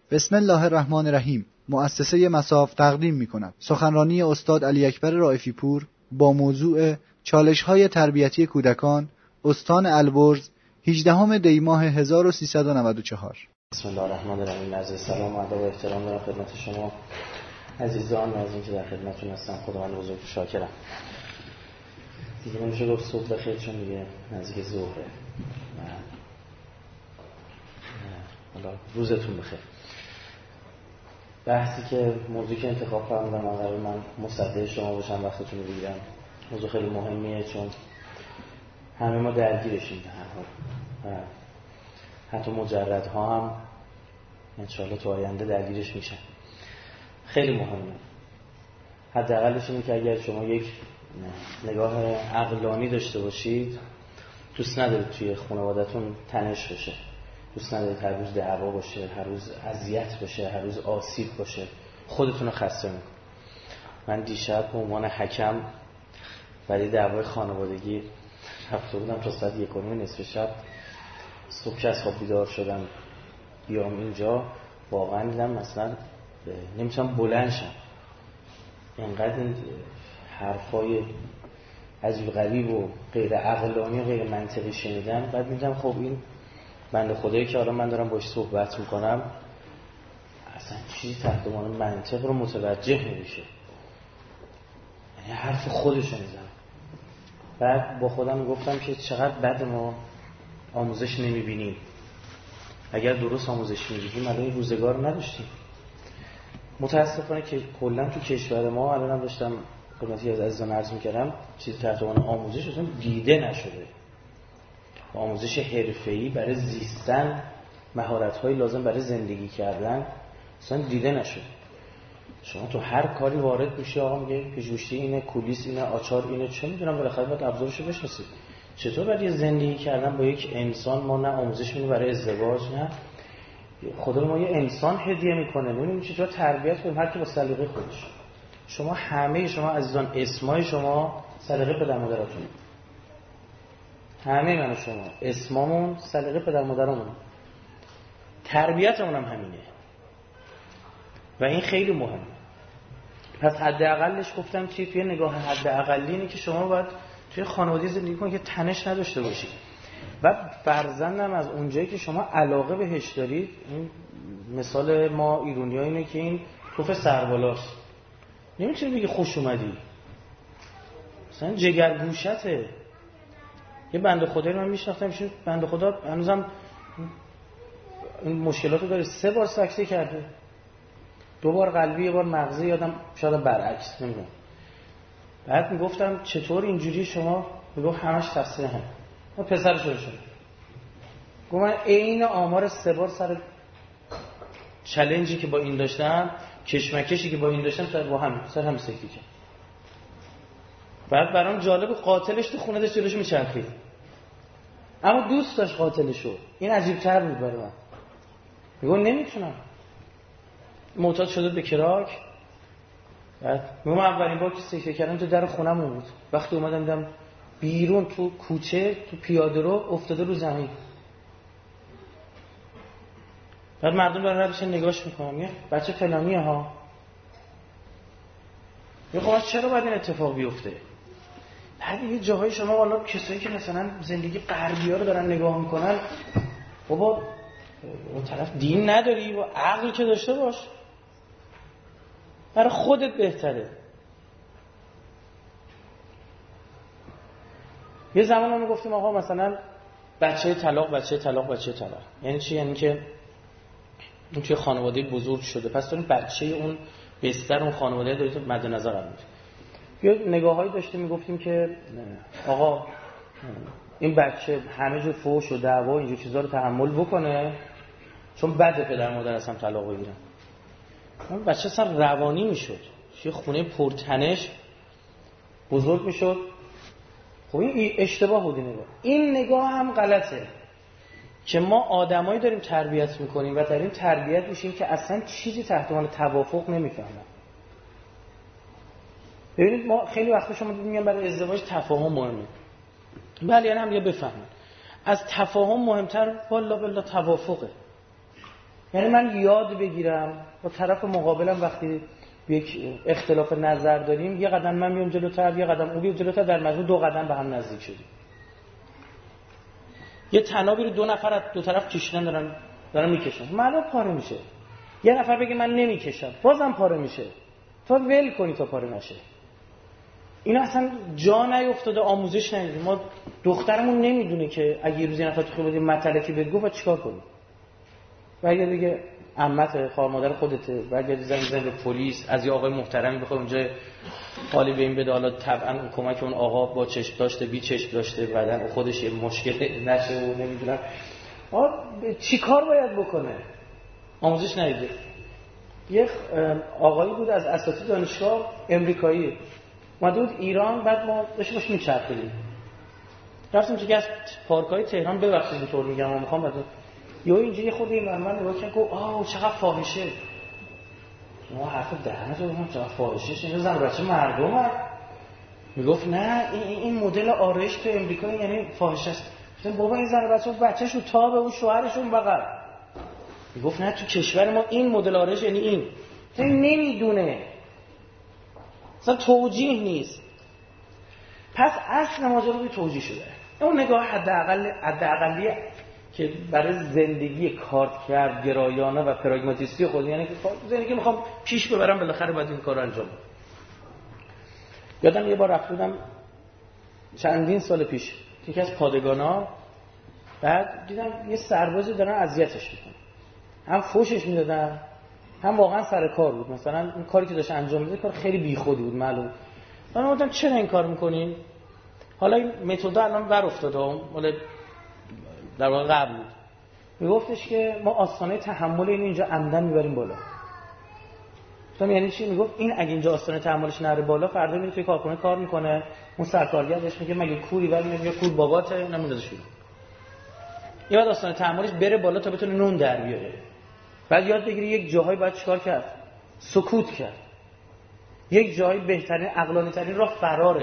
بسم الله الرحمن الرحیم. مؤسسه مصاف تقدیم می‌کند سخنرانی استاد علی اکبر رائفی پور با موضوع چالش‌های تربیتی کودکان، استان البرز، 18 دی ماه 1394. بسم الله الرحمن الرحیم. عرض سلام و ادب و احترام دارم خدمت شما عزیزان و از اینکه در خدمتتون هستم. خداوند بزرگ شاکرم. دیگه نمیشه گفت صبح بخیر چون دیگه نزدیک ظهره. حالا روزتون بخیر. بحثی که موضوعی که انتخاب فرمودم من مصدق شما باشم، وقتتون رو بگیرم. موضوع خیلی مهمیه چون همه ما درگیرشیم به هر حال. حتی مجردها هم انشاءالله تو آینده درگیرش میشن. خیلی مهمه. حداقلش اینه که اگر شما یک نگاه عقلانی داشته باشید، دوست ندارید توی خانواده‌تون تنش بشه، دوست ندارید هر روز دعوا باشه، هر روز اذیت بشه، هر روز آسیب باشه، خودتون رو خسته میکنه. من دیشب به عنوان حکم برای دعوای خانوادگی رفته بودم تا ساعت 1:30 شب. صبح که از خواب بیدار شدم بیام اینجا، واقعا دیدم مثلا نمیتونم بلند شم، اینقدر این حرفای عجیب غریب و غیر عقلانی و غیر منطقی شنیدم. بعد میگم خب این بنده خدایی که الان من دارم باش صحبت میکنم اصلا چیزی تحت عنوان منطق رو متوجه نمیشه، یعنی حرف خودشو میزنم. بعد با خودم گفتم که چقدر بد ما آموزش نمیبینیم. اگر درست آموزش میدیدیم الان این روزگار رو نداشتیم. متاسفانه که کلا تو کشور ما الان هم داشتم خدمتی از عزیزان عرض میکردم چیزی تحت عنوان آموزش اصلا دیده نشده. آموزش حرفه‌ای برای زیستن، مهارت‌های لازم برای زندگی کردن اصلا دیده نشده. شما تو هر کاری وارد میشی، آقا میگه پیش‌گوشتی اینه، کولیس اینه، آچار اینه، چه میدونم، بالاخره باید ابزارشو بشناسید. چطور برای زندگی کردن با یک انسان ما نه آموزش میدیم برای ازدواج، نه خدا ما یه انسان هدیه میکنه، ببینیم چطور تربیت کنیم، هر کی با سلیقه خودش. شما همه شما عزیزان اسمای شما سلیقه پدر مادراتون، همه من و شما اسممون سلیقه پدر مادرمون، تربیتمون هم همینه و این خیلی مهمه. پس حداقلش گفتم چی؟ توی نگاه حداقلی اینه که شما باید توی خانواده زندگی کنید که تنش نداشته باشید و فرزندم از اونجایی که شما علاقه بهش دارید. این مثال ما ایرانی‌ها اینه که این توف سربالاست، نمیتونی بگی خوش اومدی، مثلا جگرگوشته. یه بنده خدایی رو من میشناختم، ایشون بنده خدا هنوزم این مشکلاتو داره. 3 بار سکته کرده، 2 بار قلبی، 1 بار مغزی، یادم شاید برعکس نمیدونم. بعد میگفتم چطور اینجوری شما؟ میگفت همش تفسیر هم. ما پسرش رو شد. گفت من عین آمار 3 بار سر چالنجی که با این داشتم، کشمکشی که با این داشتم، سر هم سکته کرد. بعد برام جالب، قاتلش تو خونه داشت جلوش میچرخید، اما دوست داشت قاتلشو. این عجیب‌تر بود برای من. میگم نمیتونم، معتاد شده به کراک. بعد میگم اولین بار که سکته کردم تو در خونه‌مون بود. وقتی اومدم دیدم بیرون تو کوچه تو پیاده رو افتاده رو زمین. بعد مردم دارن روش نگاهش میکنن، میگه بچه فلانیه ها. میگم چرا باید این اتفاق بیفته؟ بعد یه جاهای شما والا کسایی که مثلا زندگی غربی‌ها رو دارن نگاه میکنن، بابا اون طرف دین نداری و عقل که داشته باش، برای خودت بهتره. یه زمان ما میگفتیم آقا مثلا بچه طلاق. یعنی چی؟ یعنی که اون توی خانواده بزرگ شده، پس داریم بچه اون بستر اون خانواده دارید مد نظر قرار میدید. یا نگاهایی داشتیم میگفتیم که آقا این بچه همه جو فحش و دعوا و اینجور چیزا رو تحمل بکنه چون بده پدر مادر اصلا طلاق بگیرن. اون بچه اصلا روانی میشد، یه خونه پرتنش بزرگ میشد. خب این اشتباه بود. این نگاه هم غلطه که ما آدمایی داریم تربیت میکنیم و در این تربیت میشیم که اصلا چیزی تحت عنوان توافق نمیفهمن. ببینید ما خیلی وقتا شما میگن برای ازدواج تفاهم مهمه. بله، یعنی هم یه بفهمن. از تفاهم مهمتر والله بالله توافقه. یعنی من یاد بگیرم با طرف مقابلم وقتی یک اختلاف نظر داریم، یه قدم من میام جلوتر، یه قدم اون بیاد جلوتر، در مجموع 2 قدم به هم نزدیک شدیم. یه طنابی رو 2 نفر از 2 طرف کشیدن دارن میکشن، معلوم پاره میشه. یه نفر بگه من نمیکشم، بازم پاره میشه. تو ول کنی تا پاره نشه. اینا اصلا جا نیافتاده، آموزش ندیدیم. ما دخترمون نمیدونه که اگه یه روز یه نفر تو خیابون مطلقی بگو باید چیکار کنی. اگه دیگه عمت خواهر مادر خودته، اگه زنگ به پلیس، از یه آقای محترمی بخوای اونجا حالی به این بده، حالا طبعا کمک اون آقا با چشم داشته بی چشم داشته، بعدن خودش یه مشکل نشه و نمیدونم چیکار باید بکنه. آموزش ندیده. یه آقایی بود از اساتید دانشگاه امریکایی اومده بود ایران، بعد ما داشتیم باش میچرخیدیم، رفتیم توی از پارک‌های تهران. ببخشید اینطور میگم، میخوام بعد یهو اینجوری خود این من نگاه کردم، گفت آه چقدر فاحشه. ما حرف دهنه رو چقدر فاحشه، این زن بچه مردمه. میگفت نه این مدل آرایش تو امریکا یعنی فاحشه است. گفتم بابا این زن بچه‌ش رو تابه، اون شوهرش اون بغل. میگفت نه تو کشور ما این مدل آرایش یعنی این. نمیدونه، اصلا توجیه نیست. پس اصل ماجرا روی توجیه شده. اون نگاه حداقلی که برای زندگی کارکرد گرایانه و پراگماتیستی خود، یعنی که زندگی میخوام پیش ببرم، بالاخره باید این کار رو انجام بدم. یادم یه بار رفته بودم چندین سال پیش یکی از پادگانا، بعد دیدم یه سربازی دارن اذیتش میکنن، هم فوشش میدادن هم واقعا سر کار بود. مثلا این کاری که داشت انجام میده کار خیلی بیخودی بود معلوم. من گفتم چرا این کار میکنین؟ حالا این متد الان بر افتاده، مال در واقع قبل بود. میگفتش که ما آستانه تحمل اینجا عمدن میبریم بالا. گفتم یعنی چی؟ میگفت این اگه اینجا آستانه تحملش نره بالا، فردا میره توی کارخونه کار میکنه، اون سرکارگر بهش میگه مگه کوری ولی میگه کور باباته، نمیذاره شروع. یاد آستانه تحملش بره بالا تا بتونه نون در بیاره. بعد یاد بگیری یک جاهایی باید چیکار کرد؟ سکوت کرد. یک جایی بهترین عقلانی ترین راه فراره.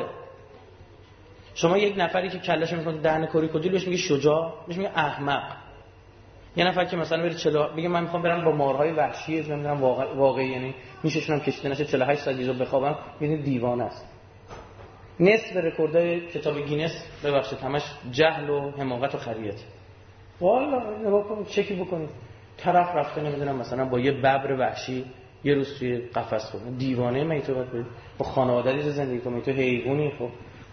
شما یک نفری که کلهش میکنه دهن کری کدیل بهش میگه شجاع، بهش میگه احمق. یه نفر که مثلا بره میگه من میخوام برم با مارهای وحشی نمیدونم واقعی یعنی میشهشونم کشیده نشه 48 ساعت ویزا بخوابم، میدونی دیوانه است. نصف رکوردای کتاب گینس ببخشید همش جهل و حماقت و خریت. والا نگاه کن چکی بکنید، طرف رفته نمیدونم مثلا با یه ببر وحشی یه روز توی قفس خورده. دیوانه می تو باید با خانواده‌ای زندگی کنی، تو حیوانی. خب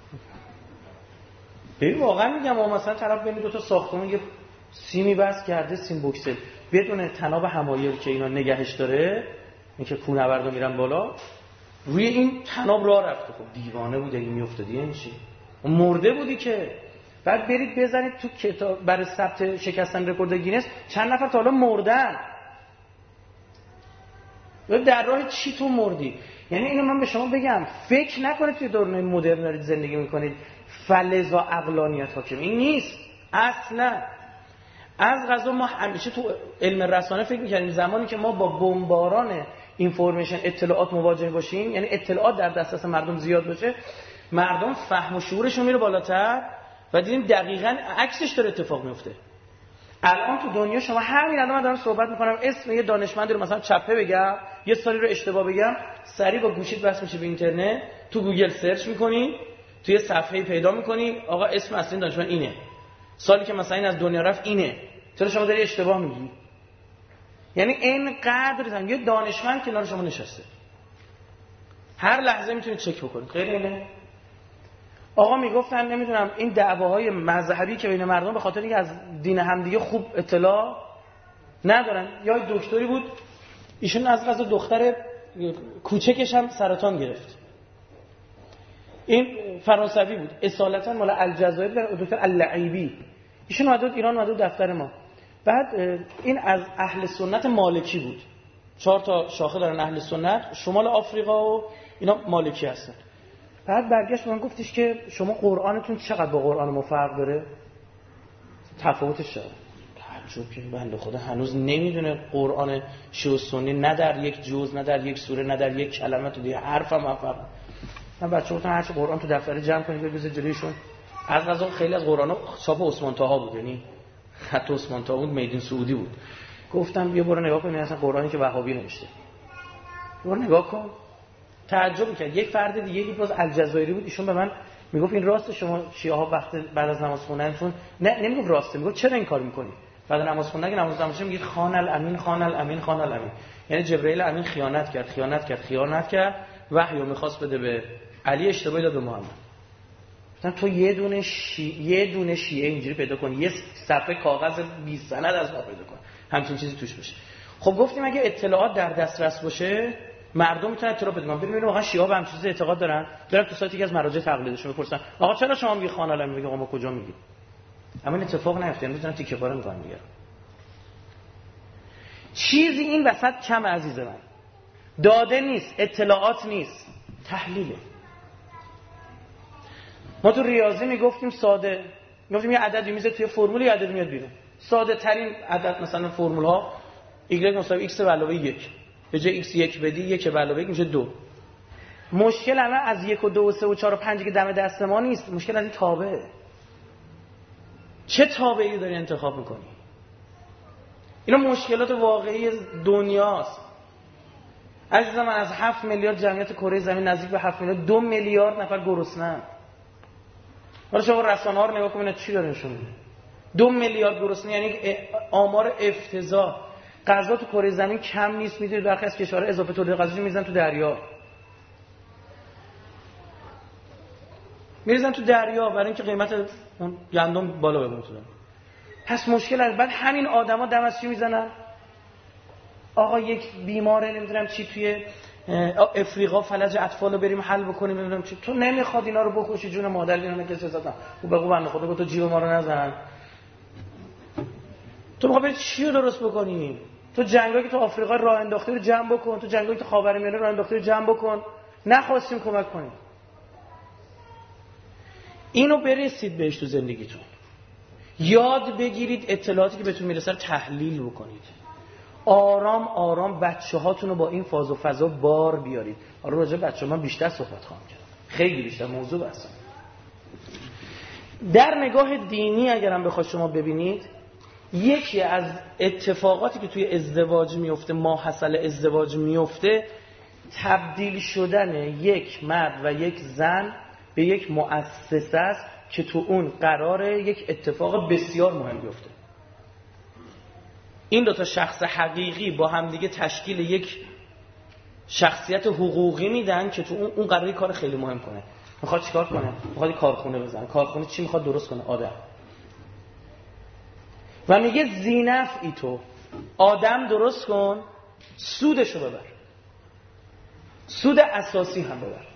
ببین واقعا میگم مثلا طرف بین 2 تا ساختمون یه سیمی بس کرده، سیم بوکسل بدون تناب همایل که اینا نگهش داره، اینکه کوهنوردها میرن بالا، روی این تناب راه رفته. خب دیوانه بود اگه میافتادی یعنی چی؟ مرده بودی که. بعد برید بزنید تو کتاب برای ثبت شکستن رکورد گینس چند نفر تا حالا مردن. در راه چی تو مردی؟ یعنی اینو من به شما بگم فکر نکنید توی دوران مدرن دارید زندگی میکنید فلز و عقلانیت حاکم. این نیست اصلا. از قضا ما همیشه تو علم رسانه فکر میکنیم زمانی که ما با بمباران اینفورمیشن اطلاعات مواجه باشیم، یعنی اطلاعات در دسترس مردم زیاد باشه، مردم فهم و شعورشون میره بالاتر و دیدیم دقیقاً عکسش داره اتفاق میفته. الان تو دنیا شما همین الان من دارم صحبت میکنم اسم یه دانشمندی رو مثلا چپه بگم، یه سالی رو اشتباه بگم، سریع با گوشیت بس میشه به اینترنت، تو گوگل سرچ میکنی، توی صفحه پیدا میکنی آقا اسم اصلی دانشمند اینه، سالی که مثلا این از دنیا رفت اینه. چرا شما داری اشتباه میگی؟ یعنی اینقدر یه دانشمند کنار شما نشسته، هر لحظه میتونید چک بکنید. غیر اینه آقا میگفتن نمیدونم این دعواهای مذهبی که بین مردم به خاطر اینکه از دین همدیگه خوب اطلاع ندارن. یا دکتری بود ایشون از قضا دختر کوچکش هم سرطان گرفت، این فرانسوی بود اصالتا مال الجزایر، دکتر اللعیبی. ایشون اومد ایران، اومد دفتر ما. بعد این از اهل سنت مالکی بود، 4 تا شاخه دارن اهل سنت، شمال آفریقا و اینا مالکی هستن. بعد برگشت من گفتش که شما قرآنتون چقدر با قرآن ما فرق داره؟ تفاوتش چقدر؟ تعجب که بنده خدا هنوز نمیدونه قرآن شیعه و سنی نه در یک جزء، نه در یک سوره، نه در یک کلمه تو دیگه حرف هم فرق. من بچه‌ها گفتم هرچی قرآن تو دفتر جمع کنید بذارید جلویشون. از قضا خیلی از قرآن‌ها چاپ عثمان طاها بود، یعنی خط عثمان طاها بود، میدین سعودی بود. گفتم یه برو نگاه کن اصلا قرآنی که وهابی نوشته، برو نگاه کن. تعجب می‌کرد. یک فرد دیگه که باز الجزایری بود، ایشون به من میگفت این راست شما شیعه ها وقت بعد از نماز خوندنتون نمیگفت راسته، میگفت چرا این کار میکنی؟ بعد نماز خوندن که نماز تمام میگید خان الامین خان الامین خان الامین، یعنی جبرئیل امین خیانت کرد، وحی رو می‌خواست بده به علی، اشتباهی داد به محمد. گفتم تو یه دونه شیعه اینجوری پیدا کن، یه صفحه کاغذ 20 سند از ما پیدا کن همچین چیزی توش باشه. خب گفتیم اگه اطلاعات در دسترس باشه مردم میتونن اطلاع بدن. ببینید واقعا شیعه به همین چیز اعتقاد دارن. برن تو سایت یکی از مراجع تقلیدشون بپرسن آقا چرا شما میگی خان العالمین، میگه آقا ما کجا میگیم؟ اما این اتفاق نیفتاد، میتونن تیکه پاره میکنن دیگه. چیزی این وسط کم عزیز من، داده نیست، اطلاعات نیست، تحلیله. ما تو ریاضی میگفتیم ساده، میگفتیم یه عددی میذاره توی فرمول، یه عدد میاد بیرون. ساده ترین عدد مثلا فرمول ها y مساوی x به علاوه 1، به جای x 1 بدی 1 به علاوه 1 میشه 2. مشکل الان از 1 و 2 و 3 و 4 و 5 که دم دست ما نیست، مشکل از این تابعه. چه تابعی داری انتخاب میکنی؟ اینا مشکلات واقعی دنیاست. عزیز من از 7 میلیارد جمعیت کره زمین نزدیک به 7 میلیارد 2 میلیارد نفر گرسنه‌اند. حالا شما رسانه‌ها رو نگاه کنید چی داره نشون میده. 2 میلیارد گرسنه یعنی آمار افتضاح. غذا تو کره زمین کم نیست، میدونید برخی از کشورها اضافه تولید غذایی میزنن تو دریا. میریزن تو دریا برای اینکه قیمت اون گندم بالا بمونه. پس مشکل است. بعد همین آدما دم از چی میزنن؟ آقا یک بیماره نمیدونم چی توی افریقا فلج اطفال رو بریم حل بکنیم، نمیدونم چی. تو نمیخواد اینا رو بکشی، جون مادر اینا رو کسی زدن. او بگو بنده خدا تو جیب ما رو نزن. تو میخوای بری چی رو درست بکنی؟ تو جنگایی که تو آفریقا راه انداختی رو جمع بکن، تو جنگایی که خاورمیانه راه انداختی رو جمع بکن. نخواستیم کمک کنیم. اینو برسید بهش تو زندگیتون. یاد بگیرید اطلاعاتی که بهتون میرسه رو تحلیل بکنید. آرام آرام بچه‌هاتون رو با این فاز و فضا بار بیارید. آره راجع بچه‌ها من بیشتر صحبت خواهم کرد. خیلی بیشتر موضوع بحثم. در نگاه دینی اگرم بخواید شما ببینید، یکی از اتفاقاتی که توی ازدواج میفته، ماحصل ازدواج میفته، تبدیل شدن یک مرد و یک زن به یک مؤسسه است که تو اون قراره یک اتفاق بسیار مهم بیفته. این دو تا شخص حقیقی با همدیگه تشکیل یک شخصیت حقوقی میدن که تو اون قراره کار خیلی مهم کنه. میخواد چیکار کنه؟ میخواد کارخونه بزنه. کارخونه چی میخواد درست کنه؟ آدم. و میگه ذینفعی تو آدم درست کن، سودشو ببر، سود اساسی هم ببر.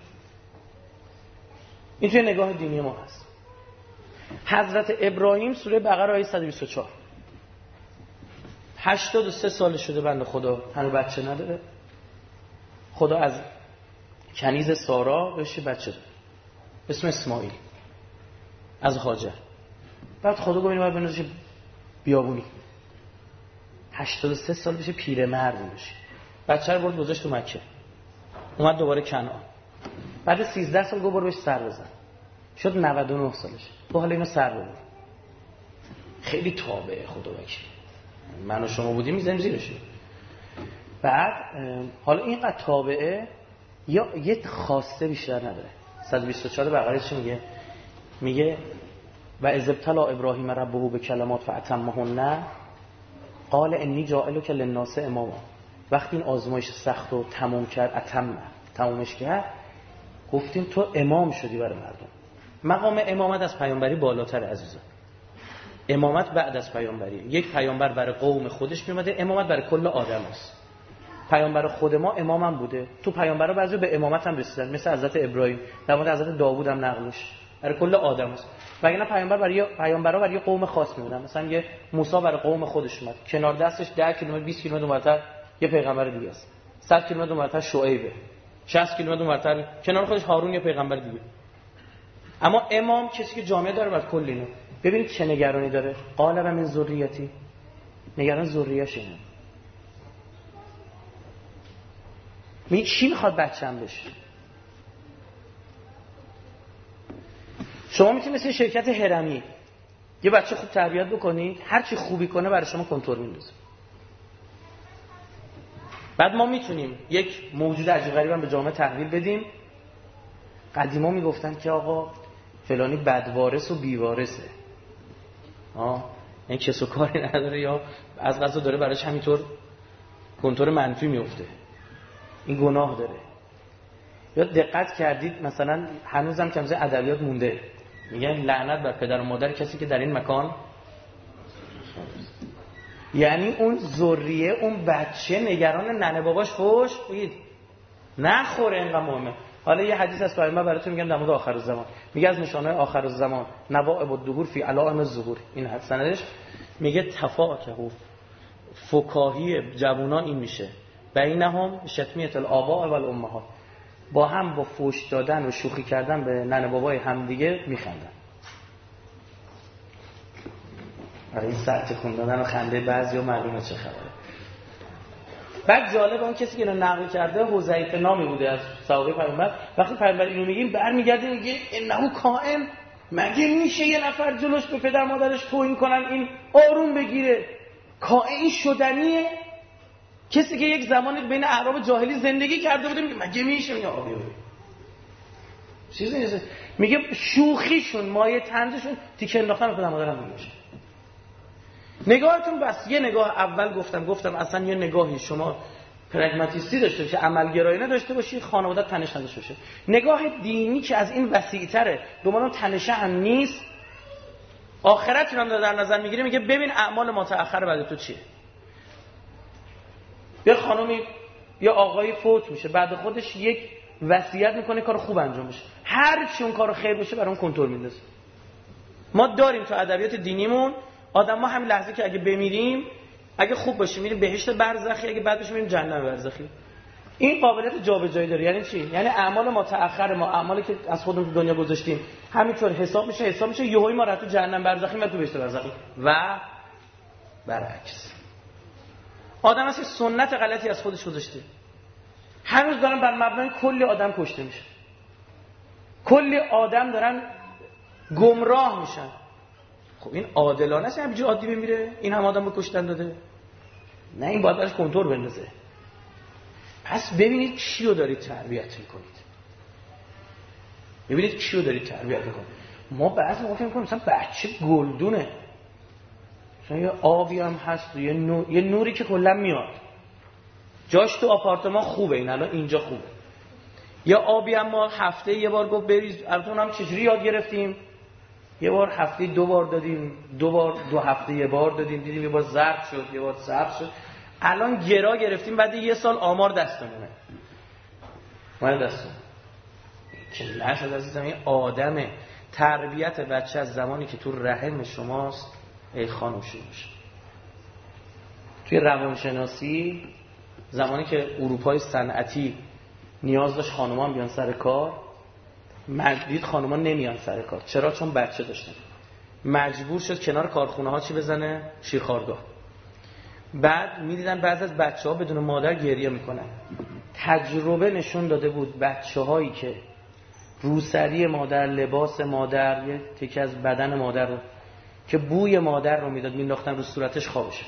این توی نگاه دینی ما هست. حضرت ابراهیم سوره بقره آیه 124، 83 سال شده بنده خدا هنوز بچه نداره. خدا از کنیز سارا بهش بچه داره اسم اسماعیل از هاجر. بعد خدا گفت اینو باید بنازش بیابونی. 83 سال بشه پیرمرد بشه. بچه رو برد گذاشت تو مکه. اومد دوباره کنعان. بعد 13 سال گفت برو بهش سر بزن. شد 99 سالش. تو حالا اینو سر ببر. خیلی تابعه خدا وکیل. من و شما بودیم میزنیم زیرش. بعد حالا اینقدر تابعه یا یه خواسته بیشتر نداره. 124 بقره چی میگه؟ میگه و اذ ابتلی ابراهیم ربه بکلمات فاتمهن قال انی جاعلک للناس اماما. وقتی این آزمایش سخت رو تمومش کرد، گفتیم تو امام شدی برای مردم. مقام امامت از پیامبری بالاتر عزیزان. امامت بعد از پیامبری. یک پیامبر برای قوم خودش میومده، امامت برای کل آدم است. پیامبر خود ما امامم بوده. تو پیامبرا بعضی به امامت هم رسیدن، مثل حضرت ابراهیم، در مورد حضرت داوود هم نقلش برای کل آدم است. وگرنه پیامبرا برای قوم خاص میمونن. مثلا یه موسی برای قوم خودش اومد، کنار دستش 10 کیلومتر 20 کیلومتر اونورتر یه پیغمبر دیگه است. 100 کیلومتر اونورتر شعیبه، 60 کیلومتر اونورتر کنار خودش هارون یه پیغمبر دیگه. اما امام کسی که جامعه داره بر کل اینو. ببینید چه نگرانی داره. قال و من ذریتی، نگران ذریه‌شه. چی میخواد بچه‌م بشه؟ شما میتونید مثل شرکت هرمی یه بچه خوب تربیت بکنید، هر چی خوبی کنه برای شما کنتور میندازه. بعد ما میتونیم یک موجود عجیب غریب هم به جامعه تحویل بدیم. قدیما میگفتن که آقا فلانی بدوارث و بیوارثه، این کس و کاری نداره یا از قضا داره براش همینطور کنتور منفی میفته، این گناه داره. یا دقت کردید مثلا هنوزم که ادبیات مونده میگن لعنت بر پدر و مادر کسی که در این مکان، یعنی اون ذریه، اون بچه نگران ننه باباش فوش بگید نخوره، اینقدر مهمه. حالا یه حدیث از پیامبر براتون میگم در مورد آخر الزمان، میگه از نشانه آخر الزمان نوائب الدهور فی علائم الظهور، این حدیث سندش میگه تفاکه فکاهی جوونا این میشه بینهم شتمیت الآباء و الامهات، با هم با فوش دادن و شوخی کردن به ننه بابای همدیگه میخندن. برای این ساعت خوندن و خنده بعضیا معلومه چه خبره. بعد جالب اون کسی که اینو نقل کرده حذیفه نامی بوده از صحابه پیامبر، وقتی پیامبر اینو میگیم برمیگرده میگه انه کائن، مگه میشه یه نفر جلوش به پدر مادرش توهین کنن این آروم بگیره؟ کائن شدنیه. کسی که یک زمانی بین اعراب جاهلی زندگی کرده بوده میگه مگه میشه، میگه آبی چیزی نیست، میگه شوخیشون مایه طنزشون تیکه انداختن پدر مادرم میشه. نگاهتون بس یه نگاه اول گفتم اصلا یه نگاهی شما پرگماتیستی داشته باشی، عملگرایی نداشته باشی، خانواده تنش نداشته باشه. نگاه دینی که از این وسیع‌تره، دوباره تنشه هم نیست، آخرت رو هم در نظر میگیره، میگه ببین اعمال متأخر بعد تو چیه. یه خانومی یا آقایی فوت میشه، بعد خودش یک وصیت میکنه کار خوب انجام بشه، هر چی اون کار خیر باشه برام کنترل میندازه. ما داریم تو ادبیات دینیمون آدم ما همین لحظه که اگه بمیریم، اگه خوب باشیم میریم بهشت برزخی، اگه بد باشیم میریم جهنم برزخی. این قابلیت جابجایی داره. یعنی چی؟ یعنی اعمال متأخر ما، اعمالی که از خودمون تو دنیا گذاشتیم همینطور حساب میشه یهویی ما رفتیم جهنم برزخی و تو بهشت برزخی و برعکس. آدم اصلا سنت غلطی از خودش گذاشته، هنوز دارن بر مبنای کلی آدم کشته میشه، کلی آدم دارن گمراه میشن. خب این عادلانه است همینجوری عادی بمیره؟ این هم آدم رو کشتن داده؟ نه، این باید برش کنترل بندازه. پس ببینید کیو دارید تربیت میکنید، ببینید کیو دارید تربیت میکنید. ما بعضی موقع میگیم مثلا بچه گلدونه، مثلا یه آبی هم هست، یه نوری که کلا میاد جاش تو آپارتمان خوبه، این الان اینجا خوبه. یا آبی هم ما هفته یه بار گفت بریز، البته اونم چجوری یاد گرفتیم، یه بار هفته 2 بار دادیم، 2 بار 2 هفته یه بار دادیم، دیدیم یه بار زرد شد یه بار سبز شد. الان گرا گرفتیم، بعد یه سال آمار دستمونه ما دستمون که نشد عزیزم. این آدمه. تربیت بچه از زمانی که تو رحم شماست ای خانم شروع میشه. توی روانشناسی زمانی که اروپای صنعتی نیاز داشت خانوما هم بیان سر کار، مجبور خانوما نمیان سر کار. چرا؟ چون بچه داشتن. مجبور شد کنار کارخونه ها چی بزنه؟ شیرخوارگاه. بعد میدیدن بعضی از بچه‌ها بدون مادر گریه میکنن. تجربه نشون داده بود بچه‌هایی که روسری مادر، لباس مادر، یه تیکه از بدن مادر رو که بوی مادر رو میداد مینداختن رو صورتش خوابش.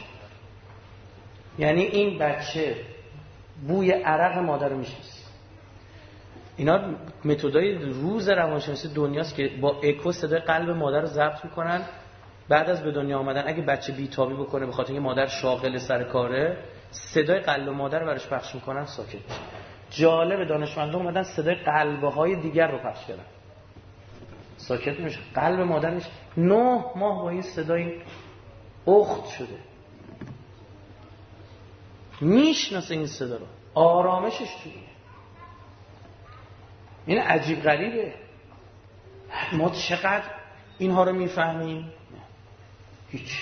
یعنی این بچه بوی عرق مادر رو میشناسه. اینا متدای روز روانشناسی دنیاست که با اکو صدای قلب مادر رو ضبط میکنن. بعد از به دنیا آمدن اگه بچه بیتابی بکنه به خاطر اینکه مادر شاغل سر کاره، صدای قلب مادر رو براش پخش میکنن ساکت میشه. جالب، دانشمندان اومدن صدای قلب‌های دیگر رو پخش کردن، ساکت میشه. قلب مادر میشه 9 ماه با این صدای اخت شده، میشناسه این صدا رو، آرامشش تویه. این عجیب غریبه. ما چقدر اینها رو میفهمیم؟ هیچ.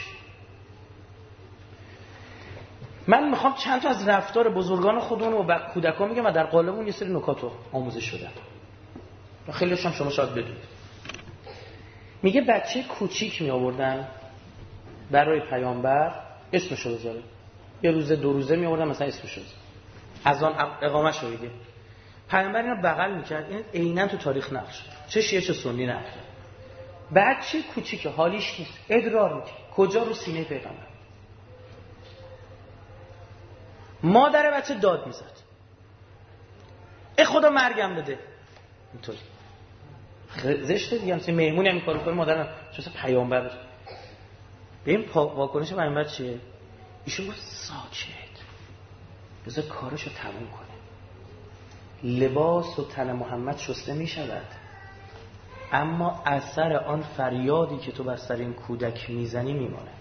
من میخوام چند تا از رفتار بزرگان خودمون و کودکان میگم و در قالب اون یه سری نکات رو آموزش شدن. خیلیش هم شما شاید بدونید. میگه بچه کوچیک می آوردن برای پیامبر، اسمش رو بذاره. یه روزه 2 روزه می آوردن مثلا اسمش رو از آن اقامش رو بگه. پیامبر اینو بغل میکرد. این عیناً تو تاریخ نقش چه شیعه چه سنی نقش. بچه کوچیک حالیش نیست، ادرار میکنه کجا؟ رو سینه پیغمبر. مادر بچه داد میزد، ای خدا مرگم بده. اینطوری زشته دیگه، مثلا مهمونی هم این کارو کنه مادرم چه پیامبر. ببین واکنش پیامبر چیه؟ ایشون گفت ساکت، بذار کارشو تموم کنه. لباس و تن محمد شسته میشود، اما اثر آن فریادی که تو بر سر این کودک میزنی میماند.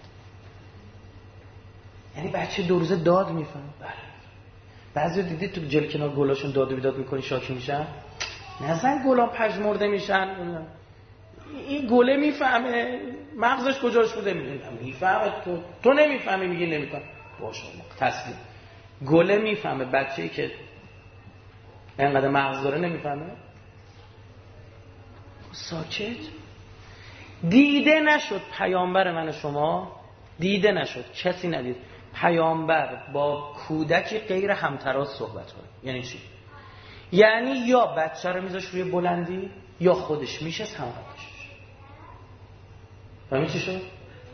یعنی بچه 2 روزه داد میفهمه. بله. بعضی دیدید تو جلوی کنار گلاشون داد و بیداد میکنی شاکی میشن؟ نزن گلام پژمرده میشن. این گله میفهمه مغزش کجاش بوده، میفهمه. تو نمیفهمی، میگی نمیکنم. باشه تسلیم. گله میفهمه، بچه‌ای که اینقدر مغز داره نمیفهمه. ساکت. دیده نشد پیامبر من و شما، دیده نشد، کسی ندید پیامبر با کودکی غیر همتراز صحبت کنه. یعنی چی؟ یعنی یا بچه رو میذاش روی بلندی یا خودش میشست همراهش. فهمی چی شد؟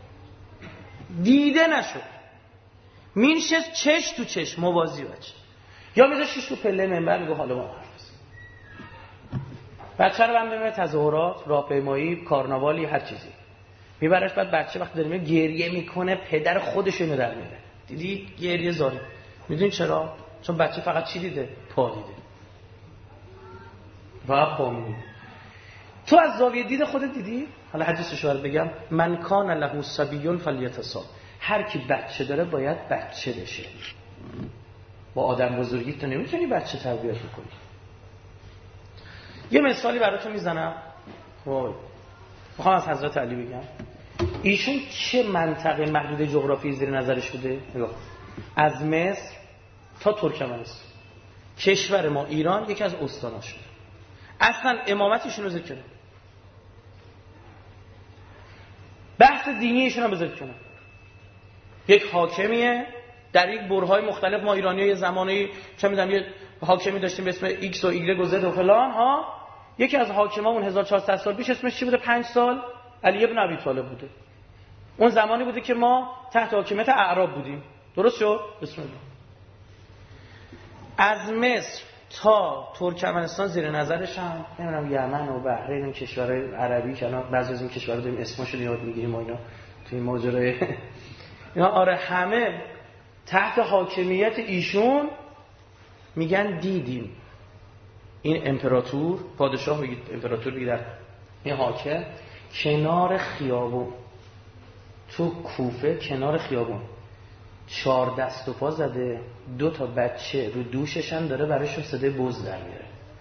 دیده نشد، میشست چش تو چش موازی بچه، یا میذاشش تو پله منبر میگه حالا ما حرف بزنیم. بچه رو بنده میره تظاهرات، راهپیمایی، کارناوالی، هر چیزی میبرش. بعد بچه وقتی داره میره گریه میکنه، پدر خودش اینو در میره. دیدی گریه زاری. میدونی چرا؟ چون بچه فقط چی دیده؟ پا دیده. و پا میدید. تو از زاویه دید خودت دیدی؟ حالا حدیثش رو بگم. من کان له صبی فلیتصاب. هر کی بچه داره باید بچه بشه. با آدم بزرگی تو نمیتونی بچه تربیت کنی. یه مثالی براتون میزنم. میخوام از حضرت علی بگم. ایشون چه منطقه محدود جغرافی زیر نظرش بوده؟ نگاه، از مصر تا ترکمنستان، کشور ما ایران یکی از استاناش شده. اصلا امامت ایشون رو ذکر کنه، بحث دینی ایشون رو بذارید کنه. یک حاکمیه در یک برهای مختلف. ما ایرانی‌ها یه زمانی چه می‌دونم یه حاکمی داشتیم به اسم ایکس و ایگرگ و زد و فلان ها. یکی از حاکمامون 1400 سال پیش اسمش چی بوده؟ 5 سال علی ابن ابی طالب بوده. اون زمانی بوده که ما تحت حاکمیت اعراب بودیم. درست شد؟ بسم الله. از مصر تا ترکمنستان زیر نظرش هم نمیدونم یمن و بحرین و کشورهای عربی که الان بعضی از این کشورها داریم اسمشو یاد میگیریم و اینا تو این ماجرای اینا. آره همه تحت حاکمیت ایشون. میگن دیدیم این امپراتور، پادشاه بگید، امپراتور بگید، این حاکم کنار خیابون تو کوفه، کنار خیابون 4 دست و پا زده، 2 تا بچه رو دوششن داره براشون صدای بز در میاره.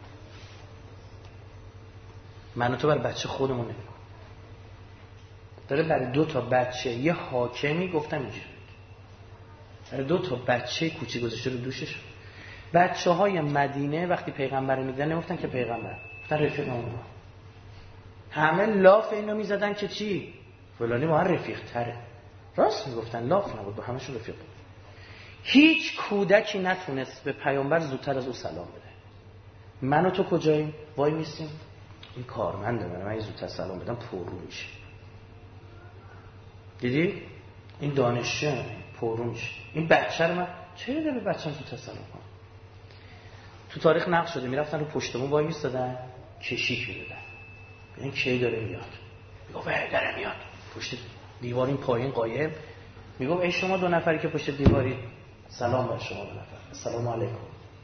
من و تو بر بچه خودمون نمیگم، داره برای 2 تا بچه. یه حاکمی گفتم اینجوری برای 2 تا بچه کوچیک گذاشته رو دوشش. بچه های مدینه وقتی پیغمبر میدن نمیفتن که پیغمبر، گفتن رفیق ما. همه لاف اینو میزدن که چی؟ فلانی ما رفیق تره. راست میگفتن، لاف نبود، با همشون رفیق بود. هیچ کودکی نتونست به پیامبر زودتر از او سلام بده. من و تو کجاییم؟ وای میستیم این کارمنده من زودتر سلام بدم پررو میشه. دیدی؟ این دانشجو پررو میشه. این بچه رو من چرا به بچه‌م زودتر سلام کنم؟ تو تاریخ نقل شده میرفتن رو پشتمون وای میستادن، کشیک میدادن. این کی داره میاد؟ میگه وای داره میاد. پشت دیوار این پایین قایم. میگم ای شما 2 نفری که پشت دیواری، سلام بر شما 2 نفر، السلام علیکم.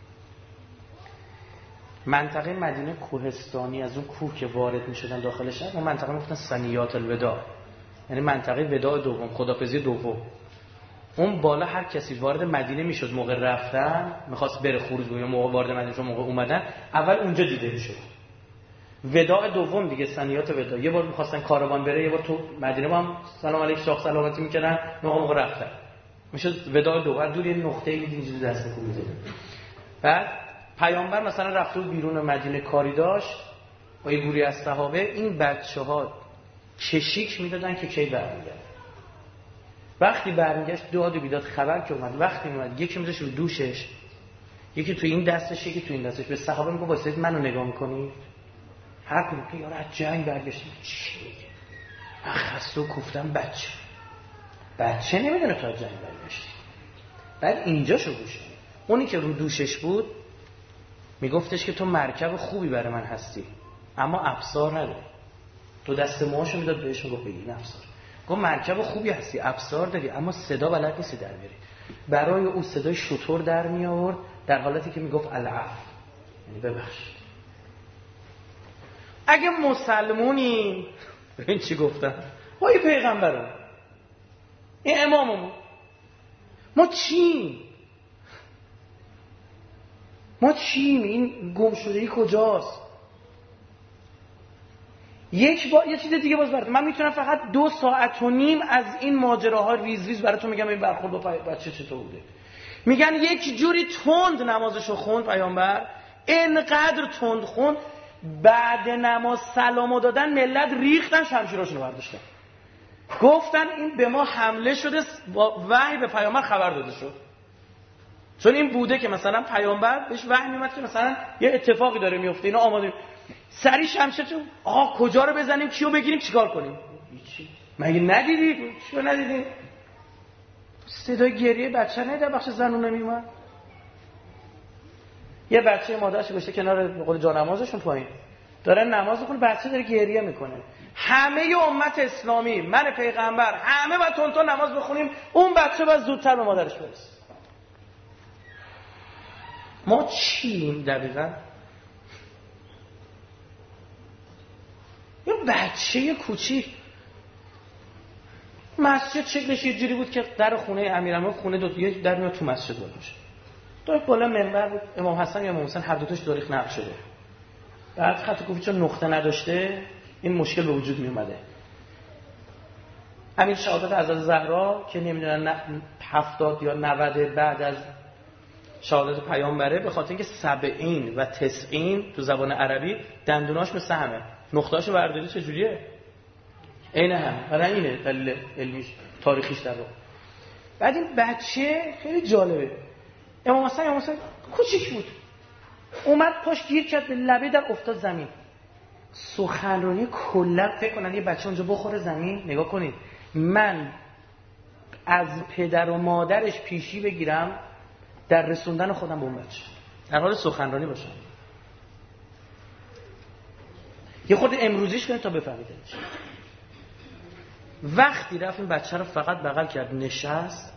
منطقه مدینه کوهستانی، از اون کوه که وارد میشدن داخل شهر، اون منطقه میگفتن ثنیات الوداع، یعنی منطقه وداع دوم، خدافظی دوم. اون بالا هر کسی وارد مدینه میشد موقع رفتن، میخواست بره خروج کنه، موقع وارد مدینه شد، موقع اومدن اول اونجا دیده میشد. وداع دوم دیگه ثنیات وداع. یه بار می‌خواستن کاروان بره، یه بار تو مدینه با هم سلام علیک شاه سلامتی می‌کردن، موقع رفتن میشه وداع دوم. دور یه نقطه‌ای اینجوری دست می‌کنه. بعد پیامبر مثلا رفته بود بیرون مدینه کاری داشت با یه گروهی از صحابه، این بچه‌ها کشیک میدادن که کی برمیگرده. وقتی برمیگشت داد و بیداد خبر که اومد. وقتی اومد یکی میذاش رو دوشش، یکی تو این دستش، یکی تو این دستش. به صحابه میگه واسه منو نگاه می‌کنی؟ هر کدوم که یارو از جنگ برگشتیم چی میگه؟ من خسته و کوفتم. بچه نمیدونه تو از جنگ برگشتی. بعد اینجا شو گوش میده. اونی که رو دوشش بود میگفتش که تو مرکب خوبی برای من هستی اما ابصار نداری. تو دست موهاشو میداد بهش میگفت بگیر ابصار. گفت مرکب خوبی هستی ابصار داری اما صدا بلد نیستی در بیاری. برای او صدای شتر در می آورد در حالتی که میگفت العفو، یعنی ببخشید. اگه مسلمونی این چی گفتن؟ وای پیغمبرم، این اماممون، ما چیم؟ این گمشدگی کجاست؟ یه چیز دیگه باز برات، من میتونم فقط 2.5 ساعت از این ماجراها ریز براتون میگم این برخورد با بچه چطور بوده. میگن یک جوری تند نمازشو خوند پیامبر، انقدر تند خوند بعد نماز سلامو دادن ملت ریختن شمشیراشونو برداشتن، گفتن این به ما حمله شده، با وحی به پیامبر خبر داده شد. چون این بوده که مثلا پیامبر بهش وحی میومد که مثلا یه اتفاقی داره میفته، اینا آماده سری شمشیر تو آقا کجا رو بزنیم، کیو بگیریم، چیکار کنیم؟ هیچی. مگه ندیدید؟ چیو ندیدید؟ صدای گریه بچه نه در بخش زنونه میومد. یه بچه مادرش گشته کنار به قول جانمازشون پایین داره نماز میخونه، بچه داره گریه میکنه. همه امت اسلامی، من پیغمبر، همه باید تون نماز بخونیم، اون بچه باید زودتر به مادرش برسه. ما چیم دقیقا؟ یه بچه کوچیک مسجد شکلش یه جوری بود که در خونه امیرالمومنین خونه یه در میاد تو مسجد باشه. تو بالا منبر بود، امام حسن یا امام حسین هر دو تاش تاریخ نقش شده. بعد خط کوفی چون نقطه نداشته این مشکل به وجود می اومده. همین شهادت حضرت زهرا که نمیدونن 70 یا 90 بعد از شهادت پیامبره، به خاطر اینکه 70 و 90 تو زبان عربی دندوناش مثل همه، نقطه‌اشو برداری چجوریه؟ عین هم. برای اینه دلیل علمیش تاریخیش در واقع. بعد این بچه خیلی جالبه، امام حسین کوچیک بود، اومد پاش گیر کرد به لبه در افتاد زمین. سخنرانی کلا فکر کنن یه بچه اونجا بخوره زمین. نگاه کنید، من از پدر و مادرش پیشی بگیرم در رسوندن خودم به اون بچه، در حال سخنرانی باشم. یه خورده امروزیش کنید تا بفهمیدش. وقتی رفت این بچه رو فقط بغل کرد نشست،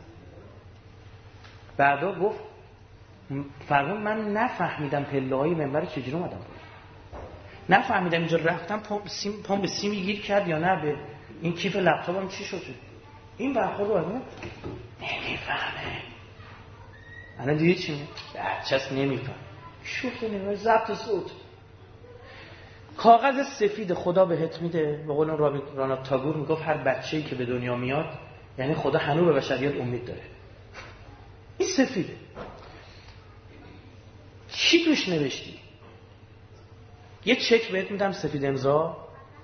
بعدا گفت فرمود من نفهمیدم پله‌های منبر چجوری اومدم، نفهمیدم اینجا رفتم پام به سیمی گیر کرد یا نه، به این کیف لپتاپم چی شد. این برخورد رو نمیفهمه. الان دیگه چی میگه؟ بچه‌ست نمیفهم. شوخی نمی‌کنه، ضبط صوت. کاغذ سفید خدا بهت میده، به قول رابیندرانات تاگور میگفت هر بچه‌ای که به دنیا میاد یعنی خدا هنوز به بشریت امید داره. این سفیده. چی توش نوشتی؟ یه چک بهت میدم سفید امضا،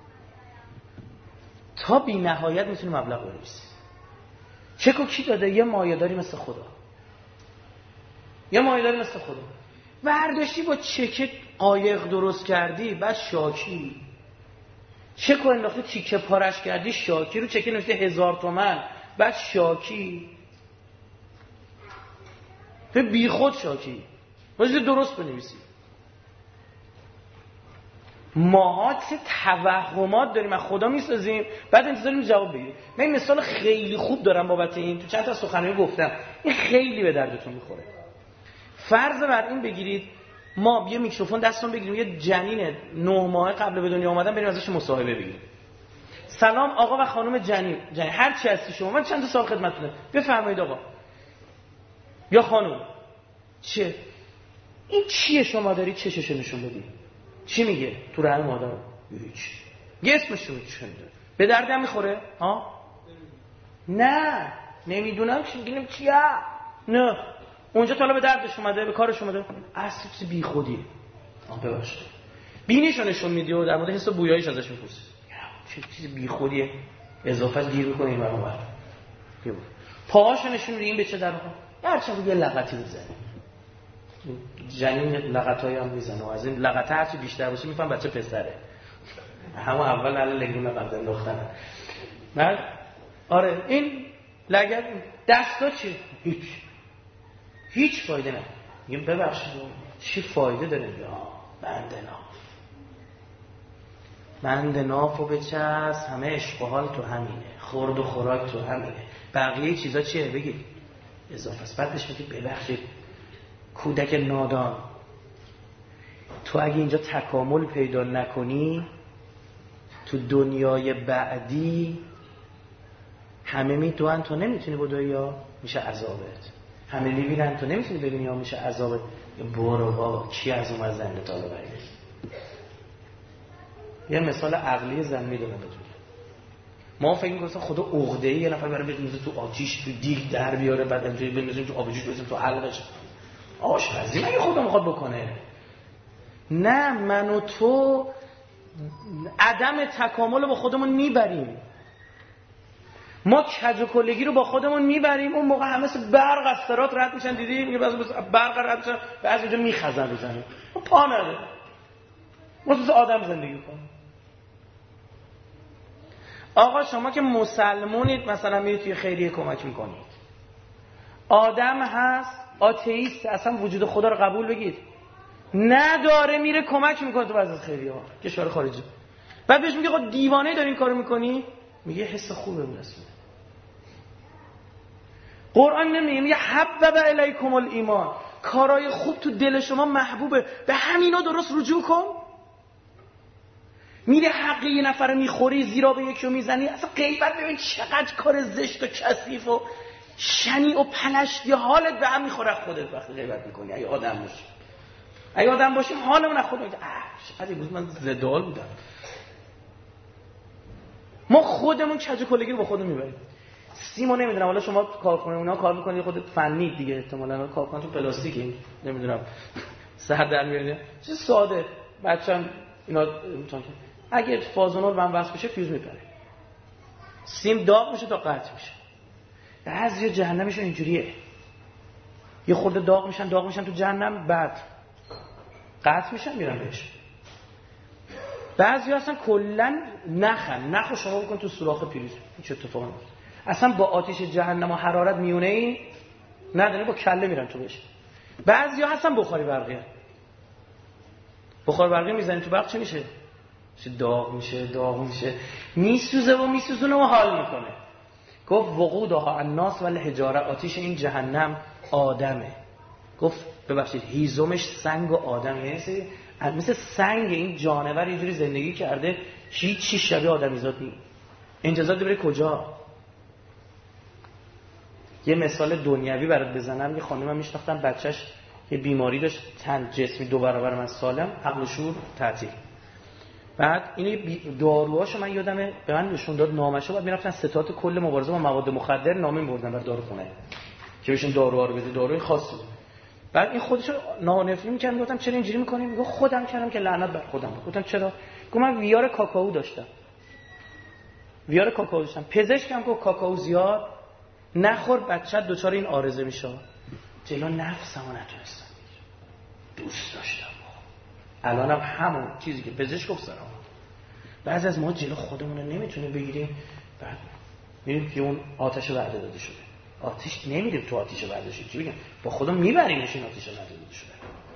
تا بی نهایت میتونی مبلغ بنویسی. چکو کی داده؟ یه مایه‌داری مثل خدا. برداشتی با چک قایق درست کردی، بعد شاکی. چکو انداختی تیکه پارش کردی، شاکی. رو چک نوشته 1000 تومان، بعد شاکی. تو بی خود شاکی. باید درست بنویسی. ماها چه توهمات داریم از خدا میسازیم، بعد انتظار جواب بگیریم. من این مثال خیلی خوب دارم بابت این، تو چند تا سخنرانی گفتم، این خیلی به دردتون میخوره. فرض بر این بگیرید ما یه میکروفون دستون بگیریم، یه جنین 9 ماه قبل به دنیا اومدن بریم ازش مصاحبه بگیریم. سلام آقا و خانم جنین هر چی هستی شما، من چند تا سال خدمتتونم، بفرمایید آقا یا خانم. چه این چیه شما داری چششو نشون بدی؟ چی میگه تو رحم مادر؟ هیچ. یه اسمشو چه میدونه؟ به دردم میخوره؟ ها؟ نه نمیدونم چی میگیم چیه؟ نه اونجا تا حالا به دردش اومده، به کارش اومده؟ اصلا چیز بیخودیه. ببخشید بینیشو نشون میدی و در مورد حس بویاییش ازش میپرسی. چه چیز بیخودیه، اضافه گیر میکنه این برام بر. پاهاشو نشون میدی این به چه در واقع؟ هرچند یه لغتی میزنه. جنین لغتایی هم میزنه و از این لغته هرچی بیشتر باشه میفهم بچه پسره. همون اول الان لگون لغت انداختن. بعد آره این لگد دستا چی؟ هیچ. هیچ فایده نداره. میگم ببخشید چی فایده داره؟ بند نافو بچست، همه عشق و حال تو همینه، خورد و خوراک تو همینه، بقیه چیزا چیه؟ بگید اضافه است. بعد بهش میگید ببخشید کودک نادان، تو اگه اینجا تکامل پیدا نکنی تو دنیای بعدی همه میدونن تو نمیتونی بدوی یا میشه عذابت، همه میبینن تو نمیتونی ببینی یا میشه عذابت. برو بابا کی از اون زنده تا ببرید. یه مثال عقلی زمینی دارم بهتون. ما فکر می‌کنیم خدا عقده‌ای یه نفر برای بندازه تو آتیش تو دیگ در بیاره بعد اینجوری بندازیم تو آبجوش بزنیم تو حلقش آشپزی مگه خدا میخواد بکنه؟ نه، من و تو عدم تکامل رو با خودمون میبریم. ما کج و کلگی رو با خودمون میبریم. اون موقع همه برق از صراط رد میشن، دیدی میگه بعضی برق رد میشن بعضی جا میخزن رو زمین، پا نداره. مثل آدم زندگی کنیم. آقا شما که مسلمونید مثلا میرید توی خیریه کمک میکنید، آدم هست آتئیست اصلا وجود خدا رو قبول بگید نداره، میره کمک میکنه تو بعضی از خیریه ها کشور خارجی. بعد بهش میگه خب دیوانه داری این کارو میکنی؟ میگه حس خوبه میرسونه. قرآن نمیگه، میگه حبب الیکم الایمان، کارهای خوب تو دل شما محبوبه، به همینا درست رجوع کن. میره حق یه نفر میخوری زیرا به یکی رو میزنی، اصلا غیبت ببین چقدر کار زشت و کثیف و شنی و پلشتی، حالت به هم میخوره خودت وقتی غیبت میکنی. اگه آدم باشیم حالمون از خود میگه چقدر بود من زدال بودم. ما خودمون کج و کلگی رو با خودمون میبریم. سیمو نمیدونم حالا شما کارخونه اونا کار میکنید خودت فنی دیگه احتمالاً کارخونه تو پلاستیکی نمیدونم سر در میارید چه ساده بچه‌م اینا میتونن اگه فازونور من وصل بشه فیوز میپره، سیم داغ میشه تا قطع میشه. بعضی جهنمشون اینجوریه، یه خورده داغ میشن تو جهنم بعد قطع میشن میرن بهش. بعضی اصلا کلا نخو شما بکن تو سوراخ پریز هیچ اتفاقی نمیفته، اصلا با آتش جهنم و حرارت میونه ای نداره با کله میرن تو بهش. بعضیا هستن بخاری برقی میزنی تو برق چی میشه؟ داغ میشه میسوزونه و حال میکنه. گفت وقودها الناس والحجاره، آتش این جهنم آدمه. گفت ببخشید هیزمش سنگ و آدمه، یعنی مثل سنگ این جانور اینجوری زندگی کرده هیچی شبیه آدمیزاد نیست. انتظار بره کجا؟ یه مثال دنیوی برات بزنم. یه خانم من میشناختم بچهش یه بیماری داشت، تن جسمی 2 برابر من سالم، عقل و شعور تعطیل. بعد این داروهاشو من یادمه به من نشون داد نامشو، بعد میرفتن ستات کل مبارزه با مواد مخدر نامه می‌بردن بر داروخونه که بهشون داروها رو بده، داروی خاصی. بعد این خودشو نانفری می‌کرد. گفتم چرا اینجوری می‌کنی؟ میگه خودم کردم که لعنت بر خودم. گفتم چرا؟ گفت من ویار کاکائو داشتم. پزشکم گفت کاکائو زیاد نخور بچه‌ت دچار این عارضه میشه. جلو نفسمو نتونستم بگیرم، دوست داشتم. الانم همون چیزی که پزشک گفت سرام. بعضی از ما جلو خودمون رو نمیتونیم بگیریم، بعد میریم که اون آتش وعده داده شده. آتش نمیریم تو آتش وعده شده، چی بگم با خودم میبریمش این آتش وعده داده شده.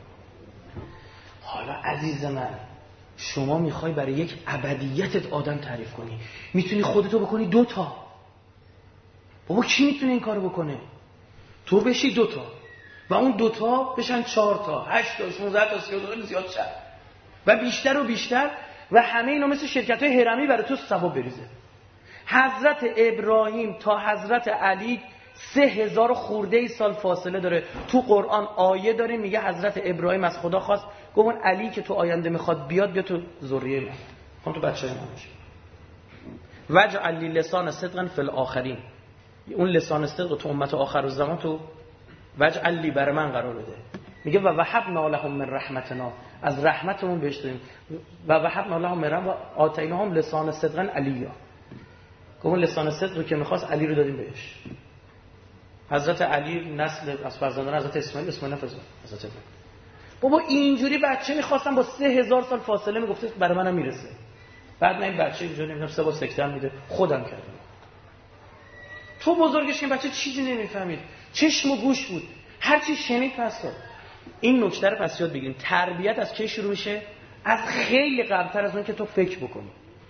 حالا عزیز من شما میخوای برای یک ابدیتت آدم تعریف کنی، میتونی خودتو بکنی 2 تا. بابا کی میتونه این کارو بکنه؟ تو بشی 2 تا و اون 2 تا بشن 4 تا 8 تا 16 تا 32 زیاد شه و بیشتر و بیشتر و همه اینا مثل شرکت‌های هرمی برای تو ثواب بریزه. حضرت ابراهیم تا حضرت علی 3000 خورده سال فاصله داره. تو قرآن آیه داره میگه حضرت ابراهیم از خدا خواست، گفت اون علی که تو آینده میخواد بیاد تو ذریه من، خون تو بچه‌ی من باشه. وجعل لی لسان صدق فی الاخرین، اون لسان صدق تو امت آخرالزمان تو وجعل لی بر من قرار بده. میگه و وهبنا لهم من رحمتنا، از رحمتمون بهش دادیم. و وهبنا لهم من و آتیناهم لسان صدق علیا، گفت لسان صدق رو که می‌خواست علی رو دادیم بهش. حضرت علی نسل از فرزندان حضرت اسماعیل نفذ حضرت ابراهیم. بابا اینجوری بچه می‌خواستم با 3000 سال فاصله میگفته برای منم میرسه. بعد من این بچه اینجوری نمیدونم 3 با سکته میده خودم کردم. تو بزرگش این بچه چیزی نمیفهمید، چشم و گوش بود، هر چی شنید پس داد. این نکته رو پس یاد بگیریم. تربیت از کی شروع میشه؟ از خیلی قبلتر از اون که تو فکر بکنی.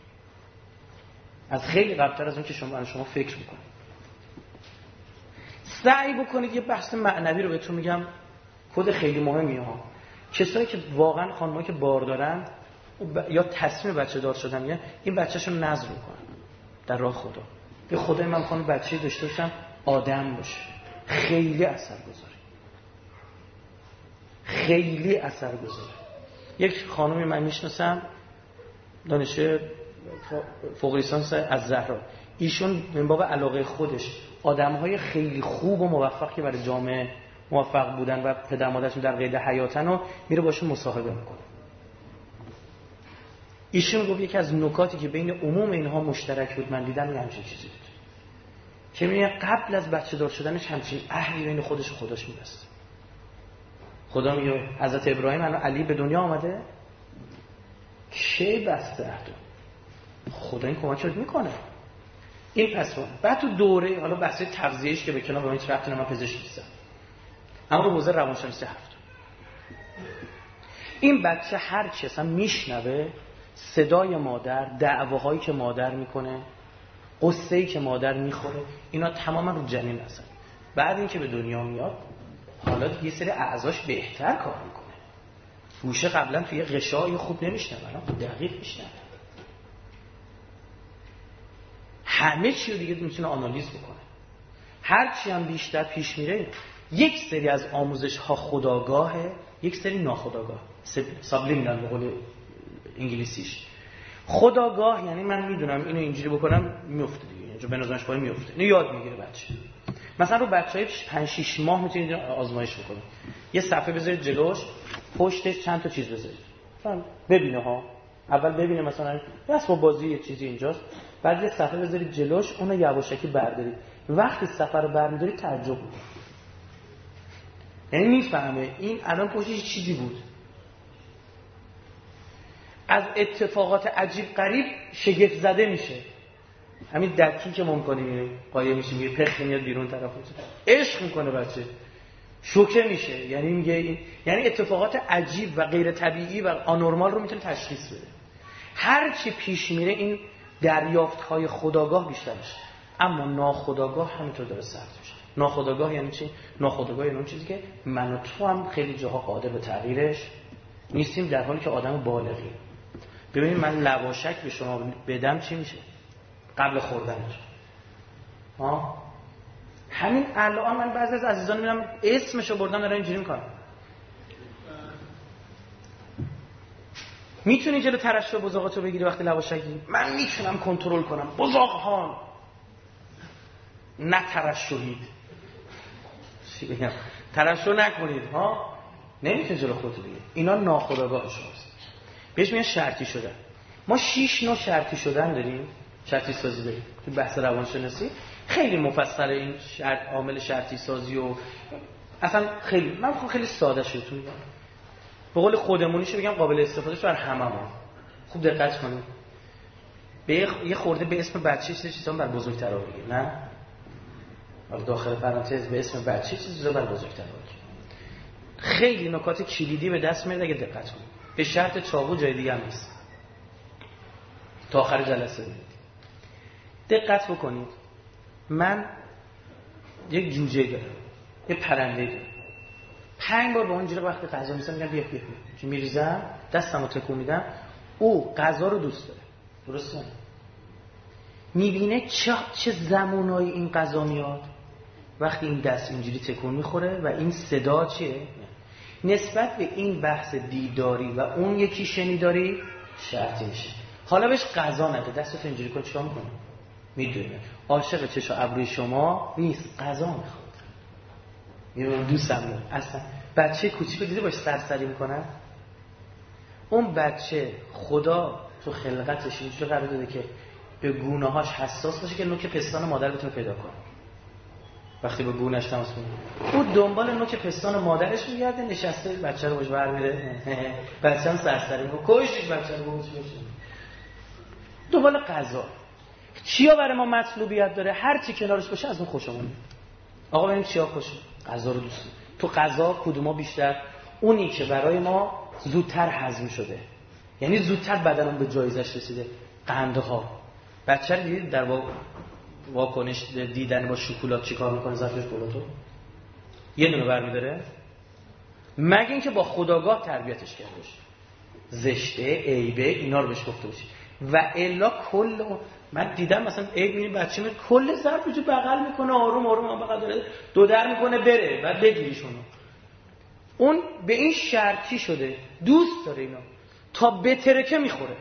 از خیلی قبلتر از اون که شما فکر بکنید. سعی بکنید. یه بحث معنوی رو بهتون میگم، کد خیلی مهمیه ها. کسایی که واقعا خانم‌ها که بار دارن یا تصمیم بچه دار شدن، یا این بچه‌شو نذر بکنن در راه خدا. به خدای من می‌خوام بچه‌ای داشته باشم آدم باشه. خیلی اثرگذاره. خیلی اثرگذاره. یک خانمی من میشناسم، دانشجو فوق لیسانس از زهرا. ایشون من باب علاقه خودش آدم‌های خیلی خوب و موفقی برای جامعه موفق بودن و پدر مادرشون در قید حیاتن و میره باشون مصاحبه میکنه. ایشون گفت یکی از نکاتی که بین عموم اینها مشترک بود من دیدم یه همچین چیزی بود که میگه قبل از بچه دار شدنش همچین عهدی بین خودش و خداش می‌بسته. خدا میگه حضرت ابراهیم الان علی به دنیا آمده، کی بسته عهد؟ خدا این کمکت میکنه. این پس بعد تو دوره حالا بحث تغذیه‌اش که به کنار با این ربطی من پزشک نیستم، اما رو حوزه روانشناسی هفت. این بچه هر چی اصلا میشنوه، صدای مادر، دعواهایی که مادر میکنه، قصه‌ای که مادر میخوره، اینا تماما رو جنین هستن. بعد اینکه به دنیا میاد حالا یه سری اعضاش بهتر کار میکنه. گوشه قبلا توی غشای خوب نمیشنوه، الان دقیق میشنوه. همه چی رو دیگه میتونه آنالیز بکنه. هر چی هم بیشتر پیش میره، یک سری از آموزش ها خودآگاهه، یک سری ناخودآگاه، سابلیمینال به قول انگلیسیش. خودآگاه یعنی من میدونم اینو اینجوری بکنم میفته دیگه، اینجا به نظرش باید میفته. اینو یاد میگیره بچه. مثلا رو بچهای 5-6 ماه میتونید آزمایش بکنید. یه صفحه بذارید جلوش، پشتش چند تا چیز بذارید. مثلا ببینه ها. اول ببینه مثلا اسباب بازی یه چیزی اینجاست. بعد یه صفحه بذارید جلوش، اونو یواشکی بردارید. وقتی صفحه رو برمی‌دارید تعجب می‌کنید. یعنی میفهمه این الان پشتش چیزی بود. از اتفاقات عجیب غریب شگفت زده میشه. همین دکی که ممکنه میره قایم میشه، میگه پخ میاد بیرون طرف میشه. عشق میکنه بچه. شوکه میشه. یعنی میگه این یعنی اتفاقات عجیب و غیر طبیعی و آنورمال رو میتونه تشخیص بده. هر چی پیش میره این دریافت‌های خودآگاه بیشتر میشه. اما ناخودآگاه همینطور داره سرد میشه. ناخودآگاه یعنی چی؟ ناخودآگاه یعنی اون چیزی که من و تو هم خیلی جاها قادر به تغییرش نیستیم، در حالی که آدم بالغی. ببینید من لواشک به شما بدم چی میشه قبل خوردنش؟ همین الان من بعضی از عزیزان میبینم اسمشو بردن دارن اینجوری میکنن. میتونی جلو ترشح بزاقاتو بگیری وقتی لواشکی؟ من میتونم کنترل کنم بزاق‌ها نه ترشحید. چی بگم؟ ترشح نکنید ها. نمیتونی جلو خودتو بگیری. اینا ناخودآگاه شماست. بهش میگن شرطی شدن. ما 6 نوع شرطی شدن داریم، شرطی سازی داریم. تو بحث روانشناسی خیلی مفصل این عامل شرطی سازی و اصلا خیلی من میخوام خیلی ساده بهتون بگم. به قول خودمونیش بگم قابل استفاده شه بر هممون. خوب دقت کنید. یه خورده به اسم بچه چیزا بر بزرگترا بگید، نه؟ داخل پرانتز به اسم بچه چیزا بر بزرگترا بگید. خیلی نکات کلیدی به دست میاد اگه دقت کنید. به شرط چاقو جای دیگه هم نیست. تا آخر جلسه ببینید. دقت بکنید. من یک جوجه دارم، یه پرنده دارم. 5 بار با اونجوری وقتی غذا می‌سازم میگم بیا که میریزم، دستمو تکون میدم، او غذا رو دوست داره. درسته؟ میبینه چه زمانایی این غذا میاد وقتی این دست اینجوری تکون میخوره و این صدا چیه؟ نسبت به این بحث دیداری و اون یکی شنیداری شرطی میشه. حالا بهش غذا نده، دستتو اینجوری کن، چیکار میکنه؟ میدونه عاشق چشم ابروی شما نیست، غذا میخواد. میگه دوستم داره. اصلا بچه کوچیکو دیده باش سرسری میکنه؟ اون بچه خدا تو خلقتش اینجوری قرار داده که به گونه‌هاش حساس باشه که نوک پستان مادر بتونه پیدا کنه. وقتی به گونه‌اش تماس میگیره او دنبال نوک پستان مادرش میگرده، نشسته بچه رو باش برمی‌داره. بچه‌م سرسری میکنه، کشش بچه رو باش دنبال غذا. چیا برای ما مطلوبیت داره؟ هر چی کنارش باشه از اون خوشمون میاد. آقا ببین چیا خوشه؟ غذا رو دوست داره. تو غذا کدوما بیشتر؟ اونی که برای ما زودتر هضم شده، یعنی زودتر بدنم به جایزش رسیده. قندها بچه رو دیدید در واکنش دیدن با شکلات چیکار میکنه؟ ظرف شکلاتو یه دونه برمی‌داره، مگه اینکه با خودآگاه تربیتش کرده باشه، زشته، عیبه، اینا رو بهش گفته باشه. و الا کل من دیدم مثلا عیب می‌بینی بچه می کل ظرف رو بغل میکنه، آروم آروم بغل داره دو در میکنه بره بعد بگیریشونو. اون به این شرطی شده دوست داره اینا تا بترکه میخوره،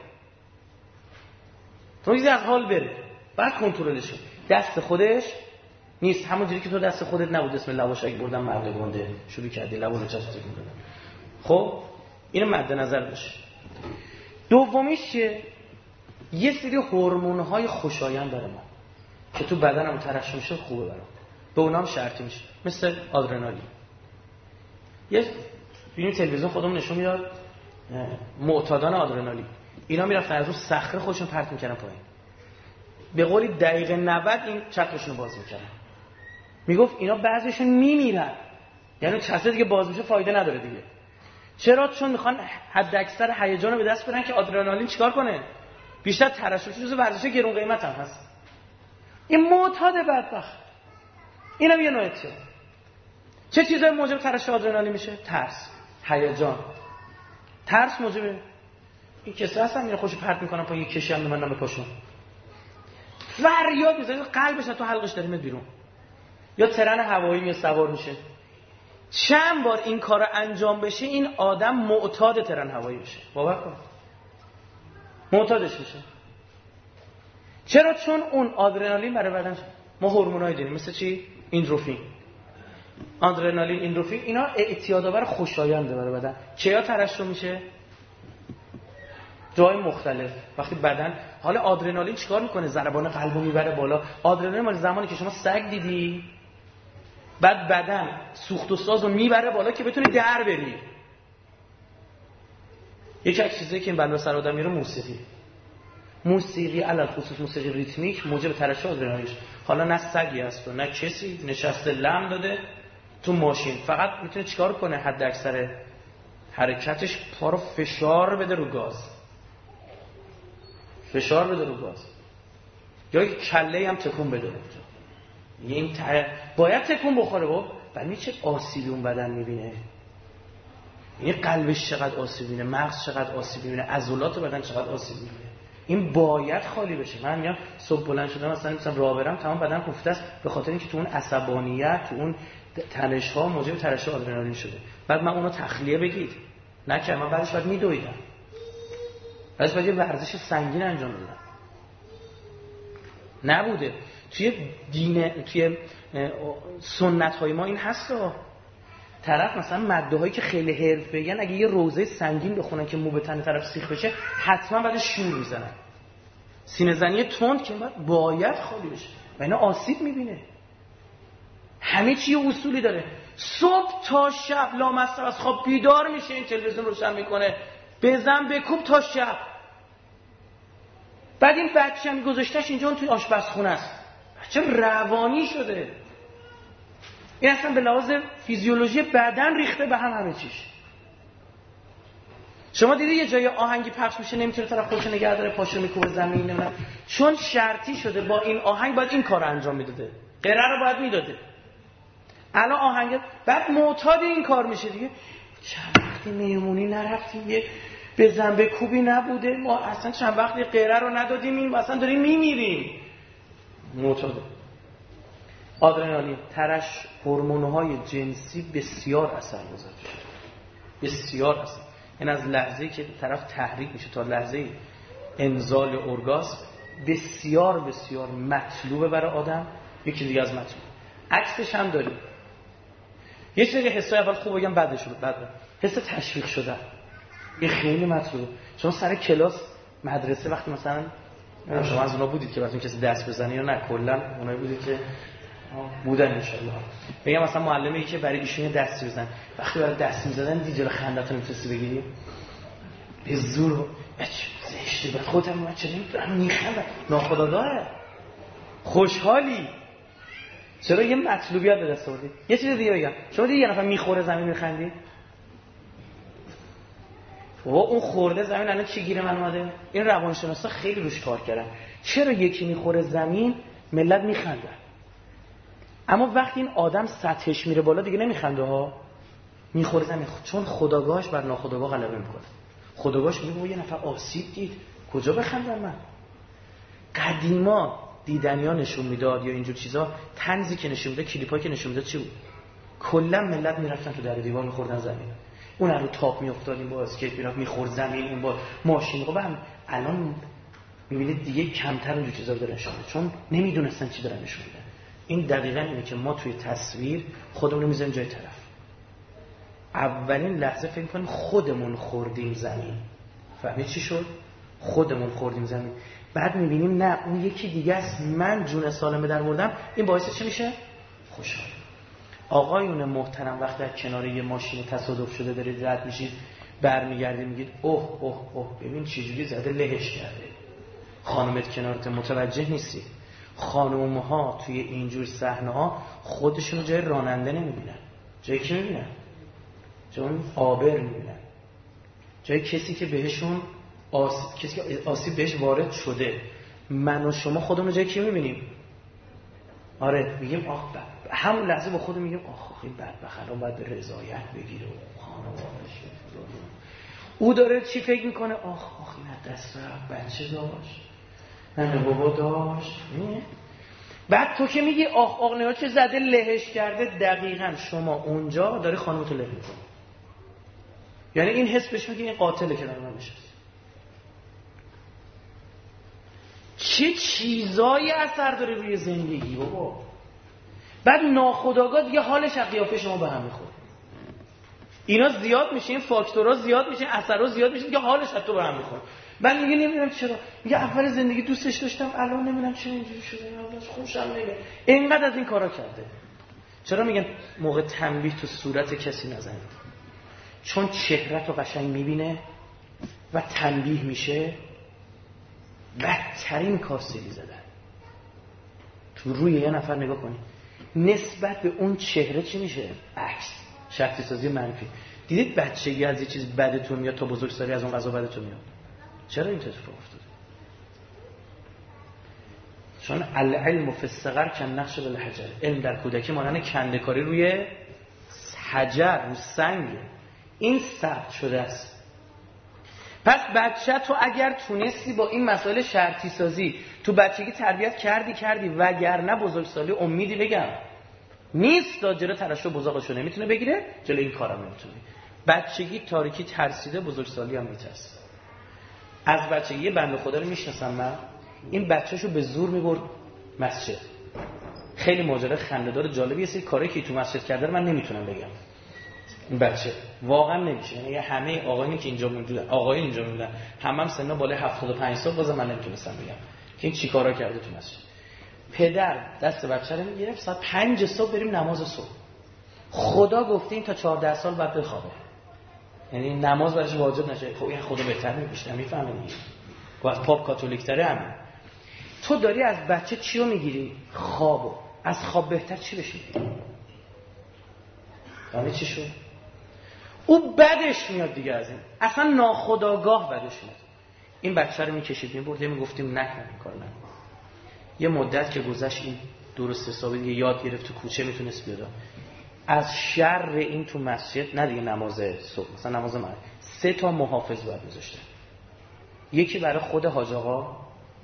تا از حال بره، بعد کنترلش کنه. دست خودش نیست، همونجوری که تو دست خودت نبود اسم لواشک بردن مرد گنده شروع کردی لبو رو چسب می‌کنه. خب اینو مد نظر باشه. دومیش چیه؟ یه سری هورمون‌های خوشایند داره ما که تو بدنم ترشح میشه، خوبه برام، به اونام شرطی میشه، مثل آدرنالین. یه فیلم تلویزیون خودمون نشون میداد معتادان آدرنالین، اینا میرفتن از اون صخره خودشون پرت میکردن پایین، به قولی دقیقه 90 این چترشون رو باز میکردن. میگفت اینا بعضیشون میمیرن، یعنی چتر دیگه باز میشه فایده نداره دیگه. چرا؟ چون میخوان حد اکثر هیجان رو به دست بیارن که آدرنالین چیکار کنه؟ بیشتر ترشح شه، جزو ورزش گرون قیمت هم هست. این معتاد بدبخت، اینم یه نوعه چه چیزای موجب ترشح آدرنالین میشه؟ ترس، هیجان. ترس موجب این کسی هستن میره خوشو پرت میکنن پای یک کشی هم من به پاشون فریاد میزنه، قلبش تو حلقش داره میاد بیرون. یا ترن هوایی میاد سوار میشه. چند بار این کار انجام بشه این آدم معتاد ترن هوایی میشه، باور کن معتادش میشه. چرا؟ چون اون آدرنالین برای بدن ما هورمونایی داریم مثل چی؟ اندروفین، آدرنالین، اندروفین، اینا اعتیادآور خوشاینده برای بدن. چیا ترشح میشه؟ جای مختلف. وقتی بدن حالا آدرنالین چیکار میکنه؟ ضربان قلبو میبره بالا. آدرنالین مال زمانی که شما سگ دیدی بعد بدن سوخت و سازو میبره بالا که بتونی در بری. یکی از چیزایی که این بلا سر آدم میره موسیقی علل خصوص موسیقی ریتمیک موجب ترشح آدرنالین. حالا نه سگی هست و نه کسی نشسته لم داده تو ماشین، فقط میتونه چیکار کنه؟ حد اکثر حرکتش پا رو فشار بده رو گاز، فشار بده رو گاز، یا کله هم تکون بده اونجا. این باید تکون بخوره با ولی چه آسیبی اون بدن میبینه. این قلبش چقدر آسیب میبینه، مغز چقدر آسیب میبینه، عضلات بدن چقدر آسیب میبینه. این باید خالی بشه. من میگم صبح بلند شدم مثلا راه برم تمام بدن کوفته است به خاطر اینکه تو اون عصبانیت، تو اون تنش ها موجب ترشح آدرنالین شده. بعد من اونو تخلیه بگید نکردم، من بعدش بعد میدویدم، بعدش بعد یه ورزش سنگین انجام دادم. نبوده توی دین، توی سنت های ما این هست. طرف مثلا ماده هایی که خیلی حرفه‌ای ان اگه یه روزه سنگین بخونن که مو به تن طرف سیخ بشه حتما بعد شور میزنن. سینه زنی تند که باید خالی بشه و اینا آسیب میبینه. همه چی اصولی داره. صبح تا شب لامصب از خواب بیدار میشه، این تلویزیون روشن میکنه، بزن بکوب تا شب. بعد این بچه هم گذاشتش اینجا اون توی آشپزخونه است، بچه روانی شده. این اصلا به لحاظ فیزیولوژی بدن ریخته به هم همه چیش. شما دیدی یه جای آهنگی پخش میشه نمیتونه طرف خودش نگه داره، پاشو میکوبه زمین، نمیدونم چون شرطی شده با این آهنگ باید این کارو انجام میداده، قرار رو باید میداده. الان آهنگ بعد معتاد این کار میشه دیگه. چند وقتی مهمونی نرفتیم یه بزن به کوبی نبوده، ما اصلا چند وقتی قرار رو ندادیم، این اصلا داریم میمیریم. معتاد آدرنالین، ترشح، هورمون‌های جنسی بسیار اثرگذار شده، بسیار اثر. این از لحظه‌ای که طرف تحریک میشه تا لحظه انزال ارگاسم بسیار بسیار مطلوبه برای آدم. یکی دیگه از مطلوب عکسش هم داریم. یه سری حسای اول خوب بگم بعدش رو بعد حس تشویق شدن این خیلی مطلوبه. شما سر کلاس مدرسه وقتی مثلا شما از اونا بودید که مثلا کسی دست بزنه یا نه، کلا اونایی بودید که بودن ان شاء الله. بگم مثلا معلمی که برای ایشون دست بزنن، وقتی برای دست می‌زدن دیگه خندتون می‌تونستی بگیری به زور زشته. بعد خودم بچه‌ها می‌خندن، ناخودآگاه خوشحالی. چرا یه مطلوبیت به دست آوردید. یه چیز دیگه بگم، شما دیدید یه نفر میخوره زمین میخندی؟ و اون خورده زمین الان چی گیره من اومده؟ این روانشناسا خیلی روش کار کردن. چرا یکی میخوره زمین ملت میخندن، اما وقتی این آدم سطحش میره بالا دیگه نمیخنده ها، میخوره زمین، چون خودآگاهش بر ناخودآگاه غلبه میکنه. خودآگاهش میگه یه نفر آسیب دید، کجا بخندم من؟ قدیما دیدنیا نشون میداد یا اینجور چیزا، طنزی که نشون میداد، کلیپایی که نشون میداد چی بود؟ کلا ملت میرفتن تو در دیوار میخوردن زمین. اون رو تاپ میافتاد، این با اسکیت میرفت میخورد زمین، اون با ماشین. خب الان میبینید دیگه کمتر اونجور چیزا داره نشون میده، چون نمیدونستن چی دارن نشون میدن. این دقیقاً اینه که ما توی تصویر خودمون رو میذاریم جای طرف. اولین لحظه فکر کنیم خودمون خوردیم زمین. فهمید چی شد؟ خودمون خوردیم زمین. بعد میبینیم نه، اون یکی دیگه است، من جون سالمه در بردم. این باعث چی میشه؟ خوشحال. آقایون محترم، وقتی در کنار یه ماشین تصادف شده دارید رد میشید، برمیگردید میگید اوه اوه اوه ببین چه جوری زده لهش کرده. خانمت کنارت متوجه نیستی. خانم‌ها توی اینجور صحنه‌ها خودشون رو جای راننده نمیبینن. جای کی میبینن؟ جای آبر میبینن. جای کسی که بهشون کسی که آسیب بهش وارد شده. من و شما خودمون جای کی میبینیم؟ آره میگیم آخ همون لحظه با خودم میگیم آخ این بدبخت الان باید به رضایت بگیره و خانواده‌اش. او داره چی فکر میکنه؟ آخ این دست بچه داشت، نه بابا داشت. بعد تو که میگی آخ نگاه چه زده لهش کرده، دقیقاً شما اونجا داری خانومتو له میکنی. یعنی این حس بهش میگه این قاتله که در من نشسته. چه چیزایی اثر داره روی زندگی بابا. بعد ناخودآگاه دیگه حالش از قیافه شما به هم میخوره. اینا زیاد میشه، این فاکتورها زیاد میشه، اثرها زیاد میشه، دیگه حالش از تو به هم میخوره. من میگه نمیدونم چرا، میگه اول زندگی دوستش داشتم الان نمیدونم چرا اینجوری شده، ازش خوشم نمیاد. اینقدر از این کارا کرده. چرا میگن موقع تنبیه تو صورت کسی نزنید؟ چون چهره‌تو قشنگ میبینه و تنبیه میشه. بدترین کاسلی زدن. تو روی یه نفر نگاه کنی، نسبت به اون چهره چی میشه؟ عکس، شخصیت سازی منفی. دیدید بچگی از یه چیز بدتون میاد تا بزرگسالی از اون غذا بدتون میاد. چرا این اتفاق افتاده؟ چون العلم فی الصغر کالنقش فی الحجر. علم در کودکی مانند کنده‌کاری روی حجر، روی سنگ. این ثبت شده است. پس بچه تو اگر تونستی با این مسائل شرطی سازی تو بچگی تربیت کردی وگرنه بزرگسالی امیدی بگم نیست، جلو ترشح بزاقشو نمیتونه بگیره، جلو این کارم نمیتونه. بچگی تاریکی ترسیده، بزرگسالی هم میترسه. از بچگی یه بنده خدا رو میشناسم من، این بچه‌شو به زور میبرد مسجد. خیلی ماجرا خنده‌دار جالبی، یه سری کارایی که تو مسجد کرده من نمیتونم بگم. این بچه واقعا نمیشه. یعنی همه آقایونی که اینجا موجودن، آقایون اینجا موندن، هم سنا بالای 75 سال، بازم من نمیتونستم بگم که این چیکارا کرده تو مسجد. پدر دست بچه رو میگرفت، ساعت 5 صبح بریم نماز صبح. خدا گفته این تا 14 سال بعد بخوابه، یعنی نماز براش واجب نشه. خب این خدا بهتر میگه، میفهمه دیگه. و از پاپ کاتولیک تره همین. تو داری از بچه چی رو میگیری؟ خوابو. از خواب بهتر چی بشه؟ یعنی چی شد؟ او بدش میاد دیگه از این، اصلا ناخودآگاه بدش میاد. این بچه رو میکشید میبرد، میگفتیم نکن این کار نکن. یه مدت که گذشت این درست حسابی دیگه یاد گرفت، تو کوچه میتونست بیاد. از شر این تو مسجد نه دیگه نماز صبح، مثلا نماز مغرب 3 تا محافظ باید گذاشته. یکی برای خود حاج آقا،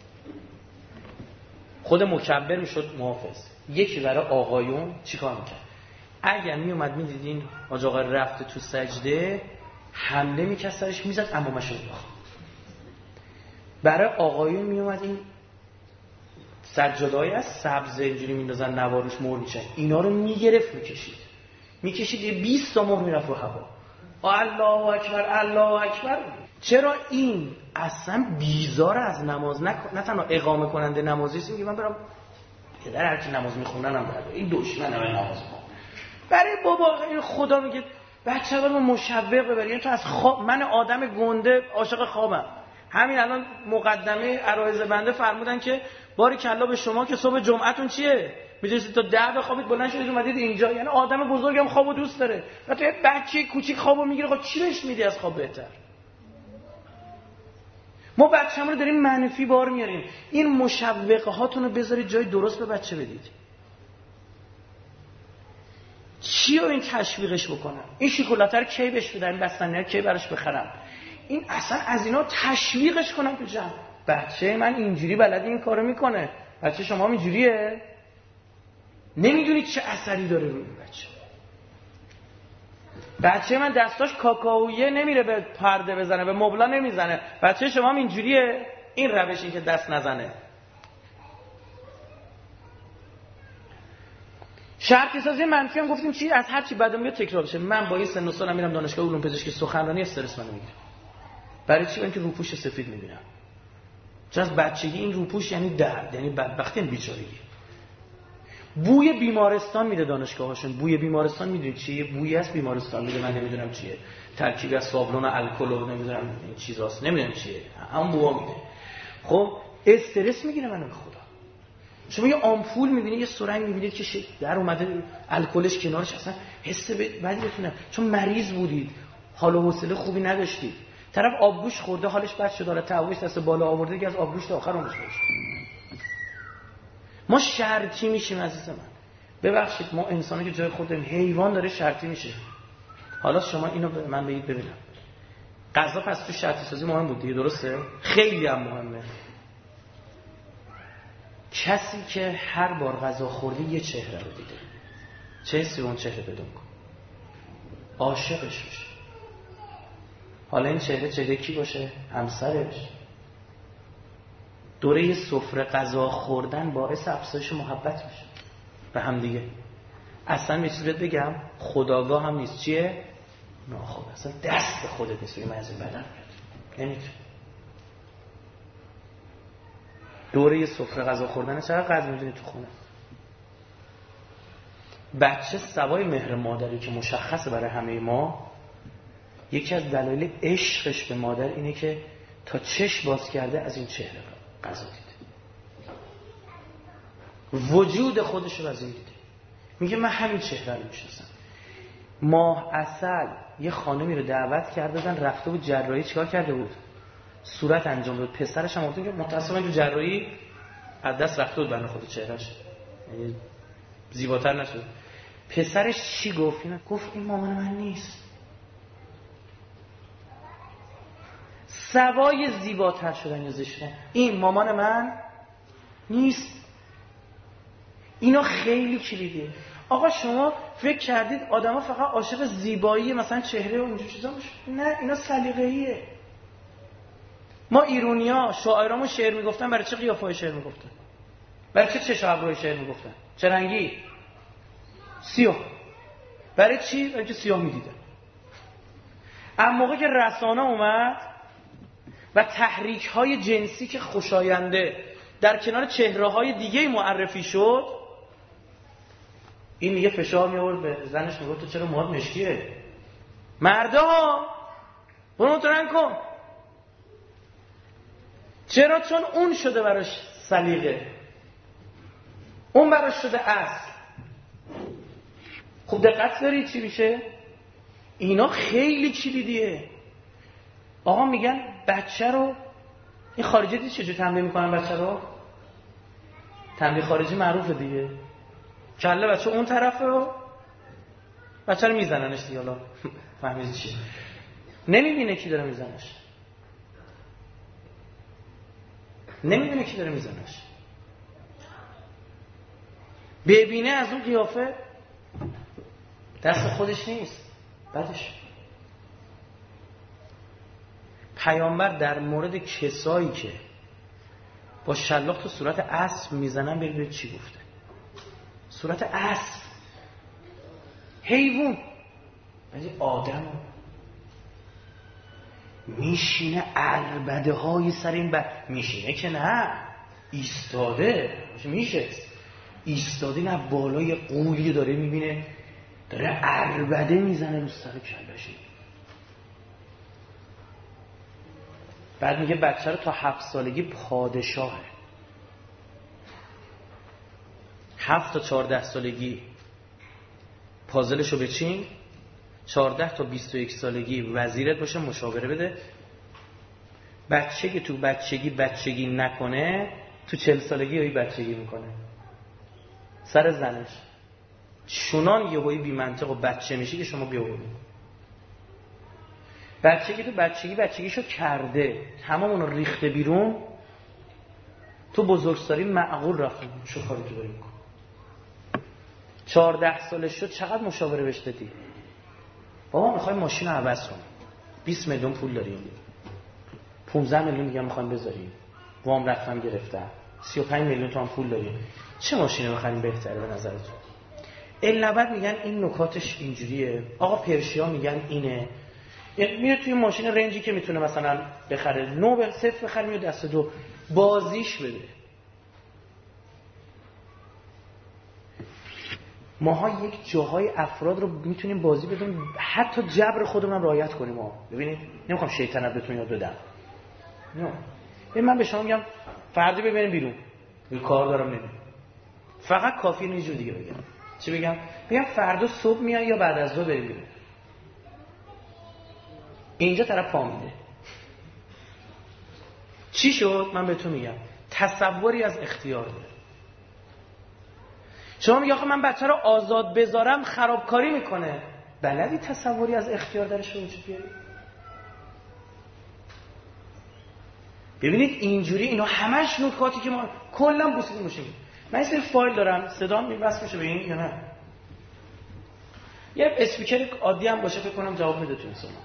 خود مکبر میشد محافظ، یکی برای آقایون. چیکار میکرد؟ اگر میومد میدیدین حاج آقا رفته تو سجده، حمله میکرد سرش، میزد عمامش رو می‌باخت. برای آقایون میومد این سجاده‌ای از سبز اینجوری میندازن نواروش مهر میشن، اینا رو میگرفت میکشید یه 20 تا مهر میرفت رو هوا. الله اکبر الله اکبر. چرا این اصلا بیزار از نماز نه تنها اقامه کننده نمازی میگه من برم پدر هر کی نماز میخوننم برای این دشمنه به نماز میخونه. برای بابا این خدا میگه بچه‌ها رو مشوق ببرید. یعنی تو از خواب، من آدم گنده عاشق خوابم. همین الان مقدمه عرایض بنده فرمودن که باریکلا به شما که صبح جمعتون چیه؟ می‌دونید تا 10 بخوابید بلند شدید اومدید اینجا. یعنی آدم بزرگم خوابو دوست داره. حتی یه بچه کوچیک خوابو میگیره. خب چی بهش میدی از خواب بهتر؟ ما بچه‌مون رو داریم منفی بار میاریم. این مشوقه هاتون رو بذارید جای درست به بچه بدید. چی رو این تشویقش بکنم؟ این شکلات رو کی بهش بدم؟ این بستنی رو کی براش بخرم؟ این اصلا از اینا تشویقش کنم تو جمع. بچه من اینجوری بلده این کارو میکنه. بچه شما هم اینجوریه؟ نمیدونید چه اثری داره روی بچه. بچه من دستاش کاکائویه نمیره به پرده بزنه، به مبلا نمیزنه. بچه شما هم اینجوریه؟ این روشی که دست نزنه. شرطی سازی منفی هم گفتیم چی؟ از هر چی بعدم میاد تکرار بشه. من با این سن و سالم میرم دانشگاه علوم پزشکی سخنرانی، استرس منو میگیره. برای چی؟ اینکه روپوش سفید میبینم. چون از بچگی این روپوش یعنی درد، یعنی بدبختی، یعنی بیچارگی. بوی بیمارستان میده دانشگاهاشون. بوی بیمارستان میدونید چیه؟ بویی از بیمارستان میده، من نمیدونم چیه. ترکیبی از صابون و الکل و نمیدونم این چیزاست، نمیدونم چیه. همون بوها میده. خب استرس میگیره منو به خدا. شما یه آمپول میبینید، یه سرنگ میبینید که در اومده الکلش کنارش، اصلا حس بدی بتونه، چون مریض بودید، حال و حوصله خوبی نداشتید. طرف آبگوش خورده حالش بد شده، داره تعویض دست بالا آورده دیگه از آبگوش تا آخر عمرش باشه. ما شرطی میشیم عزیز من. ببخشید ما انسانی که جای خودمون، حیوان داره شرطی میشه. حالا شما اینو به من بگید ببینم. غذا پس تو شرطی سازی مهم بود دیگه، درسته؟ خیلی هم مهمه. کسی که هر بار غذا خورده یه چهره رو دیده، چه حسی اون چهره پیدا می‌کنه؟ عاشقش میشه. حالا این چهره کی باشه؟ همسرش. دوره سفره غذا خوردن باعث افزایش محبت میشه به هم دیگه. اصلا یه چیز بهت بگم، خودآگاه هم نیست. چیه؟ ناخواه. اصلا دست خودت نیست. من از این بدن نمیتونی. دوره سفره غذا خوردن چقدر غذا می‌دونی تو خونه؟ بچه سوای مهر مادری که مشخصه برای همه ما، یکی از دلایل عشقش به مادر اینه که تا چشم باز کرده از این چهره غذا دیده، وجود خودش رو از این دیده. میگه من همین چهره رو میشناسم. ماه عسل یه خانمی رو دعوت کردن، رفته بود جراحی، چیکار کرده بود؟ صورت انجام داد. پسرش هم گفت که متأسفانه تو جراحی از دست رفته بود بنده خود چهرهش، یعنی زیباتر نشد. پسرش چی گفت؟ گفت این مامان من نیست. سوای زیباتر شدن یا زشت شدن، این مامان من نیست. اینا خیلی کلیدیه. آقا شما فکر کردید آدما فقط عاشق زیبایی مثلا چهره و اینجور چیزا میشه؟ نه، اینا سلیقه‌ایه. ما ایرونیا شاعرامون شعر میگفتن، برای چه قیافه‌های شعر میگفتن؟ برای چه چشم ابروی شعر میگفتن؟ چه رنگی؟ سیاه. برای چی؟ برای که سیاه میدیدن. اما موقعی که رسانه اومد و تحریک‌های جنسی که خوشاینده در کنار چهره‌های دیگه معرفی شد، این میگه فشار می‌آورد به زنش، میگفت تو چرا موهات مشکیه؟ مردا برو مترنگ کن. چرا؟ چون اون شده براش سلیقه، اون براش شده اصل. خوب دقت دارید چی میشه؟ اینا خیلی کلیدیه. آقا میگن بچه رو، این خارجی دید چجور تمرین میکنن بچه رو؟ تمرین خارجی معروفه دیگه. کله بچه اون طرفه و بچه رو میزننش دیگه. حالا فهمیدی چی؟ نمیبینه کی داره میزنش، نمیبینه کی داره میزنش. ببینه از اون قیافه دست خودش نیست، بعدش پیامبر در مورد کسایی که با شلاق تو صورت اسب میزنن ببینید چی گفته. صورت اسب، حیوان، ولی آدم میشینه عربده های سر این میشینه که نه، ایستاده میشه، ایستاده نه، بالای قولی داره میبینه داره عربده میزنه رو سر کله‌ش. بعد میگه بچه رو تا 7 سالگی پادشاهه. 7 تا 14 سالگی پازلشو بچین، 14 تا 21 سالگی وزیرت باشه، مشاوره بده. بچگی تو بچگی نکنه، تو 40 سالگی هایی بچگی میکنه سر زنش. چونان یه هایی بی منطق و بچه میشه که شما بیاورید. بچگی تو بچگیشو کرده، تمام اونو ریخته بیرون، تو بزرگسالی معقول رفت شو کاری تو داری میکن. 14 سالش شد، چقدر مشاوره بهش دادی؟ بابا میخوای ماشین رو عوض کنی، 20 میلیون پول داریم، 15 میلیون دیگه میخوایم بذاریم، وام رفتم گرفتم، 35 میلیون تومان پول داریم، چه ماشینی بخریم بهتره به نظرتون؟ النبت میگن این نکاتش اینجوریه، آقا پرشیا میگن اینه. میره توی ماشین رنجی که میتونه مثلا بخره 9 به 0 بخره، میاد دست 2 بازیش بده. ماها یک جاهای افراد رو میتونیم بازی بدیم، حتی جبر خودمون رعایت کنیم. ما ببینید نمیخوام شیطنت بهتون یاد بدم، نه من به شما میگم فردا ببریم بیرون، یه کار دارم نمیدونم، فقط کافیه یه جور دیگه بگم. چی بگم؟ بگم فردا صبح میای یا بعد از ظهر بریم بیرون. اینجا طرف پا میده. چی شد؟ من بهتون میگم تصوری از اختیار داره. شما میگه آخه من بچه رو آزاد بذارم خرابکاری میکنه. بلدی تصوری از اختیار درش رو وجود بیاری؟ ببینید اینجوری اینا همش نکاتی که ما کلا بوسیدیم میشه. من این سری فایل دارم، صدا میبس میشه به این یا نه؟ یه اسپیکر عادی هم باشه فکر کنم جواب میده تو این سوال.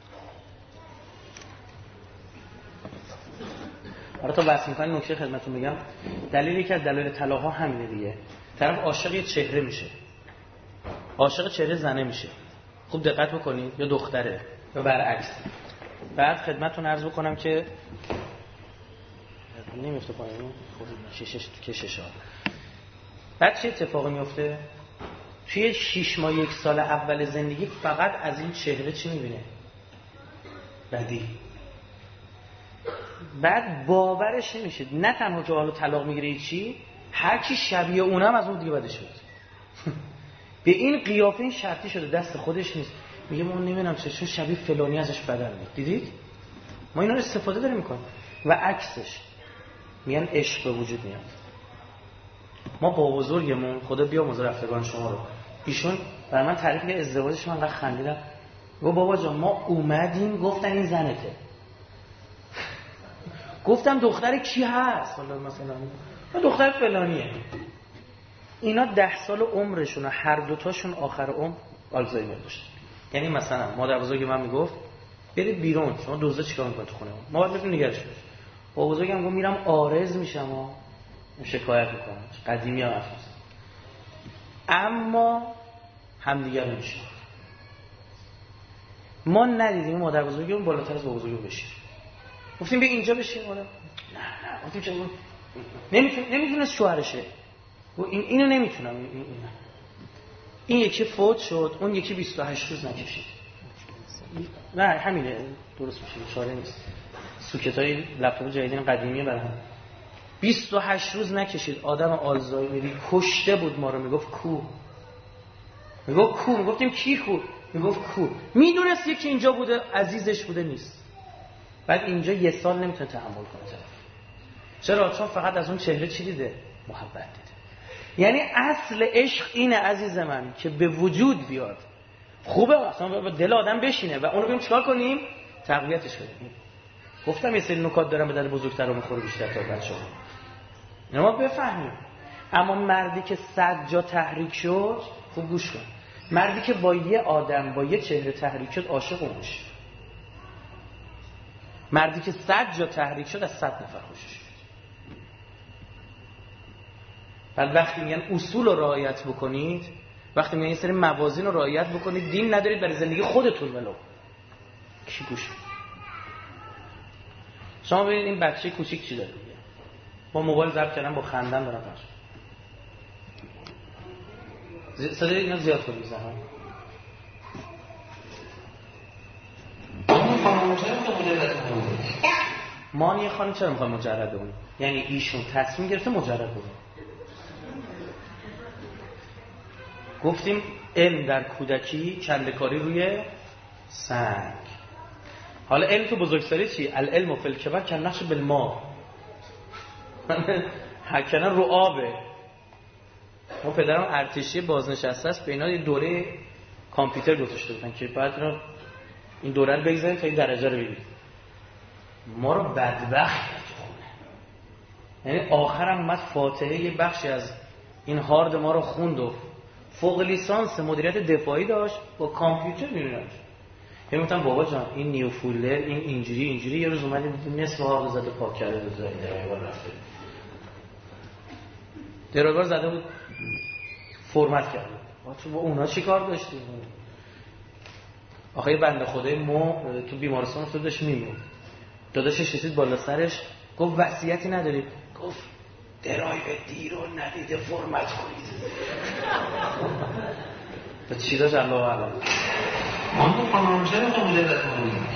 حالا تا بحث می‌کنم نکته خدمتتون میگم، دلیلی که از دلایل طلاق‌ها همینه دیگه. طرف عاشق یه چهره میشه، عاشق چهره زنه میشه، خوب دقت بکنید، یا دختره یا برعکس. بعد خدمتتون عرض بکنم که نمیفته پایین کشش ها. بعد چه اتفاقی میفته؟ توی 6 ماه 1 سال اول زندگی فقط از این چهره چی میبینه؟ بدی. بعد باورش نمیشه، نه تنها که حالا طلاق میگیره چی، هر کی شبیه اونم از اون دیگه بدش شد. به این قیافه این شرطی شده، دست خودش نیست، میگه ما نمیدونم چون شبیه فلانی ازش بدل میاد. دیدید؟ ما اینا رو استفاده داریم میکنیم. و عکسش میگن عشق به وجود میاد. ما با بزرگمون، خدا بیامرزه رفتگان شما رو، ایشون برای من تعریف کرد ازدواجش، من انقدر خندیدم. گفت بابا جان ما اومدیم گفتن این زنته. گفتم دختر کی هست؟ حالا مثلا دختر فلانیه. اینا 10 سال عمرشون هر دوتاشون آخر عمر آلزایمر داشتن. یعنی مثلا مادر بزرگ من میگفت برید بیرون، شما دوزه چیکار میکنید تو خونه ما باید بتونید نگرش دارید. با بزرگم گفت میرم عارض میشم و شکایت میکنم، قدیمی ها حرف میزنن، اما همدیگر نمیشه. ما ندیدیم مادر بزرگمون بالاتر از بابا بزرگمون بشیم. گفتیم بیا اینجا بشین، نه گفتیم چه نمیتونه شوهرشه، اینو نمیتونم. این یکی فوت شد، اون یکی 28 روز نکشید. نه همینه درست میشه، چاره نیست. سوکتای لپتاپ جدیدین قدیمیه برای هم. 28 روز نکشید، آدم آلزایمری کشته بود ما رو. میگفت کو، میگفتیم کی کو، میگفت کو. میدونست یکی اینجا بوده عزیزش بوده نیست. بعد اینجا 1 سال نمیتونه تحمل کنه طرف. چرا؟ چون فقط از اون چهره چی دیده؟ محبت دیده. یعنی اصل عشق اینه عزیز من که به وجود بیاد. خوبه اصلا به دل آدم بشینه و اونو بریم چیکار کنیم؟ تقویتش کنیم. گفتم یه سری نکات دارم به دل بزرگتر رو میخوره بیشتر تا بچه‌ها. اینا ما بفهمیم. اما مردی که 100 جا تحریک شد، خوب گوش کن. مردی که با یه آدم با یه چهره تحریک شد عاشق اون میشه. مردی که 100 جا تحریک شد از 100 نفر خوشش میاد. بعد وقتی میگن اصول رو رعایت بکنید، وقتی میگن یه سری موازین رو رعایت بکنید، دین ندارید برای زندگی خودتون ولو کی گوش میده؟ شما ببینید این بچه کوچیک چی داره میگه. با موبایل ضبط کردن، با خندن دارن پخش. صدای اینا زیاد کنید زحمت. مانی خانم چرا میخواد مجرد اون؟ یعنی ایشون تصمیم گرفته مجرد اون. گفتیم علم در کودکی کنده‌کاری روی سنگ. حالا علم تو بزرگسالی چی؟ العلم فی الکبر کالنقش بالماء، حکنن رو آبه. ما پدرم ارتشی بازنشسته است، به اینا یه دوره کامپیوتر گذاشته بودن که بعد این دوره رو بگذارید تا این درجه رو بگیرید. ما رو بدبخت کرد خونه. یعنی آخرم اومد فاتحه یه بخشی از این هارد ما رو خوند و فوق لیسانس مدیریت دفاعی داشت با کامپیوتر می‌رونش. یعنی گفتم بابا جان این نیو فولر این اینجوری یه روز اومدیم نصف هارد زده پاک کرده بود، درایور رفته. درایور زده بود فرمت کرده. با اونا چی کار داشتیم؟ آخه بنده خدای ما تو بیمارستان افتاد داشت میمون. داداشش رسید بالا سرش گفت وصیتی نداری؟ گفت درایو دی رو ندیده فرمت کنید. تو چی داشت الله اعلم. ما پراموشن تو بوده بکنیم.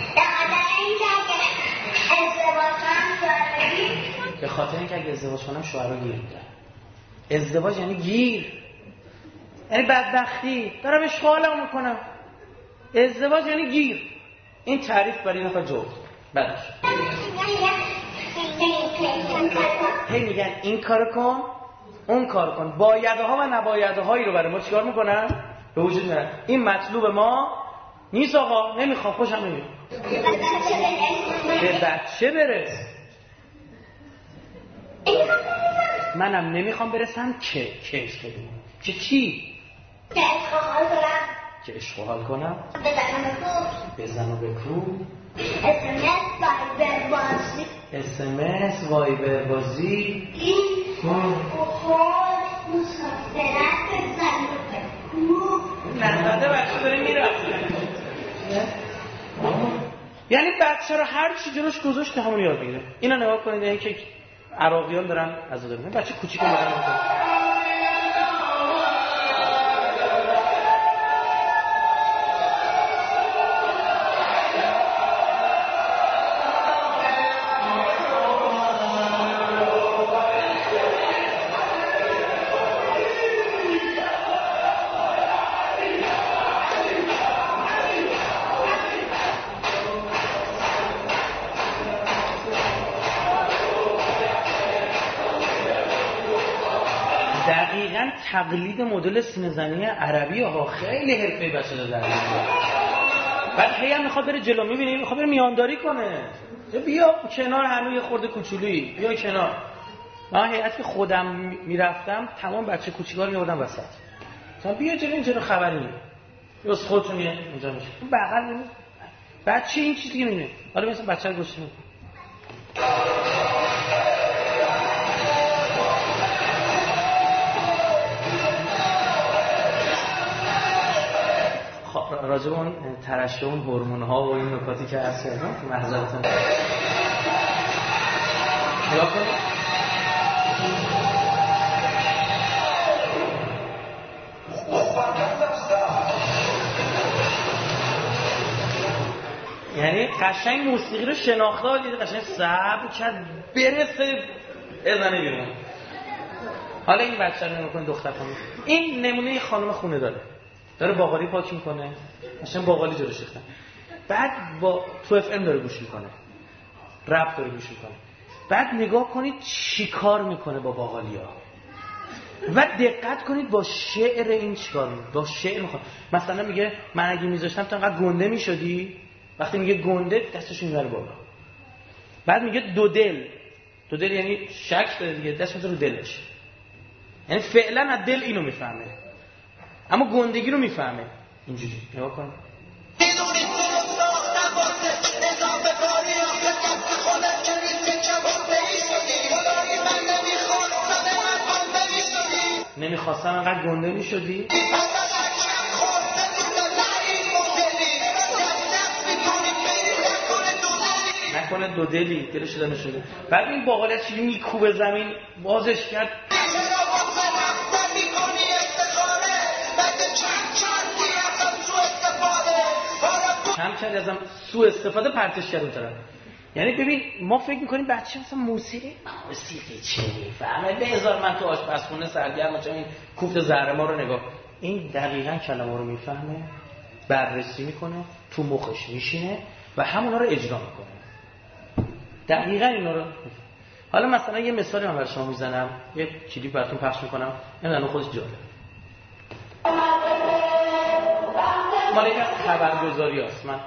به خاطر اینکه اگه ازدواج کنم شوهرو گیر میدن. ازدواج یعنی گیر، یعنی بدبختی، دارم اشغالم میکنم. ازدواج یعنی گیر. این تعریف برای نفر جفت. بعدش هی میگن این کارو کن اون کارو کن، بایدها و نبایدهایی رو برای ما چیکار میکنن؟ به وجود میارن. این مطلوب ما نیست آقا، نمیخوام، خوشم نمیاد. به بچه برس. منم نمیخوام برسم که چی؟ که اشغال کنم، بزن و بکوب، SMS وایبر بازی، نزده بچه داره میرفته. یعنی بچه رو هر چی جلوش گذاشت که همون یاد بگیره. اینا نگاه کنید، این که عراقیان دارن از دارن بچه کوچیک دارن میکنن. تقلید مدل سینه‌زنی عربی ها خیلی حرفه‌ای بچه داره. بعد هی هم میخواد بره جلو، میبینی میخواد بره میانداری کنه. بیا کنار هنوز یه خورده کوچولی، بیا کنار. من هیئتی خودم میرفتم تمام بچه کوچیکا رو میآوردم وسط. مثلا بیا جلو، اینجا خبری نیست. یا خودتون اینجا میشه. بغل نمی. بچه این چیزی نمی‌بینه. حالا مثلا بچه رو گوشتی می‌کنه. راجع به اون ترشح اون هورمون‌ها و این نکاتی که عرض کردم معذرت نگاه کنید. یعنی قشنگ موسیقی رو شناخته دید، قشنگ صبر کرد برسه ازنه بیرون. حالا این بچه رو نگاه کنید، دختر خانم. این نمونه خانم خونه داره باقالی پاک میکنه، مثلا باقالی جلوش ریختن، بعد با تو اف ام داره گوش میکنه، رپ داره گوش میکنه، بعد نگاه کنید چی کار میکنه با باقالیا و دقت کنید با شعر این چیکار میکنه. با شعر میخواد مثلا میگه من اگه میذاشتم تو انقدر گنده میشدی، وقتی میگه گنده دستش میبره بالا، بعد میگه دو دل یعنی شک داره دیگه، دست میذاره رو دلش، یعنی فعلا از دل اینو میفهمه اما گندگی رو میفهمه. اینجوری نگاه کن. نمیخواستم انقدر گنده میشدی؟ نکنه دو دلی دلش شده نشده. بعد این باقالی چیزی میکوبه زمین، بازش کرد. چند ازم سوء استفاده پرتش کرد اون طرف. یعنی ببین ما فکر میکنیم بچه مثلا موسیقی چی میفهمه، به هزار من تو آشپزخونه سرگرم چون این کوفت زهر ما رو نگاه. این دقیقاً کلمه رو میفهمه، بررسی میکنه، تو مخش میشینه و همونا رو اجرا میکنه. دقیقاً اینا رو. حالا مثلا یه مثالی من برای شما میزنم، یه کلیپ براتون پخش میکنم، نمیدونم خودش جالب. مال یک خبرگزاری هست. من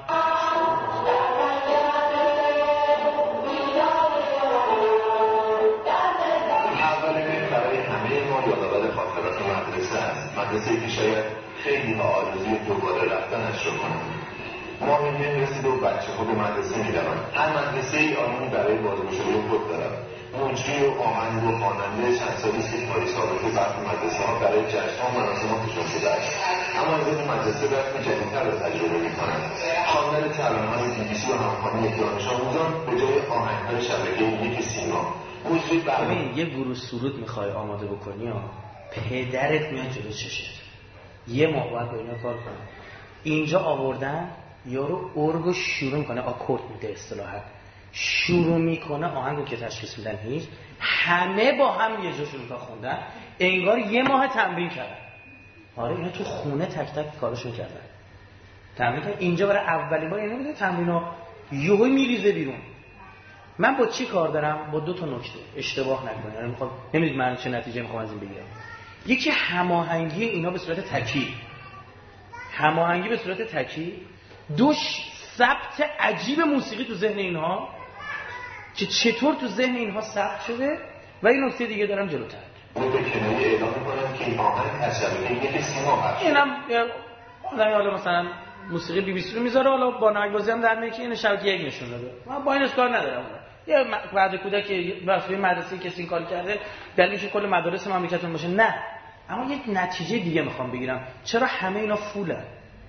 اولین برای همه ما یادآور خاطرات مدرسه است. مدرسه‌ای که شاید خیلی ها آرزوی دوباره رفتنش رو کنند. ما می‌رسید و بچه‌ها به مدرسه می‌روند. هر مدرسه‌ای آیینی برای بازگشایی خود دارد. مجری و آهنگ و خواننده چند سالی است که پای سابقه برخی مدرسه‌ها برای جشن‌ها و مراسماتشان بوده است. اما از این مدرسه رسم جدیدتر را تجربه می‌کنند. خواندن ترانه‌های BBC و همخوانی دانش آموزان به جای آهنگ‌های شبکه‌ای یک سیما. ببین یه گروه سرود میخوای آماده بکنی ها، پدرت میاد جلو چشت، یه ماه باید با اینا کار کنه. اینجا آوردن یارو ارگو شروع میکنه، آکورد میده اصطلاحا، شروع میکنه آهنگو که تشخیص میدن هیچ، همه با هم یه جا شروع میکنن خوندن، انگار یه ماه تمرین کردن. آره اینا تو خونه تک تک کارشون کردن، تمرین کردن. اینجا برای اولین بار یعنی میده تمرینا یهو میریزه بیرون. من با چی کار دارم؟ با دو تا نکته، اشتباه نکنید. یعنی میخوام نمیدونید من چه نتیجه میخوام از این بگیرم. یکی هماهنگی اینا به صورت تکی، هماهنگی به صورت تکی. دو ثبت عجیب موسیقی تو ذهن اینها که چطور تو ذهن اینها ثبت شده. و این نکته دیگه دارم جلوتر. اون به کنایه اعلام می‌کنم که این آهنگ از شبکه یک سیما پخش. اینم حالا مثلا موسیقی بی بی سی رو میذاره، حالا با نایبازی هم در میگه که این شبکه یک نشون داده. من با این کار ندارم. یه بعد کودک که واسه مدرسه کسی این کار کرده دلیلش کل مدارس مملکتمون باشه، نه. اما یک نتیجه دیگه میخوام بگیرم، چرا همه اینا فولن؟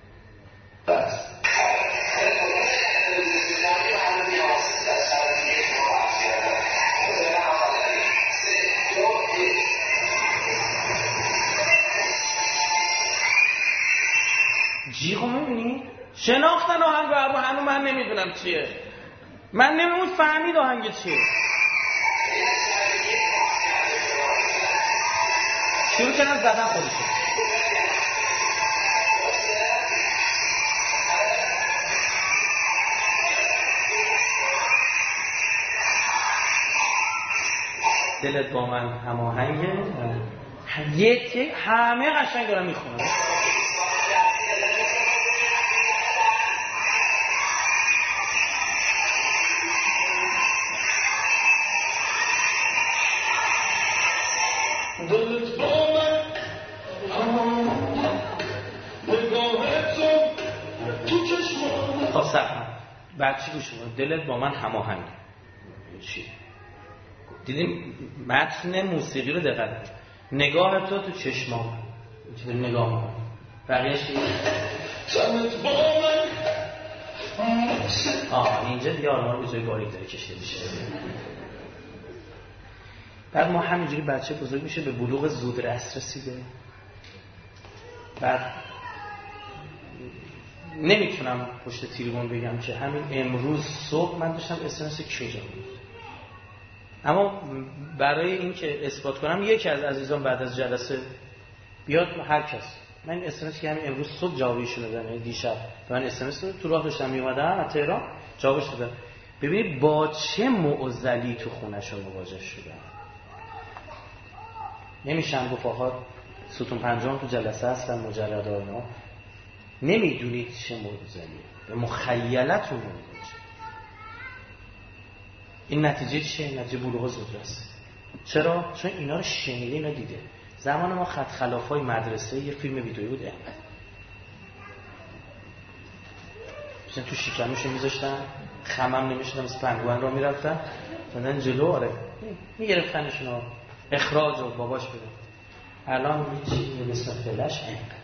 جیغو میبینی؟ شناختن آهنگ رو هنوز من نمیدونم چیه، من نمیدونم فهمید آهنگ چیه. شروع کردن زدن خودشون. دلت با من هماهنگه، همه قشنگ دارن میخونن. خب سخن بعد چی گوش کن؟ دلت با من هماهنگ چی؟ دیدیم متن موسیقی رو دقت کن، نگاه تو چشمام چی داری نگاه می‌کنی؟ بقیه‌اش اینجا دیگه آرمان به جای باریک داره کشیده میشه. بعد ما همینجوری بچه بزرگ میشه، به بلوغ زودرس رسیده. بعد نمیتونم پشت تریبون بگم که همین امروز صبح من داشتم اسمس کیجا بود. اما برای این که اثبات کنم یکی از عزیزان بعد از جلسه بیاد، هر کس، من اسمس که همین امروز صبح جوابیشون دادم، دیشب من اسمس تو راه داشتم میومدم از تهران جوابش دادم. ببینید با چه معضلی تو خونه‌شون مواجه شدن. نمیشم گفت آقا ستون پنجم تو جلسه هستن مجرد اینا، نمیدونید چه معضلیه، به مخیلتون نمیدونید. این نتیجه چیه؟ نتیجه بلوغ زودرس. چرا؟ چون اینا رو شنیده، اینا دیده. زمان ما خط خلافای مدرسه یه فیلم ویدئویی بود اینقدر مثلا تو شکمشون میذاشتن، خمم نمیشدن، مثل پنگوئن را میرفتن مثلا جلو، آره میگرفتنشون رو اخراج و باباش بده. الان چیزی مثل فلش اینقدر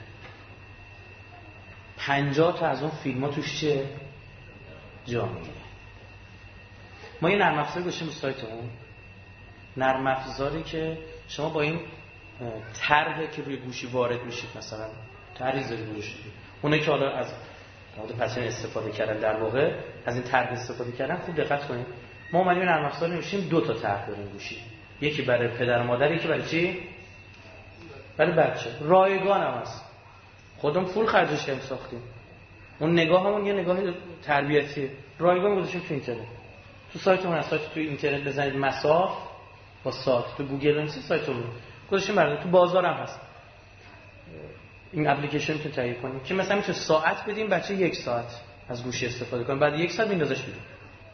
50 تا از اون فیلم ها توش چه جا میگیره. ما یه نرم افزار گذاشتیم رو سایتمون، نرم افزاری که شما با این طرحی که روی گوشی وارد میشید، مثلا طرحی زیر گوشی، اونایی که حالا از مورد پسین استفاده کردن، در واقع از این طرح استفاده کردن، خوب دقت کنید. ما اومدیم نرم افزار نمیشیم، دو تا طرح داریم گوشی، یکی برای پدر و مادر، یکی برای چی؟ برای بچه. رایگان هم هست. خودم فول خرجش کردیم ساختیم. اون نگاهمون یه نگاه تربیتی رایگان گذاشتیم تو اینترنت. تو سایتمون از سایت تو اینترنت بزنید مساف با سات تو گوگل بنویسید سایتمون گذاشتیم برای تو بازارم هست. این اپلیکیشن تو تهیه کنیم که مثلا میتونه ساعت بدیم بچه 1 ساعت از گوشی استفاده کنه بعد 1 ساعت میندازش بیرون.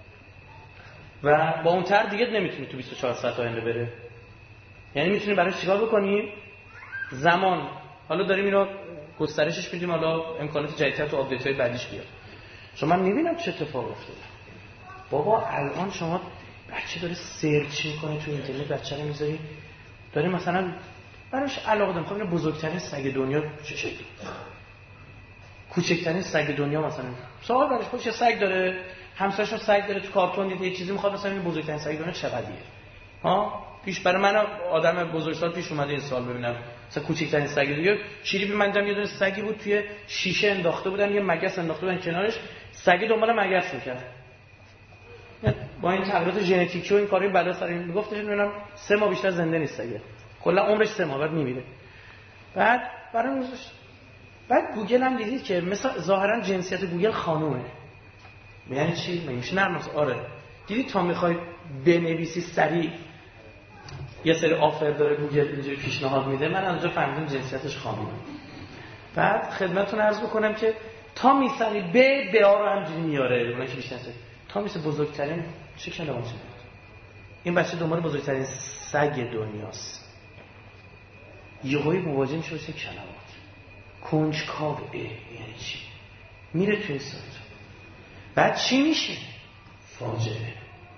و با اون طرح دیگه نمیتونی تو 24 ساعت آینده بره. یعنی میتونی براش چیکار بکنی؟ زمان حالا داریم اینو گسترشش میدیم، حالا امکانات جدیدتر تو آپدیت‌های بعدیش بیاد. شما من میبینم چه اتفاقی افتاده. بابا الان شما بچه داره سرچ میکنه تو اینترنت، بچه رو میذاری داره مثلا براش علاقه داره میخواد بزرگترین سگ دنیا چه شکلی، کوچکترین سگ دنیا مثلا سوال براش پشت سگ داره، همسایه‌ش سگ داره تو کارتون دیده یه چیزی میخواد مثلا این بزرگترین سگ دنیا چقدریه. پیش برای من آدم بزرگسال پیش اومده این سال ببینم مثلا کوچکترین سگ دیگه چیری به من دیدم یه دونه سگی بود توی شیشه انداخته بودن، یه مگس انداخته بودن کنارش، سگ دنبال مگس میکرد. با این تغییرات ژنتیکی و این کاری بلا سر این میگفتش ببینم 3 ماه بیشتر زنده نیست سگ، کلا عمرش 3 ماه بعد میمیره. بعد برام بعد گوگل هم دیدید که مثلا ظاهرا جنسیت گوگل خانومه. یعنی چی؟ میشه نرم آره. دیدید تا میخوای بنویسی سریع یه سری آفر داره گوگل اینجوری پیشنهاد میده، من اونجا فهمیدم جنسیتش خانومه. بعد خدمتتون عرض بکنم که تا میسنی به ها رو همجوری میاره، اونها که بیشتر تا میسه بزرگترین چه کلماتی بود. این بچه دنبال بزرگترین سگ دنیاست. یهویی مواجه میشه با کلمات کنجکاو، یعنی چی؟ میره تو این سایت. بعد چی میشه؟ فاجعه.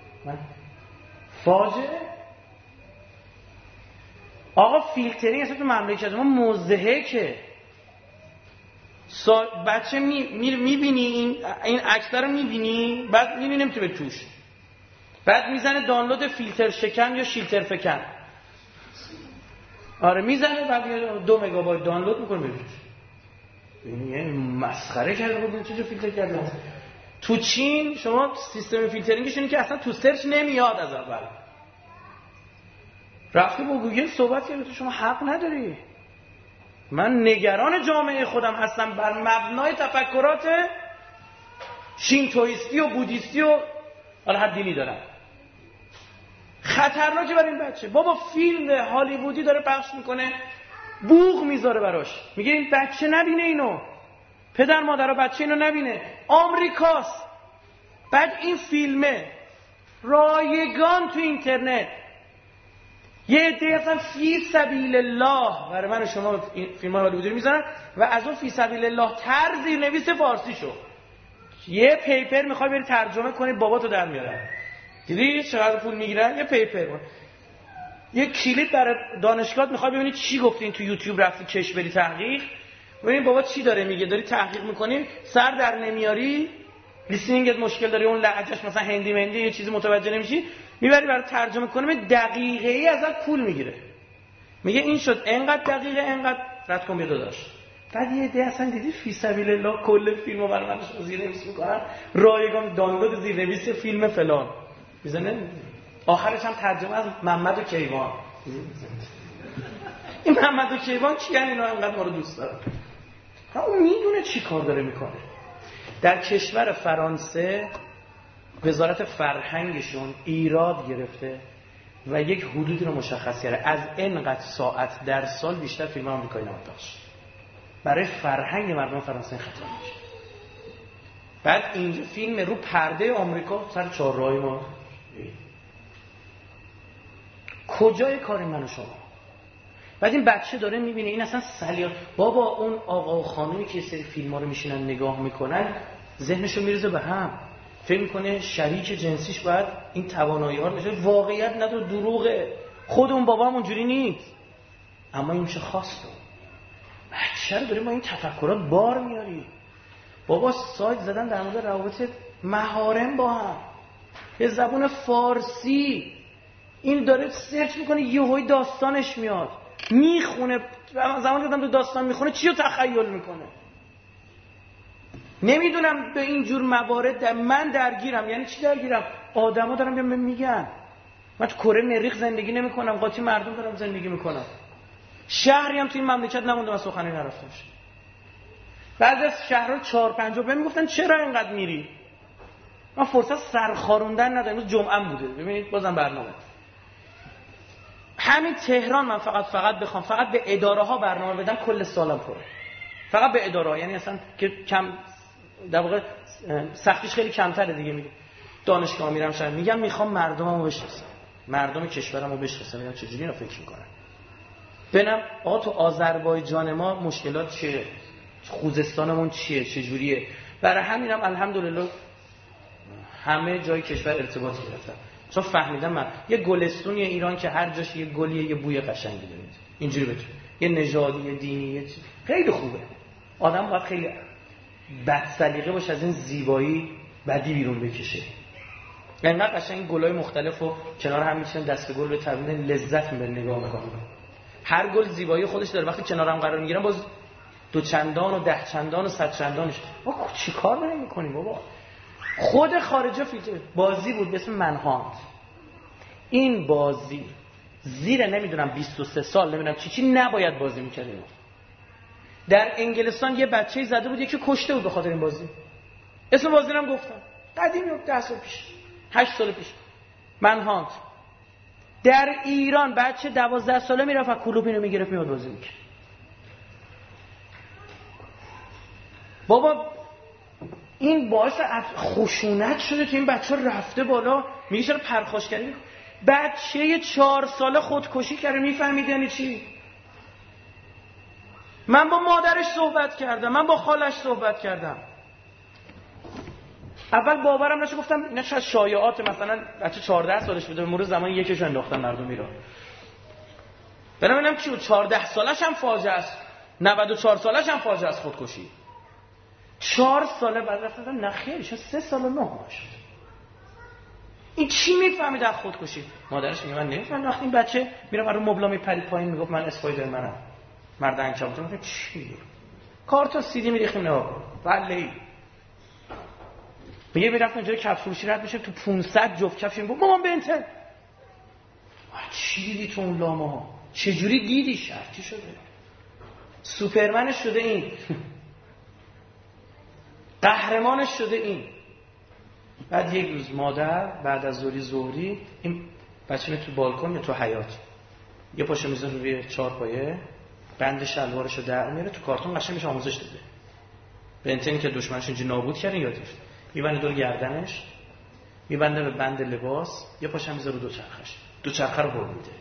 فاجعه. آقا فیلترینگ اصلا تو مملکت ما مضحکه. بچه میبینی این عکس رو میبینی، بعد میبینی نمیتونه به توش، بعد میزنه دانلود فیلتر شکن یا شیلتر فکن، آره میزنه بعد 2 مگابایت دانلود میکنه ببینید. یعنی مسخره کرده بودین چه فیلتر کردن. تو چین شما سیستم فیلترینگش اینه که اصلا تو سرچ نمیاد از اول. رفتی با گوگل صحبت کردی تو شما حق نداری. من نگران جامعه خودم هستم بر مبنای تفکرات شینتویستی و بودیستی و حالا هر دینی دارن. خطرناکه برای این بچه. بابا فیلم هالیوودی داره پخش میکنه، بوق میذاره براش، میگه این بچه نبینه اینو، پدر مادر بچه اینو نبینه. آمریکاست. بعد این فیلمه رایگان تو اینترنت، یه عده اصلا فی سبیل الله برای من و شما این فیلم ها هالیوودی میذارن و از اون فی سبیل الله تر زیرنویس فارسی شو. یه پیپر میخوای بری ترجمه کنی باباتو در میارن. دیدی چقدر پول میگیرن؟ یه پیپر. یه کلیپ برای دانشگاه میخوای ببینی چی گفتین تو یوتیوب، رفتی کش بری تحقیق ببین بابا چی داره میگه، داری تحقیق میکنی سر در نمیاری، لیسنینگت مشکل داری، اون لهجهش مثلا هندی مندی یه چیزی متوجه نمیشی، میبری برای ترجمه کنه دقیقه ای ازت پول میگیره. میگه این شد انقدر دقیقه انقدر رد کن بیا داداش. بعد یه عده اصلا دیدی فی سبیل الله کل فیلمو برای من زیرنویس میکنن، رایگان دانلود زیرنویس فیلم فلان میزنه، آخرش هم ترجمه از محمد و کیوان. این محمد و کیوان کیان اینا انقدر ما رو دوست دارن؟ اون میدونه چی کار داره میکنه. در کشور فرانسه وزارت فرهنگشون ایراد گرفته و یک حدودی رو مشخص کرده، از اینقدر ساعت در سال بیشتر فیلم آمریکایی نباید داشت. برای فرهنگ مردم فرانسه خطر میشه. بعد اینجا فیلم رو پرده آمریکا سر چهارراهی ما کجای کاری من و شما؟ بعد این بچه داره میبینه این اصلا سلیان. بابا اون آقا و خانومی که سری فیلم ها رو میشینن نگاه میکنن ذهنشو میرزه به هم، فکر میکنه شریک جنسیش باید این توانایی ها رو نشه. واقعیت نداره، دروغه. خود اون بابا هم اونجوری نیست، اما این میشه خواست. بچه رو داره ما این تفکرات بار میاری. بابا سایت زدن در مورد روابط محارم با هم به زبون فارسی، این داره سرچ میکنه یهویی داستانش میاد میخونه. زمانی که آدم تو داستان میخونه چی رو تخیل میکنه؟ نمیدونم. به این جور موارد من درگیرم. یعنی چی درگیرم؟ آدما دارم میگن من تو کره مریخ زندگی نمیکنم، قاطی مردم دارم زندگی میکنم. شهری هم تو این مملکت نمونده من سخنی نرفتمش. بعضی از شهرها 4-5 به میگفتن چرا اینقدر میری؟ من فرصت سرخاروندن ندارم. امروز جمعه بوده. ببینید بازم برنامه. همین تهران من فقط بخوام فقط به اداره ها برنامه بدم کل سالم پره. فقط به اداره ها، یعنی اصلا که کم در واقع سختیش خیلی کمتره دیگه. میگم دانشگاه میرم شهر میگم میخوام مردممو بشناسم، مردم کشورمو بشناسم، ببینم چه جوری اینا فکر میکنن. ببینم آقا تو آذربایجان ما مشکلات چیه، خوزستانمون چیه، چه جوریه. برای همینم الحمدلله همه جای کشور ارتباط گرفتم، چون فهمیدم من یه گلستونی ایران که هر جاش یه گلیه یه بوی قشنگی داره، اینجوری بتونه یه نژادی یه دینی یه خیلی خوبه. آدم باید خیلی بد سلیقه باشه از این زیبایی بدی بیرون بکشه. یعنی قشنگ این گلای مختلفو کنار هم میچینن، دست گل به تبدیل لذت میبره نگاه میکنم. هر گل زیبایی خودش داره. وقتی کنار هم قرار میگیرن باز 2 چندان و 10 چندان و 100 چندانش. ما چیکار داریم میکنیم بابا؟ خود خارجه بازی بود به اسم منهانت. این بازی زیر نمیدونم 23 سال نمیدونم چی نباید بازی میکردیم. در انگلستان یه بچه‌ای زده بود یکی کشته بود به خاطر این بازی. اسم بازی رو هم گفتم. قدیمی 10 سال پیش 8 سال پیش منهانت. در ایران بچه 12 ساله میرفت و کلوپ اینو میگرفت میاد بازی میکرد. بابا این باعث خشونت شده که این بچه رفته بالا. میگه چرا پرخاشگری؟ بچه 4 ساله خودکشی کرده. میفهمید یعنی چی؟ من با مادرش صحبت کردم، من با خالش صحبت کردم. اول باورم نشه، گفتم اینا شاید شایعات، مثلا بچه 14 سالش بوده، به مرور زمان یکیشو انداختن مردم ایران. برام ببینم کی 14 سالش هم فاجعه است، 94 سالش هم فاجعه است خودکشی. 4 ساله بعد رفتم نه خیر، 3 سال و 9 ماه شد. این چی میفهمید از خودکشی؟ مادرش میگه من نمیفهمم. وقتی این بچه میره برای مبلا میپرید پایین میگفت من اسپایدرمنم، مرد انکبوت. میگه چی؟ کارتون سی دی میریختیم نگاه کن. ولی میگه میرفت اونجا کفش فروشی رد میشه تو 500 جفت کفش میگه مامان بنتن. چی دیدی تو اون لامه‌ها؟ چه جوری دیدی؟ شرطی شده. سوپرمنش شده این. قهرمانش شده این. بعد یک روز مادر بعد از ظهری این بچه میره تو بالکن یا تو حیاط، یه پاشه میذاره روی 4 پایه، بند شلوارشو در میاره، تو کارتون قشنگ میشه آموزش داده. بنتنی که دشمنش اینجوری نابود کردن یاد گرفت. میبنده دور گردنش، میبنده به بند لباس، یه پاشه میذاره رو 2 چرخش، 2 چرخه رو بریده.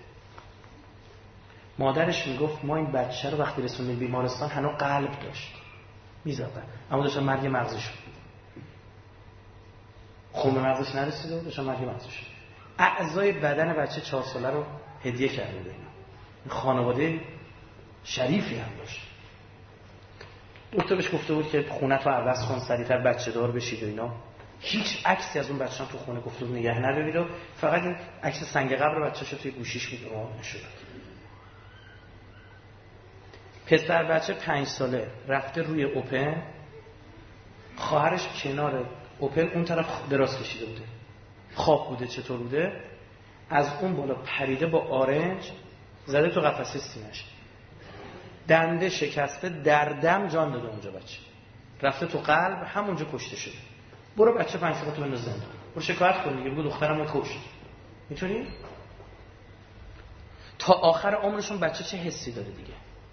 مادرش میگفت ما این بچه رو وقتی رسوندیم بیمارستان هنوز قلب داشت، میزدن اما داشت مرگ مغزش، خون به مغزش نرسیده، داشت مرگ مغزش. اعضای بدن بچه 4 ساله رو هدیه کرده به اینا. خانواده شریفی هم داشت. دکتر بهش گفته بود که خونت رو عوض کن، سریعتر بچه دار بشید و اینا. هیچ عکسی از اون بچه‌ها تو خونه گفته بود نگه ندارید و فقط این عکس سنگ قبر بچه‌شو توی گوشیش می‌ذاره نشد. پسر بچه 5 ساله رفته روی اوپن، خواهرش کنار اوپن اون طرف دراز کشیده بوده، خواب بوده. چطور بوده؟ از اون بالا پریده با آرنج زده تو قفسه سینه‌اش، دنده شکسته، در دم جان داده اونجا. بچه رفته تو قلب، همونجا کشته شده. برو بچه 5 ساله تو بنداز زندان، برو شکایت کن دیگه، بگو دخترمو کشت. میتونی؟ تا آخر عمرشون بچه چه حسی داره دیگه؟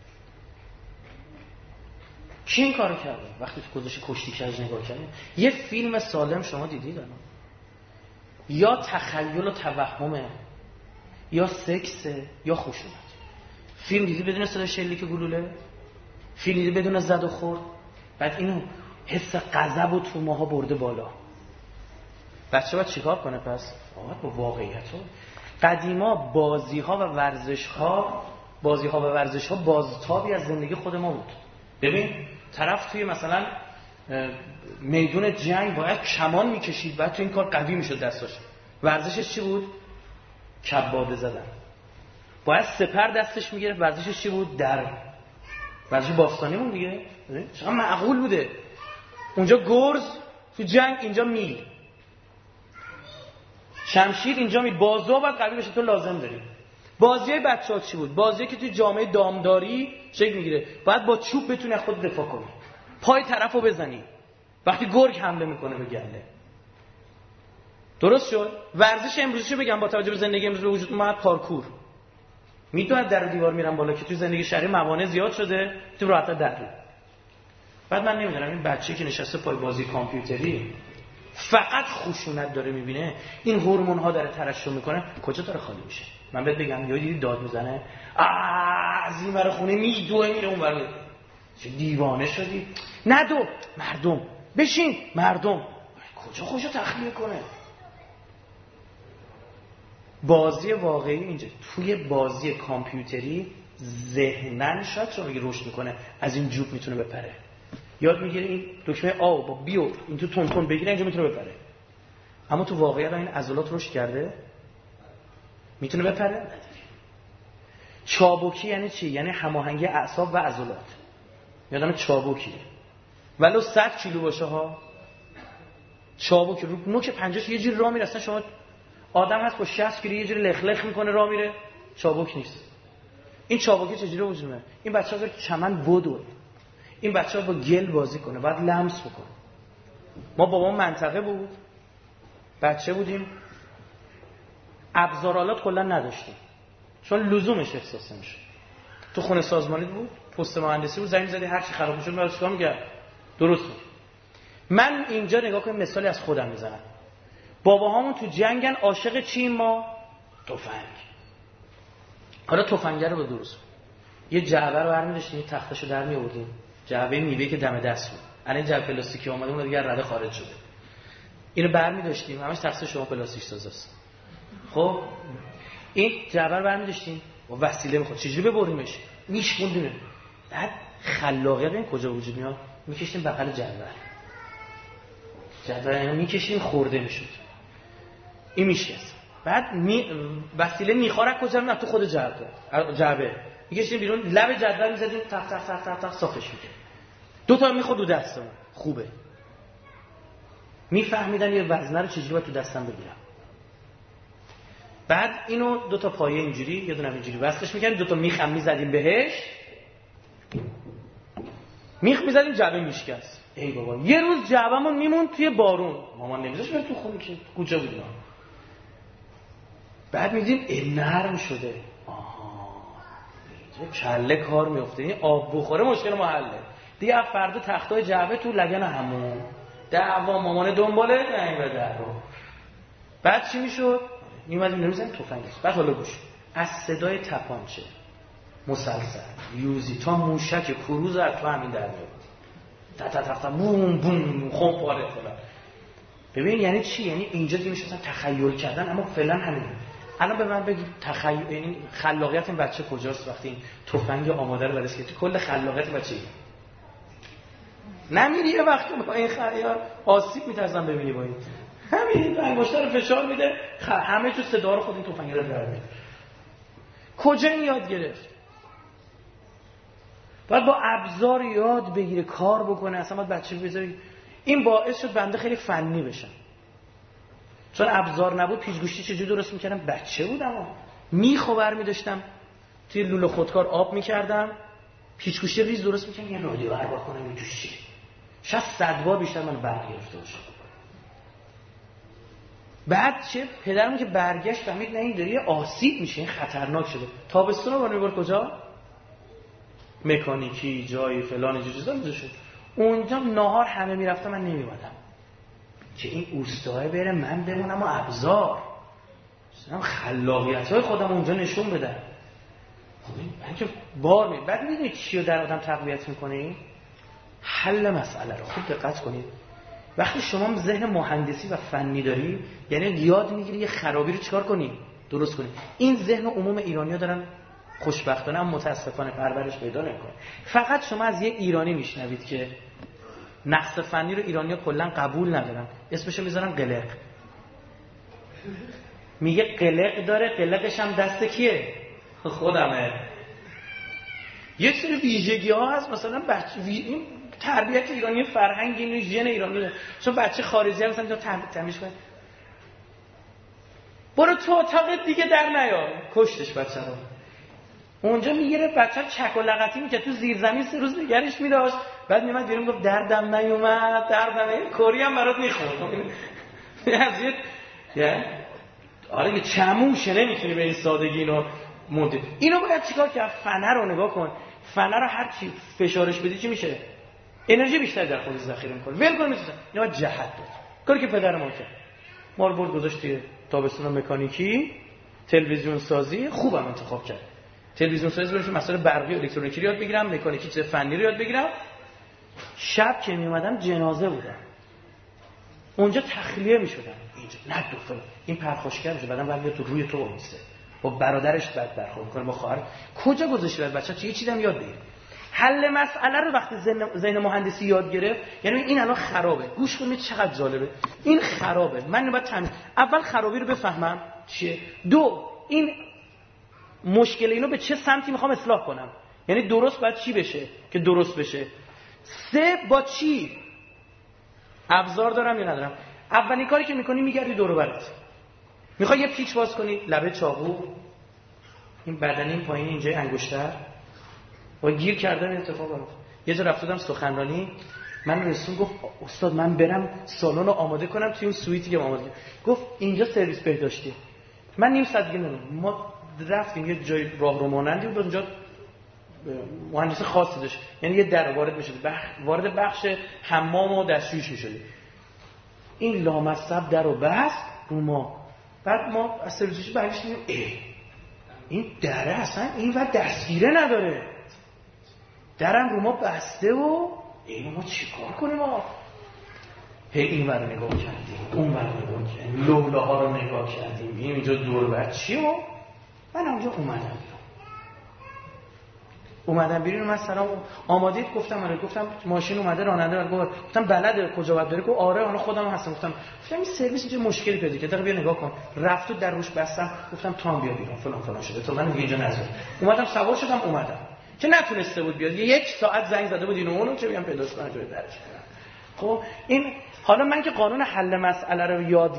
کی این کارو کرده؟ وقتی تو گذاشتی کشتی کج نگاه کردی. یه فیلم سالم شما دیدید الان؟ یا تخیل و توهمه، یا سکسه، یا خشونت. فیلم دیدی بدون صدای شلیک گلوله؟ فیلم دیدی بدون زد و خورد؟ بعد اینو حس غضب و تو ماها برده بالا. بچه باید چیکار کنه پس؟ با واقعیت ها. قدیما بازی‌ها و ورزش‌ها بازتابی از زندگی خود ما بود. ببین طرف توی مثلا میدون جنگ باید کمان میکشید، بعد تو این کار قوی میشد دستاش. ورزشش چی بود؟ کباده زدن. باید سپر دستش میگرفت. ورزشش چی بود؟ در ورزش باستانیمون دیگه. چقدر معقول بوده. اونجا گرز، تو جنگ اینجا میل، شمشیر اینجا میل، بازو باید قوی بشه، تو لازم داری. بازیای بچه‌ها چی بود؟ بازی که توی جامعه دامداری شکل میگیره، باید با چوب بتونی خود دفاع کنی. پای طرفو بزنی وقتی گرگ حمله میکنه به گله. درست شد؟ ورزش امروزیشو بگم با توجه به زندگی امروز به وجود اومد، پارکور. میدونن در دیوار میرن بالا که توی زندگی شهری موانع زیاد شده، تو راحت در. بعد من نمیدونم این بچه‌ای که نشسته پای بازی کامپیوتری فقط خشونت داره میبینه، این هورمون ها داره ترشح میکنه، کجا داره خالی میشه؟ من بهت بگم یا دیدی داد میزنه از این ور خونه میدوه میره اون ور. چه دیوانه شدی؟ ندو مردم، بشین مردم، کجا خودشو تخلیه کنه؟ بازی واقعی اینجا توی بازی کامپیوتری ذهنن شاید شما میگه رشد میکنه، از این جوب میتونه بپره، یاد میگیره این دکمه آ با بیو این تو تون تون بگیره اینجا میتونه بپره. اما تو واقعیت این عضلات رشد کرده میتونه بپره؟ چابکی یعنی چی؟ یعنی هماهنگی اعصاب و عضلات. یادم چابکی ولو 100 کیلو باشه ها، چابکی رو نوک پنجهش یه جوری راه میره، اصلا شما آدم هست با 60 کیلو یه جوری لخ لخ میکنه راه میره، چابک نیست. این چابکی چجوری وجود میاد؟ این بچه‌ها که چمن بدوه، این بچه‌ها با گل بازی کنه، بعد لمس بکنه. ما بابام منطقه بود، بچه بودیم، ابزارالات کلا نداشتیم چون لزومش احساس نمیشه. تو خونه سازمانی بود، پست مهندسی بود، زنگ زدی هر چی خراب میشد من چیکار می‌کردم؟ درست بود. من اینجا نگاه کنم مثالی از خودم میزنم. باباهامون تو جنگن، عاشق چیم ما؟ تفنگ. حالا تفنگ رو به درست یه جعبه رو برمی داشتیم، یه تختشو در می آوردیم، جعبه میوه که دم دست بود. الان جعبه پلاستیکی اومده اون دیگه رده خارج شده. اینو برمی داشتیم، همش تخت شما پلاستیک سازاست. خب این جعبه رو برمی داشتیم با وسیله میخواد چجوری ببریمش؟ میشوندیم. بعد خلاقیت این کجا وجود میاد؟ میکشیم بغل جعبه میکشیم خورده میشد. این میشکست. بعد وسیله میخوره کجا؟ نه تو خود جعبه میکشیم بیرون، لب جعبه میزدیم تق تق تق تق تق صافش میکنیم. دو تا میخورد دو دستمون. خوبه. میفهمیدن یه وزنه رو چجوری باید تو دستم بگیرم. بعد اینو دو تا پایه اینجوری یه دونه اینجوری وصلش میکنیم، دو تا میخم میزدیم بهش، میخ میزدیم جعبه میشکست. ای بابا یه روز جعبمون میمون توی بارون، مامان نمیذاش بره تو خونه که کجا بود اینا. بعد میدیم نرم شده، آها اینجا کله کار میفته، این آب بخوره مشکل ما حله دیگه. فردا تختای جعبه تو لگن همون دعوا، مامان دنباله نه این در رو. بعد چی میشد؟ میومدیم نمیزنیم تفنگ. بعد حالا گوش، از صدای تپانچه، مسلسل، یوزی تا موشک کروز از تو همین در میاد، تا تا تا بوم بوم خوب پاره کنه. ببین یعنی چی؟ یعنی اینجا دیگه میشه تخیل کردن، اما فعلا همین. الان به من بگید تخیل، یعنی خلاقیت این بچه کجاست وقتی این تفنگ آماده رو برش کرد؟ کل خلاقیت بچه‌ای نمیری یه وقتی با این خیار آسیب میترسن ببینی با این همین انگشتر رو فشار میده، همه تو صدا رو خود این تفنگ رو در میاره. کجا این یاد گرفت؟ باید با ابزار یاد بگیره، کار بکنه. اصلا باید بچه بذاری. این باعث شد بنده خیلی فنی بشم، چون ابزار نبود. پیچ‌گوشتی چجوری درست میکردم؟ بچه بودم، میخو برمی داشتم توی لوله خودکار آب میکردم، پیچ‌گوشتی ریز درست میکردم، یه رادیو هر کنم این توش چیه. شاید 100 بار بیشتر من برگرفته باشه. بعد چه پدرم که برگشت فهمید نه این داره آسیب میشه، این خطرناک شده. تابستون رو میبرد کجا؟ مکانیکی جای فلان چیزا میذاشت. اونجا ناهار همه میرفتن، من نمیومدم که این اوستاه بره من بمونم و ابزار خلاقیت‌های خودم اونجا نشون بدم. من که بار می بعد میدونید چی رو در آدم تقویت میکنه؟ حل مسئله رو. خوب دقت کنید. وقتی شما ذهن مهندسی و فنی داری، یعنی یاد میگیری یه خرابی رو چیکار کنی؟ درست کنی. این ذهن عموم ایرانی‌ها دارن خوشبختانه هم متاسفانه پرورش پیدا نمی‌کنه. فقط شما از یه ایرانی میشنوید که نقص فنی رو ایرانی‌ها کلا قبول ندارن، اسمشو میذارن قلق. میگه قلق داره، قلقش هم دست کیه؟ خودمه. یه سری ویژگی‌ها هست، مثلا بچه این تربیت ایرانی، فرهنگ اینو، ژن ایرانی. چون بچه خارجی هم مثلا تمیز کنه، برو تو اتاق دیگه در نیا، کشتش بچه رو. اونجا میگیره بچه چک و لغتی میکرد، تو زیر زمین 3 روز نگرش میداشت، بعد میومد بیرون گفت دردم نیومد، دردم کوری هم برات میخورد. آره که چموشه، نمیتونی به این سادگی اینو مونده. اینو باید چیکار کرد؟ فنر رو نگاه کن، فنر رو هر چی فشارش بدی چی میشه؟ انرژی بیشتری در خودش ذخیره میکنه. ول کن میشه اینا جهت داد. کاری که پدر ما کرد، ما رو برد گذاشت توی تابستون مکانیکی، تلویزیون سازی، خوبم انتخاب کرد. تلویزیون سازی برای مسائل برقی و الکترونیکی یاد بگیرم، مکانیکی چیز فنی رو یاد بگیرم. شب که می اومدم جنازه بودم. اونجا تخلیه میشدم. اینجا نه دو فلان این پرخاشگر میشه، بعدم بعد تو روی تو وایسه با برادرش بعد برخورد میکنه با خواهر. کجا گذاشتی بعد بچه‌ها چه چیزی هم یاد بگیر. حل مسئله رو وقتی ذهن مهندسی یاد گرفت، یعنی این الان خرابه. گوش کنید چقدر جالبه. این خرابه. من باید اول خرابی رو بفهمم چیه. دو این مشکل اینو به چه سمتی میخوام اصلاح کنم، یعنی درست باید چی بشه که درست بشه. سه با چی ابزار دارم یا ندارم. اولین کاری که میکنی میگردی دور و برت، میخوای یه پیچ باز کنی، لبه چاقو، این بدنی این پایین اینجای انگشتر و گیر کردن اتفاق افتاد. یه جا رفتم سخنرانی، من رسون گفت استاد من برم سالن رو آماده کنم توی اون سویتی که آماده. گفت اینجا سرویس بهداشتی. من نیم ساعت دیگه نمیدونم، ما رفتیم یه جای راهرو مانندی بود، اونجا مهندس خاصی داشت، یعنی یه در وارد میشد، وارد بخش حمام و دستشویش میشد. این لامصب در و بست رو ما. بعد ما از سرویسش برگشتیم، این دره اصلا این و دستگیره نداره، درم رو ما بسته و اینو ما چیکار کنیم؟ ما این ور نگاه کردیم، اون ور نگاه کردیم، لولاها رو نگاه کردیم، اینجا دور بر چی و من اونجا اومدم بیرون. من سلام آمادید گفتم آره، گفتم ماشین اومده راننده رو گفتم بلده کجا باید بره؟ گفت آره اون خودم هستم. گفتم این سرویس اینجا مشکلی پیدا کرده، بیا نگاه کن. رفت و در روش بستم، گفتم تو هم بیا بیرون فلان فلان شده، تو من دیگه اینجا نذار. اومدم سوار شدم اومدم که نتونسته بود بیاد، یک ساعت زنگ زده بود اینو اونو چه بیام پیداش کنم جای درش. خب این حالا من که قانون حل مسئله رو یاد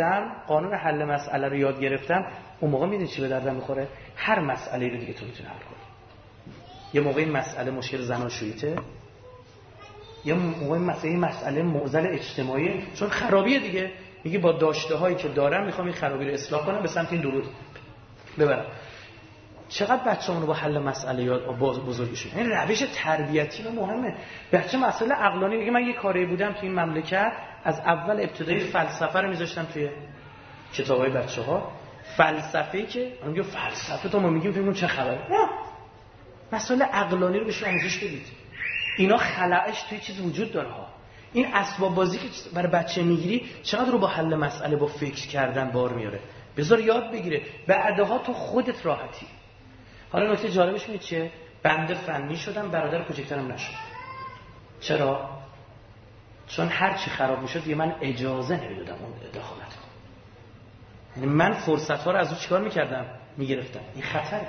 گرفتم، اون موقع میدونی چی به دردم میخوره؟ هر مسئله‌ای رو دیگه تو میتونی حل کنی. یه موقعی مسئله مشکل زناشوییته، یه موقعی مسئله معضل اجتماعی، چون خرابیه دیگه. میگی با داشته هایی که دارم میخوام این خرابی رو اصلاح کنم، به سمت این درود ببرم. چقدر بچه‌مون رو با حل مسئله یاد بزرگشون. این روش تربیتی مهمه. بچه مسئله عقلانی میگه من یه کاری بودم تو این مملکت، از اول ابتدای فلسفه رو میذاشتم توی کتابای بچه‌ها. فلسفه‌ای که میگه فلسفه تو ما میگیم فکر چه خبره؟ نه. مسائل عقلانی رو بهش آموزش بدید. اینا خلأش توی چیز وجود داره ها. این اسباب بازی که برای بچه میگیری چقدر رو با حل مسئله با فکر کردن بار میاره. بذار یاد بگیره، بعدها تو خودت راحتی. حالا نکته جالبش میگه چیه؟ بنده فنی شدم، برادر کوچیک‌ترم نشد. چرا؟ چون هر چی خراب میشد دیگه من اجازه نمیدادم اون دخالت کنه. یعنی من فرصت‌ها رو از اون چیکار میکردم؟ میگرفتم. این خطره.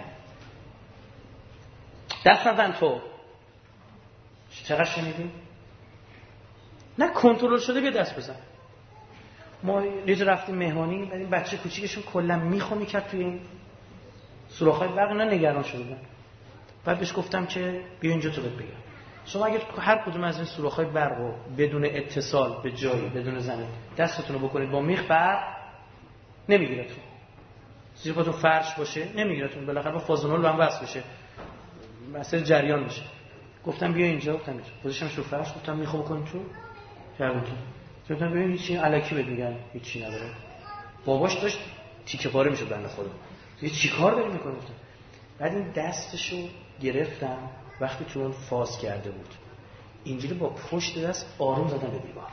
دست نزن تو. چقدر شنیدیم؟ نه کنترل شده بیا دست بزن. ما یه جا رفتیم مهمانی، بعد این بچه کوچیکشون کلا میخو میکرد توی این سوراخ‌های برق، اینا نگران شدن. بعد بهش گفتم که بیا اینجا تو بگم. شما اگه هر کدوم از این سوراخ‌های برق رو بدون اتصال به جایی، بدون زنگ دستتون رو بکنید با میخ برق نمیگیرتون. زیر پاتون فرش باشه نمیگیرتون، بالاخره با فازونول هم وصل بشه. مسئله جریان میشه. گفتم بیا اینجا، گفتم اینجا. گذاشتمش رو فرش، گفتم میخو بکن تو. کردم تو. گفتم ببین هیچی الکی بهت میگن، هیچی نداره. باباش داشت تیکه پاره میشد بنده خدا. یه چیکار داری میکنی؟ گفتم. بعد این دستشو گرفتم وقتی تو اون فاز کرده بود. اینجوری با پشت دست آروم زدم به دیوار.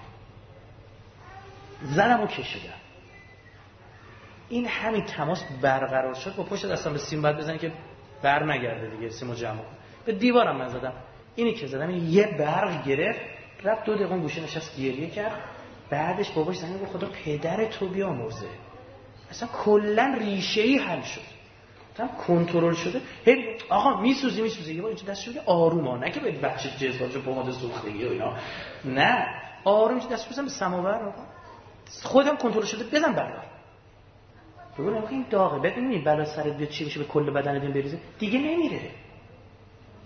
زنمو کشیدم. این همین تماس برقرار شد، با پشت دستم به سیم بعد بزنی که بر نگرده دیگه، سیمو جمع. به دیوارم من زدم. اینی که زدم این یه برق گرفت، رفت 2 دقیقه گوشه نشست گریه کرد. بعدش باباش زنگ گفت خدا پدر تو بیامرزه. اصلا کلا ریشه‌ای حل شد. مثلا کنترل شده. هی آقا میسوزی یه بار اینجا دستش بگیر آروما، نه که به بچه جذبات پماد سوختگی و اینا. نه آروم دست بزن به سماور آقا. خودم کنترل شده بزن بردار. بگو این داغه، ببین بلا سرت بیاد چی بشه به کل بدنت بریزه دیگه نمیره.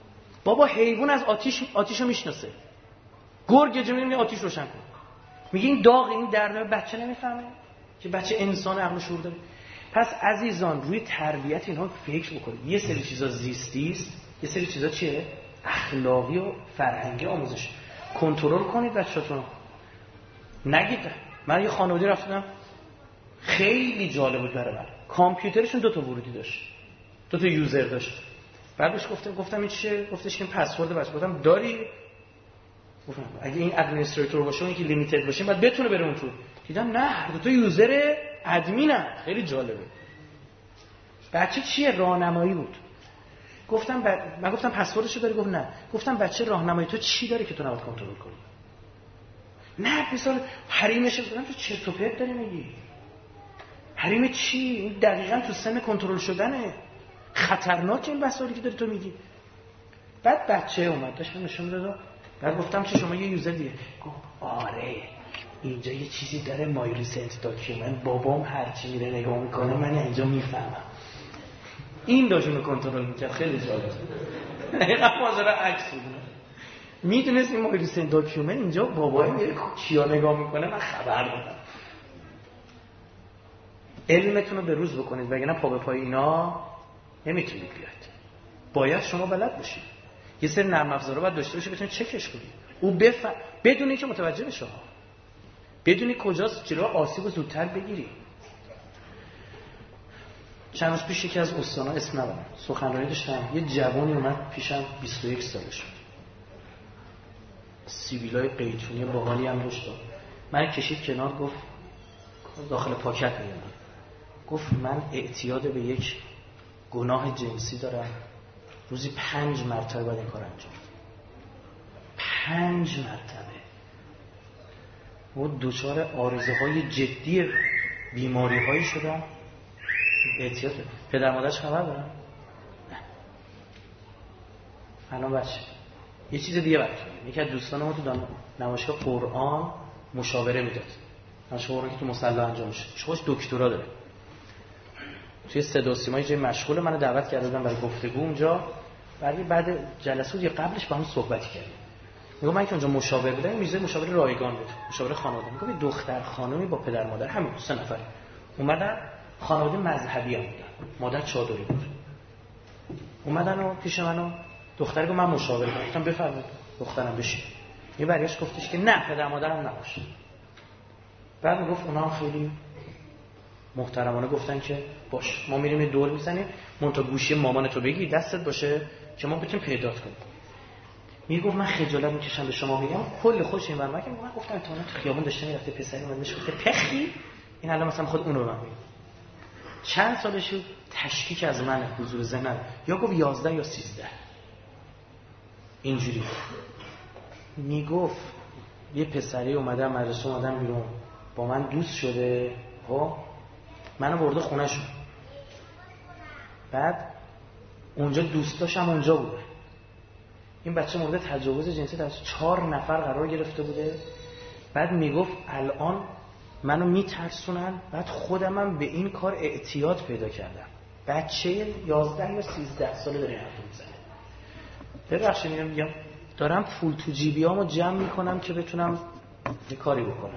بابا حیوان از آتیشو میشناسه. گرگ جمعی میگه آتیش روشن کن. میگه این داغ، این درد بچه نمیفهمه که بچه انسان عقل و شعور داره. پس عزیزان روی تربیت اینها فکر بکنید. یه سری چیزا زیستی است، یه سری چیزا چیه؟ اخلاقی و فرهنگی آموزش. کنترل کنید بچه‌تون. نگید. من یه خانواده رفتم خیلی جالب بود برای من. کامپیوترشون 2 تا ورودی داشت. 2 تا یوزر داشت. بعدش گفتم این چیه؟ گفتش که پسورد بچه. گفتم داری؟ گفتم اگه این ادمنستریتور باشه اون که لیمیتد باشه بعد بتونه بره اون تو. دیدم نه، 2 تا یوزر ادمینن. خیلی جالبه. بچه چیه؟ راهنمایی بود. من گفتم پسوردشو داری؟ گفت نه. گفتم بچه راهنمایی تو چی داره که تو نباید کنترل کنی؟ نه مثلا حریمش. گفتم تو چرت و پرت داری میگی. حریم چی؟ این دقیقاً تو سن کنترل شدنه. خطرناکه این بحثایی که داری تو میگی. بعد بچه اومد داشت نشون داد. بعد گفتم چه شما یه یوزر دیگه؟ گفت آره اینجا یه چیزی داره مای ریسنت داکیومنت، بابام هرچی میره نگاه میکنه من اینجا میفهمم. این داشونو کنترل میکرد. خیلی جالب. دقیقاً ماجرا عکس بود. میدونست این مای ریسنت داکیومنت اینجا بابای میره چیا نگاه میکنه من خبر دارم. علمتون رو به روز بکنید وگرنه پا به پای اینا نمیتونید بیاید. باید شما بلد باشید. یه سری نرم افزارا باید داشته باشید بتونید چکش کنید. او بدون اینکه متوجه بشه. بدونی کجاست جلوی آسیب رو زودتر بگیری. چند روز پیش یکی از استانا اسم نبرم سخنرانی داشتم. یه جوانی اومد پیشم 21 سالش بود. سیبیلای قیتونی باحالی هم داشت. من کشید کنار گفت داخل پاکت میاد. گفت من اعتیاد به یک گناه جنسی دارم. روزی 5 مرتبه باید این کار انجام بدم. 5 مرتبه. و دچار آرزه‌های جدی بیماری‌هایی شدم. اعتیاد. پدر مادرش خبر دارن؟ نه. الان بچه یه چیز دیگه براتون میگم. یکی از دوستان ما تو نمایشگاه قرآن مشاوره میداد. مشاوره که تو مصلی انجام میشه. شخص دکترا داره. توی صدا و سیما جای مشغول منو دعوت کردن برای گفتگو اونجا. بعد جلسات یا قبلش با هم صحبت کردیم. میگم من که اونجا مشاور بودم میزه مشاور رایگان بود. مشاور خانواده. میگم یه دختر خانومی با پدر مادر همین 3 نفر اومدن. خانواده مذهبی هم بودن. مادر چادری بود. اومدن و پیش منو دختری گفت من مشاور بودم. گفتم بفرمایید دخترم بشین. یه برگشت گفتش که نه پدر مادرم نباشه. بعد میگفت اونا هم خیلی محترمانه گفتن که باش ما میریم یه دور میزنیم مونتا گوشی مامانتو بگی دستت باشه که ما بتونیم پیدات کنیم. میگفت من خجالت میکشم به شما بگم کل خوش این برام من گفتم تو خیابون داشته میرفته پسری اومد میشه گفته پخی این الان مثلا خود اون رو من میگم چند سالش بود تشکیک از من حضور ذهن یا گفت 11 یا 13 اینجوری میگفت یه پسری اومده مدرسه اومدن بیرون با من دوست شده ها منو برده خونه شون بعد اونجا دوستاشم اونجا بوده این بچه مورد تجاوز جنسی توسط 4 نفر قرار گرفته بوده بعد میگفت الان منو میترسونن بعد خودمم به این کار اعتیاد پیدا کردم بچه 11 یا 13 ساله داره حرف میزنه ببخشید میگم دارم پول تو جیبیامو جمع میکنم که بتونم یه کاری بکنم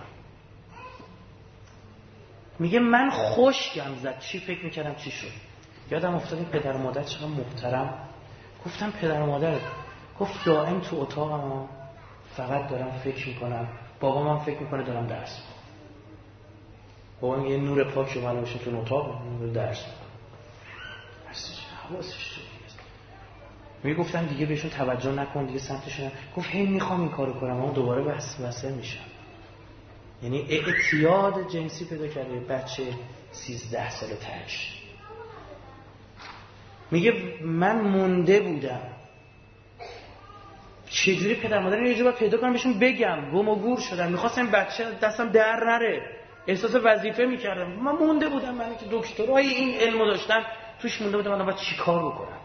میگه من خوشگم زد چی فکر میکردم چی شد یادم افتاد این پدر و مادر چقدر محترم گفتم پدر و مادر گفت دائم تو اتاقم فقط دارم فکر میکنم بابام هم فکر میکنه دارم درس میخونم بابام یه نور پاک رو من بشین تو اتاق نور درس میخونم حواسش تو میگفتن دیگه بهشون توجه نکن دیگه سمتشون گفت هی میخوام این کارو کنم اما دوباره وسوسه میشم یعنی اعتیاد جنسی پیدا کرده بچه 13 سال تاش میگه من مونده بودم چجوری پدر مادر رو یه جور پیدا کنم بهشون بگم گم و گور شدم میخواستم بچه دستم در نره احساس وظیفه میکردم من مونده بودم من که دکترای این علمو داشتم توش مونده بودم من باید چی کار بکنم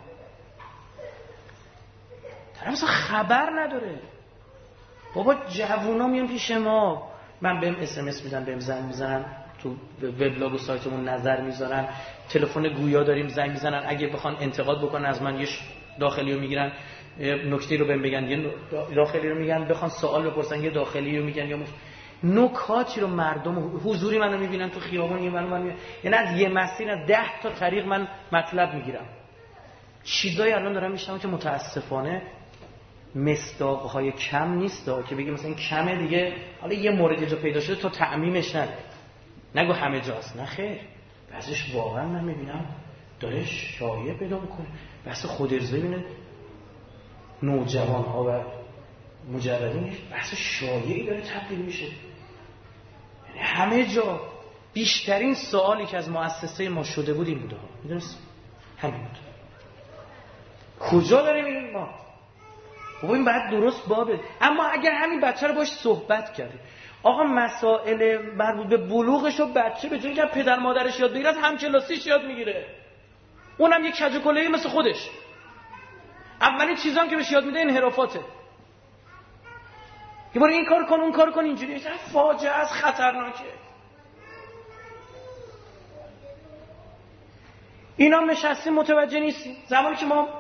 طرف اصلا خبر نداره بابا جوونا میان پیش ما من بهم SMS میدن بهم زنگ میزنن تو وبلاگ و سایتمون نظر میذارن تلفن گویا داریم زنگ میزنن اگه بخوان انتقاد بکنن از من یه داخلیو میگیرن نکته رو بهم بگن، یه داخلی رو میگن، بخوان سوال بپرسن یه داخلی رو میگن، یا نکاتی رو مردم حضوری منو میبینن تو خیابون، یه منو یعنی از یه مسیر از 10 تا طریق من مطلب میگیرم. چیزایی الان دارم میشنم که متاسفانه مصداق‌های کم نیست که بگی مثلا این کمه دیگه، حالا یه مورد جا پیدا شده تا تعمیمش نگو همه جاست. نه خیر، بعضیش واقعا من میبینم داره شایعه پیدا میکنه. بحث خود ارضایی ببینید نوجوان‌ها و مجردین بحث شایعی داره تبدیل میشه. یعنی همه جا بیشترین سوالی که از مؤسسه ما شده بود این بوده، میدونست همین بود. کجا داریم این ما؟ خب این بعد درست بابه. اما اگر همین بچه رو باش صحبت کردیم، آقا مسائل مربوط به بلوغش رو بچه به جای اینکه پدر مادرش یاد بگیره از همکلاسیش یاد میگیره، اونم یک کج و کله‌ای مثل خودش. اولین چیزام که بهش یاد میده انحرافاته. یه بار این کار کن اون کار کن، اینجوری فاجعه است، خطرناکه. اینا نشستیم متوجه نیستیم. زمانی که ما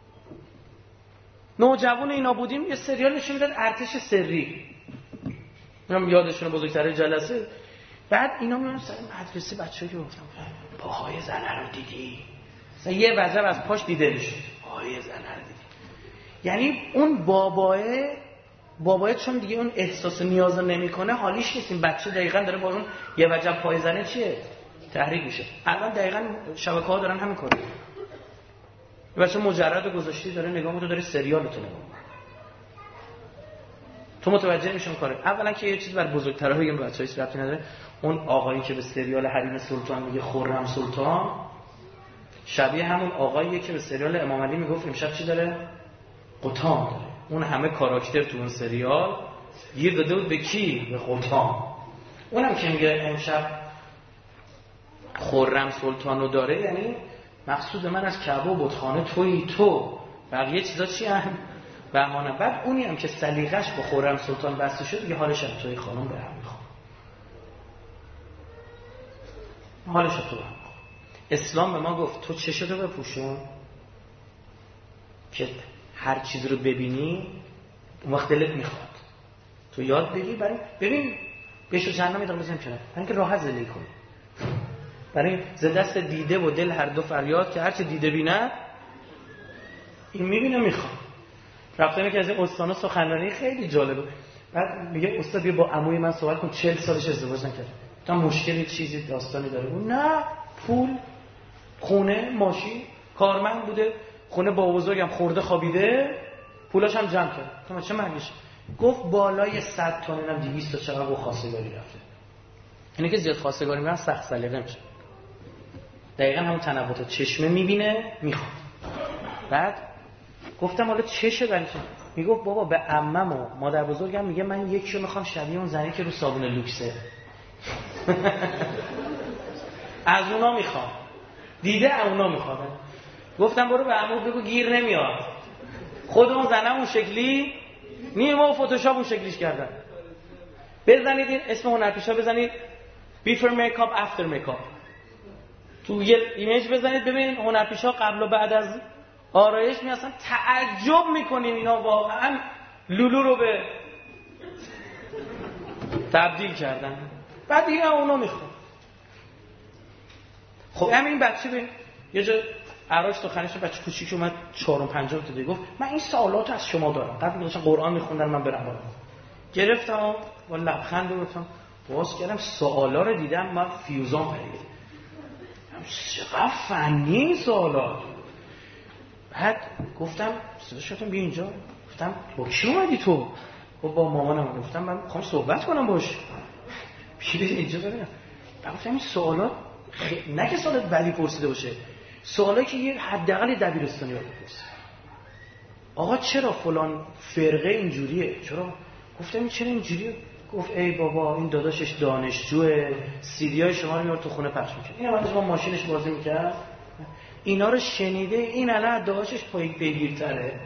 نوجوان اینا بودیم یه سریال نشون میداد ارتش سری، منم یادشونه بزرگتره جلسه. بعد اینا میان سر مدرسه بچه‌ها که گفتم پاهای زنه رو دیدی؟ مثلا یه وجب از پاش دیده میشه، پاهای زنه رو دیدی. یعنی اون بابای چون دیگه اون احساس نیاز نمیکنه، حالیش نیست. این بچه دقیقاً داره با اون یه وجب پای زنه چیه تحریک میشه. الان دقیقاً شبکه‌ها دارن همین کارو. بچه مجرد گذاشتی داره نگاه می‌کنه، داره سریالتو نگاه می‌کنه. تو متوجه میشم کاره. اولا که یه چیز بر بزرگترها بگم، بچه‌ها هیچ ربطی نداره. اون آقایی که به سریال حریم سلطان میگه خرم سلطان، شبیه همون آقاییه که به سریال امام علی میگفت امشب چی داره؟ قطام داره. اون همه کاراکتر تو اون سریال گیر داده بود به کی؟ به قطام. اونم که میگه امشب خرم سلطان رو داره، یعنی مقصود من از کعبه و بتخانه تویی تو، بقیه چیزا چی هم بهانه. بعد اونی هم که سلیقش با خرم سلطان بسته شد دیگه حالش هم توی خانم به هم میخواد، حالش هم تو به هم میخواد. اسلام به ما گفت تو چشتو بپوشون که هر چیز رو ببینی اون وقت دلت میخواد تو یاد بگی. برای ببین بهش جهنم میدونم بزنیم کنه، برای اینکه راحت زندگی کنی، برای ز دست دیده و دل هر دو فریاد که هر چه دیده بینه این میبینه میخواد. رفتم که از این استانا سخنرانی خیلی جالبه. بعد میگه استاد بیا با عموی من صحبت کن، 40 سالش ازدواج نکرده. تا مشکلی چیزی داستانی داره؟ اون نه، پول، خونه، ماشین، کارمند بوده، خونه با بزرگم خورده خوابیده، پولاش هم جمع کرد. تو چه معنیش؟ گفت بالای 100 تا اینم 200 تا چقدر با خواستگاری رفته. اینه که زیاد خواستگاری میرن سخت سلیقه میشه. دقیقاً همون تنوعات چشمه میبینه میخواد. بعد گفتم حالا چشه برای چه؟ میگفت بابا به عمم و مادر بزرگم میگه من یکیو میخوام شبیه اون زنی که رو صابون لوکسه. از اونا میخوام. دیده اونا میخوام. گفتم برو به عمو بگو گیر نمیاد. خود اون زنم اون شکلی نیما و فتوشاپ اون شکلیش کردن. بزنید این اسم هنرپیشه بزنید بیفور میکاپ افتر میکاپ. تو یه ایمیج بزنید ببینید هنرپیشه قبل و بعد از آرایش می اصلا تعجب میکنیم اینا واقعا لولو رو به تبدیل کردن. بعد دیگه اونا میخوام. خب همین بچه ببین یه جا عراش سخنش بچه کوچیک اومد 4 5 تا دیگه گفت من این سوالات از شما دارم. قبل داشتم قرآن میخوندم من برم بالا. گرفتم با لبخند گفتم باز کردم سوالا رو دیدم من فیوزان پرید. چقدر فنی این سوالات. بعد گفتم صدا شدم بیا اینجا. گفتم با کی اومدی تو؟ گفت با مامانم. گفتم من میخوام صحبت کنم باش. بیا اینجا ببینم. بعد گفتم این سوالات نه که سوالات ولی پرسیده باشه، سوالی که یه حداقل دبیرستانی رو بپرسه. آقا چرا فلان فرقه اینجوریه؟ چرا؟ گفتم این چرا اینجوریه؟ گفت ای بابا این داداشش دانشجوه، سیدیای شما رو میاره تو خونه پخش میکنه. این بعدش با ماشینش بازی میکرد. اینا رو شنیده این الان داداشش پای بگیرتره.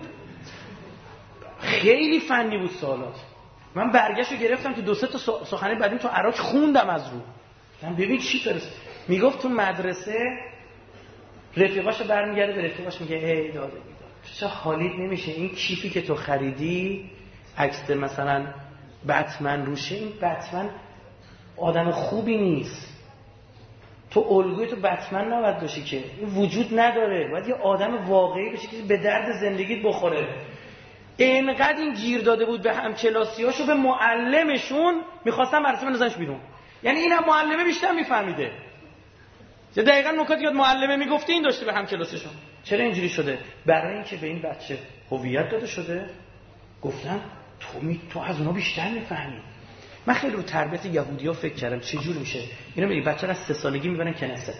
خیلی فنی بود سوالات. من برگشتو گرفتم که 2-3 تا سخنرانی بعدی تو عراق خوندم از رو. من ببین چی فرست. میگفت تو مدرسه رفیقاشو برمیگرده به رفیقاش میگه ای داده بیداد چه حالیت نمیشه این کیفی که تو خریدی عکس مثلا بتمن روشه، این بتمن آدم خوبی نیست. تو الگوی تو بتمن نباید باشی که، این وجود نداره. باید یه آدم واقعی باشی که به درد زندگیت بخوره. اینقدر این گیر داده بود به همکلاسیاشو، به معلمشون میخواستن مراسم بندازنش بیرون. یعنی این هم معلمه بیشتر میفهمیده. دقیقاً نکاتی که معلمه میگفته این داشته به همکلاسیشون. چرا اینجوری شده؟ برای اینکه به این بچه هویت داده شده. گفتن تو از اونا بیشتر میفهمی. من خیلی رو تربیت یهودی‌ها فکر کردم چجور میشه. اینا میگن بچه را از 3 سالگی میبرن کنیست،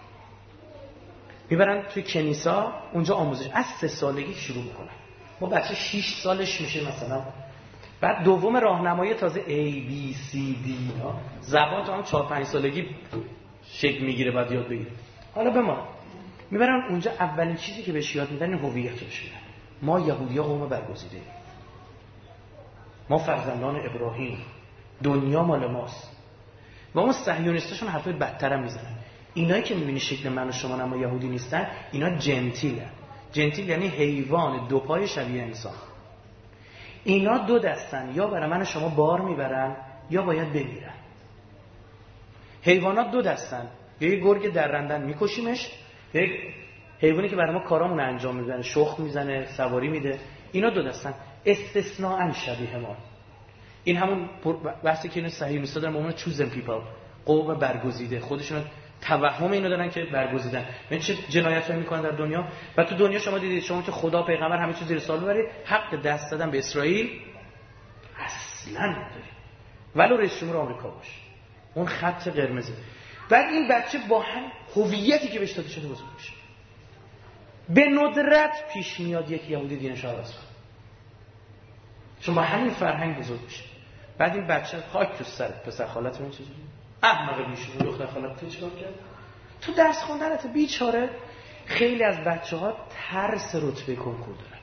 میبرن توی کنیسا، اونجا آموزش از 3 سالگی شروع میکنن. ما بچه 6 سالش میشه مثلا، بعد دوم راهنمایی تازه A B C D اینا، زبان تا هم 4-5 سالگی شکل میگیره بعد یاد بگیره. حالا بما میبرن اونجا، اولین چیزی که بهش یاد میدن هویتش میدن. ما یهودی‌ها قوم برگزیده، ما فرزندان ابراهیم، دنیا مال ماست. و اون صهیونیستاشون حرفای بدتر هم میزنن. اینایی که میبینی شکل من و شما اما یهودی نیستن، اینا جنتیلن. جنتیل یعنی حیوان 2 پای شبیه انسان. اینا 2 دستن، یا برای من و شما بار میبرن یا باید بمیرن. حیوانات 2 دستن، یا یه گرگ درندن میکشیمش، یا یک حیوانی که برای ما کارامون انجام میزنه، شخم میزنه، سواری میده. اینا 2 دستن استثناء شبیه ما. این همون بحثی که این صهیونیست‌ها دارن به عنوان chosen people، قوم برگزیده. خودشون توهم اینو دارن که برگزیدن. این چه جنایتایی میکنن در دنیا. و تو دنیا شما دیدید، شما که خدا پیغمبر همه چیز زیر سوال ببرید، حق دست دادن به اسرائیل اصلا نداری، ولو رئیس جمهور آمریکا باشه. اون خط قرمزه. بعد این بچه با هم هویتی که بهش داده شده بزرگ میشه. به ندرت پیش میاد یک یهودی دینش عوض کنه، چون با همین فرهنگ بزرگ میشه. بعد این بچه خاک تو سرت، پسر خالت من چجوری احمق میشه، دختر خالت تو چیکار کرد؟ تو درس خوندنت بیچاره. خیلی از بچه‌ها ترس رتبه کنکور دارن،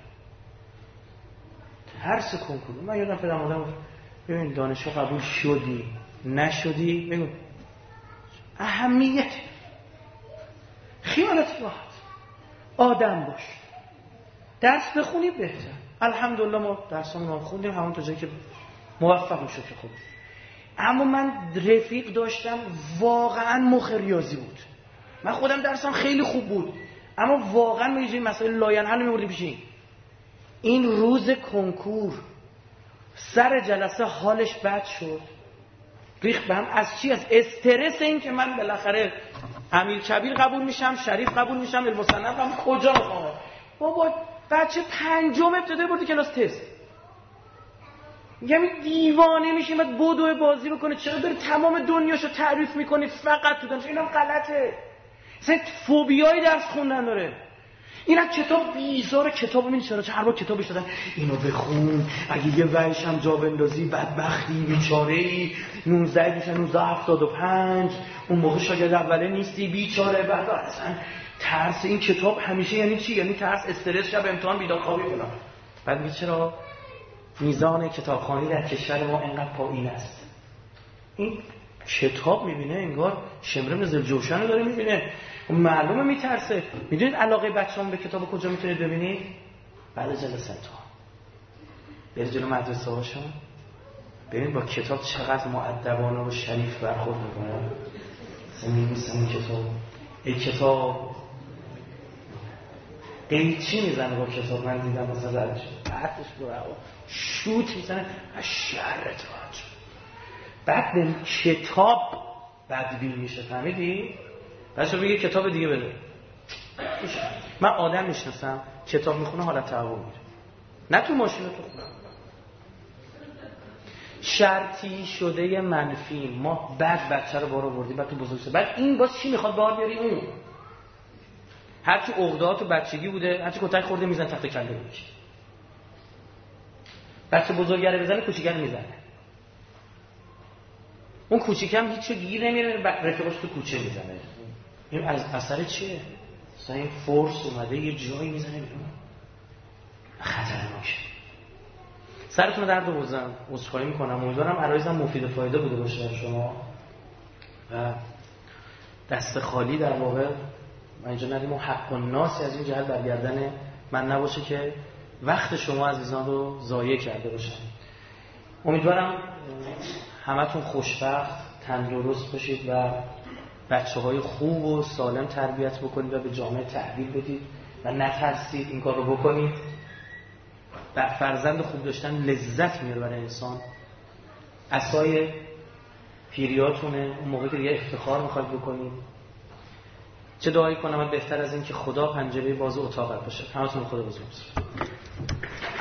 ترس کنکور. من یادم پدر مادرم گفت ببین دانشگاه قبول شدی نشدی، بگو اهمیت خیالت راحت، آدم باش، درس بخونی بهتر. الحمدلله ما درسامون خوندیم همون تا جایی که موفق میشد که خوب. اما من رفیق داشتم واقعا مخ ریاضی بود. من خودم درسام خیلی خوب بود، اما واقعا ما یه مسائل لاینحل می‌بردیم پیش این روز کنکور. سر جلسه حالش بد شد، ریخت بهم. از چی؟ از استرس این که من بالاخره امیر کبیر قبول میشم، شریف قبول میشم، المصنف هم کجا میخوام. بابا بچه 5 ابتدایی بردی کلاس تست. میگم دیوانه میشیم بعد بدو بازی بکنه. چرا داری تمام دنیاشو تعریف میکنی فقط تو دانشگاه؟ اینم غلطه. اصلا فوبیای درس خوندن داره. اینا کتاب بیزاره. کتاب ببین چرا هر بار کتابش دادن اینو بخون، اگه یه وحش هم جا بندازی بدبختی بیچاره‌ای، 19 میشه 1975، اون موقع شاگرد اوله نیستی بیچاره. بعد اصلا ترس این کتاب همیشه یعنی چی؟ یعنی ترس، استرس، شب امتحان بیدارخوابی کنم. بعد میگه چرا میزان کتابخوانی در کشور ما اینقدر پایین است؟ این کتاب میبینه انگار شمرم زلجوشن رو داره میبینه. معلومه میترسه. میدونید علاقه بچه‌ها به کتاب کجا میتونید ببینید؟ بعد جلسه امتحان برید جلو مدرسه هاشون، ببین با کتاب چقدر مؤدبانه و شریف برخورد میکنن. می‌نویسن کتاب، ای کتاب، ای چی میزنه با کتاب. من دیدم مثلا بعدش رو شوت میزنه شرط واج. بعد به کتاب بدبین میشه، فهمیدی؟ بچه بگه کتاب دیگه بده. من آدم میشناسم کتاب میخونه حالت تهوع میره، نه تو ماشین تو خونه. شرطی شده منفی. ما بعد بچه رو بار آوردیم بعد تو بزرگ شد، بعد این باز چی میخواد بار بیاری؟ اون هرچی عقده‌ها تو بچگی بوده، هرچی کتک خورده میزنه تحت کله میشه. بچه بزرگره بزنه کوچیکه رو میزنه. اون کوچیکم هیچو گیر نمیره، رفیقش تو کوچه میزنه. این از اثر چیه؟ مثلا این فورس اومده یه جایی میزنه بیرون، خطرناکه. سرتون درد بزنم، عذرخواهی میکنم. امیدوارم عرایزم مفید و فایده بوده باشه برای شما. و دست خالی در واقع من اینجا ندیم و حق الناس از این جهت برگردن من نباشه که وقت شما عزیزان رو ضایع کرده باشم. امیدوارم همتون خوشبخت، تندرست باشید و بچه‌های خوب و سالم تربیت بکنید و به جامعه تحویل بدید و نترسید این کار رو بکنید. فرزند خوب داشتن لذت میاره برای انسان. عصای پیریاتونه، اون موقع که دیگه افتخار میخواید بکنید. چه دعایی کنم بهتر از این که خدا پنجره باز اتاقت باشه. همتون خدا بزرگ.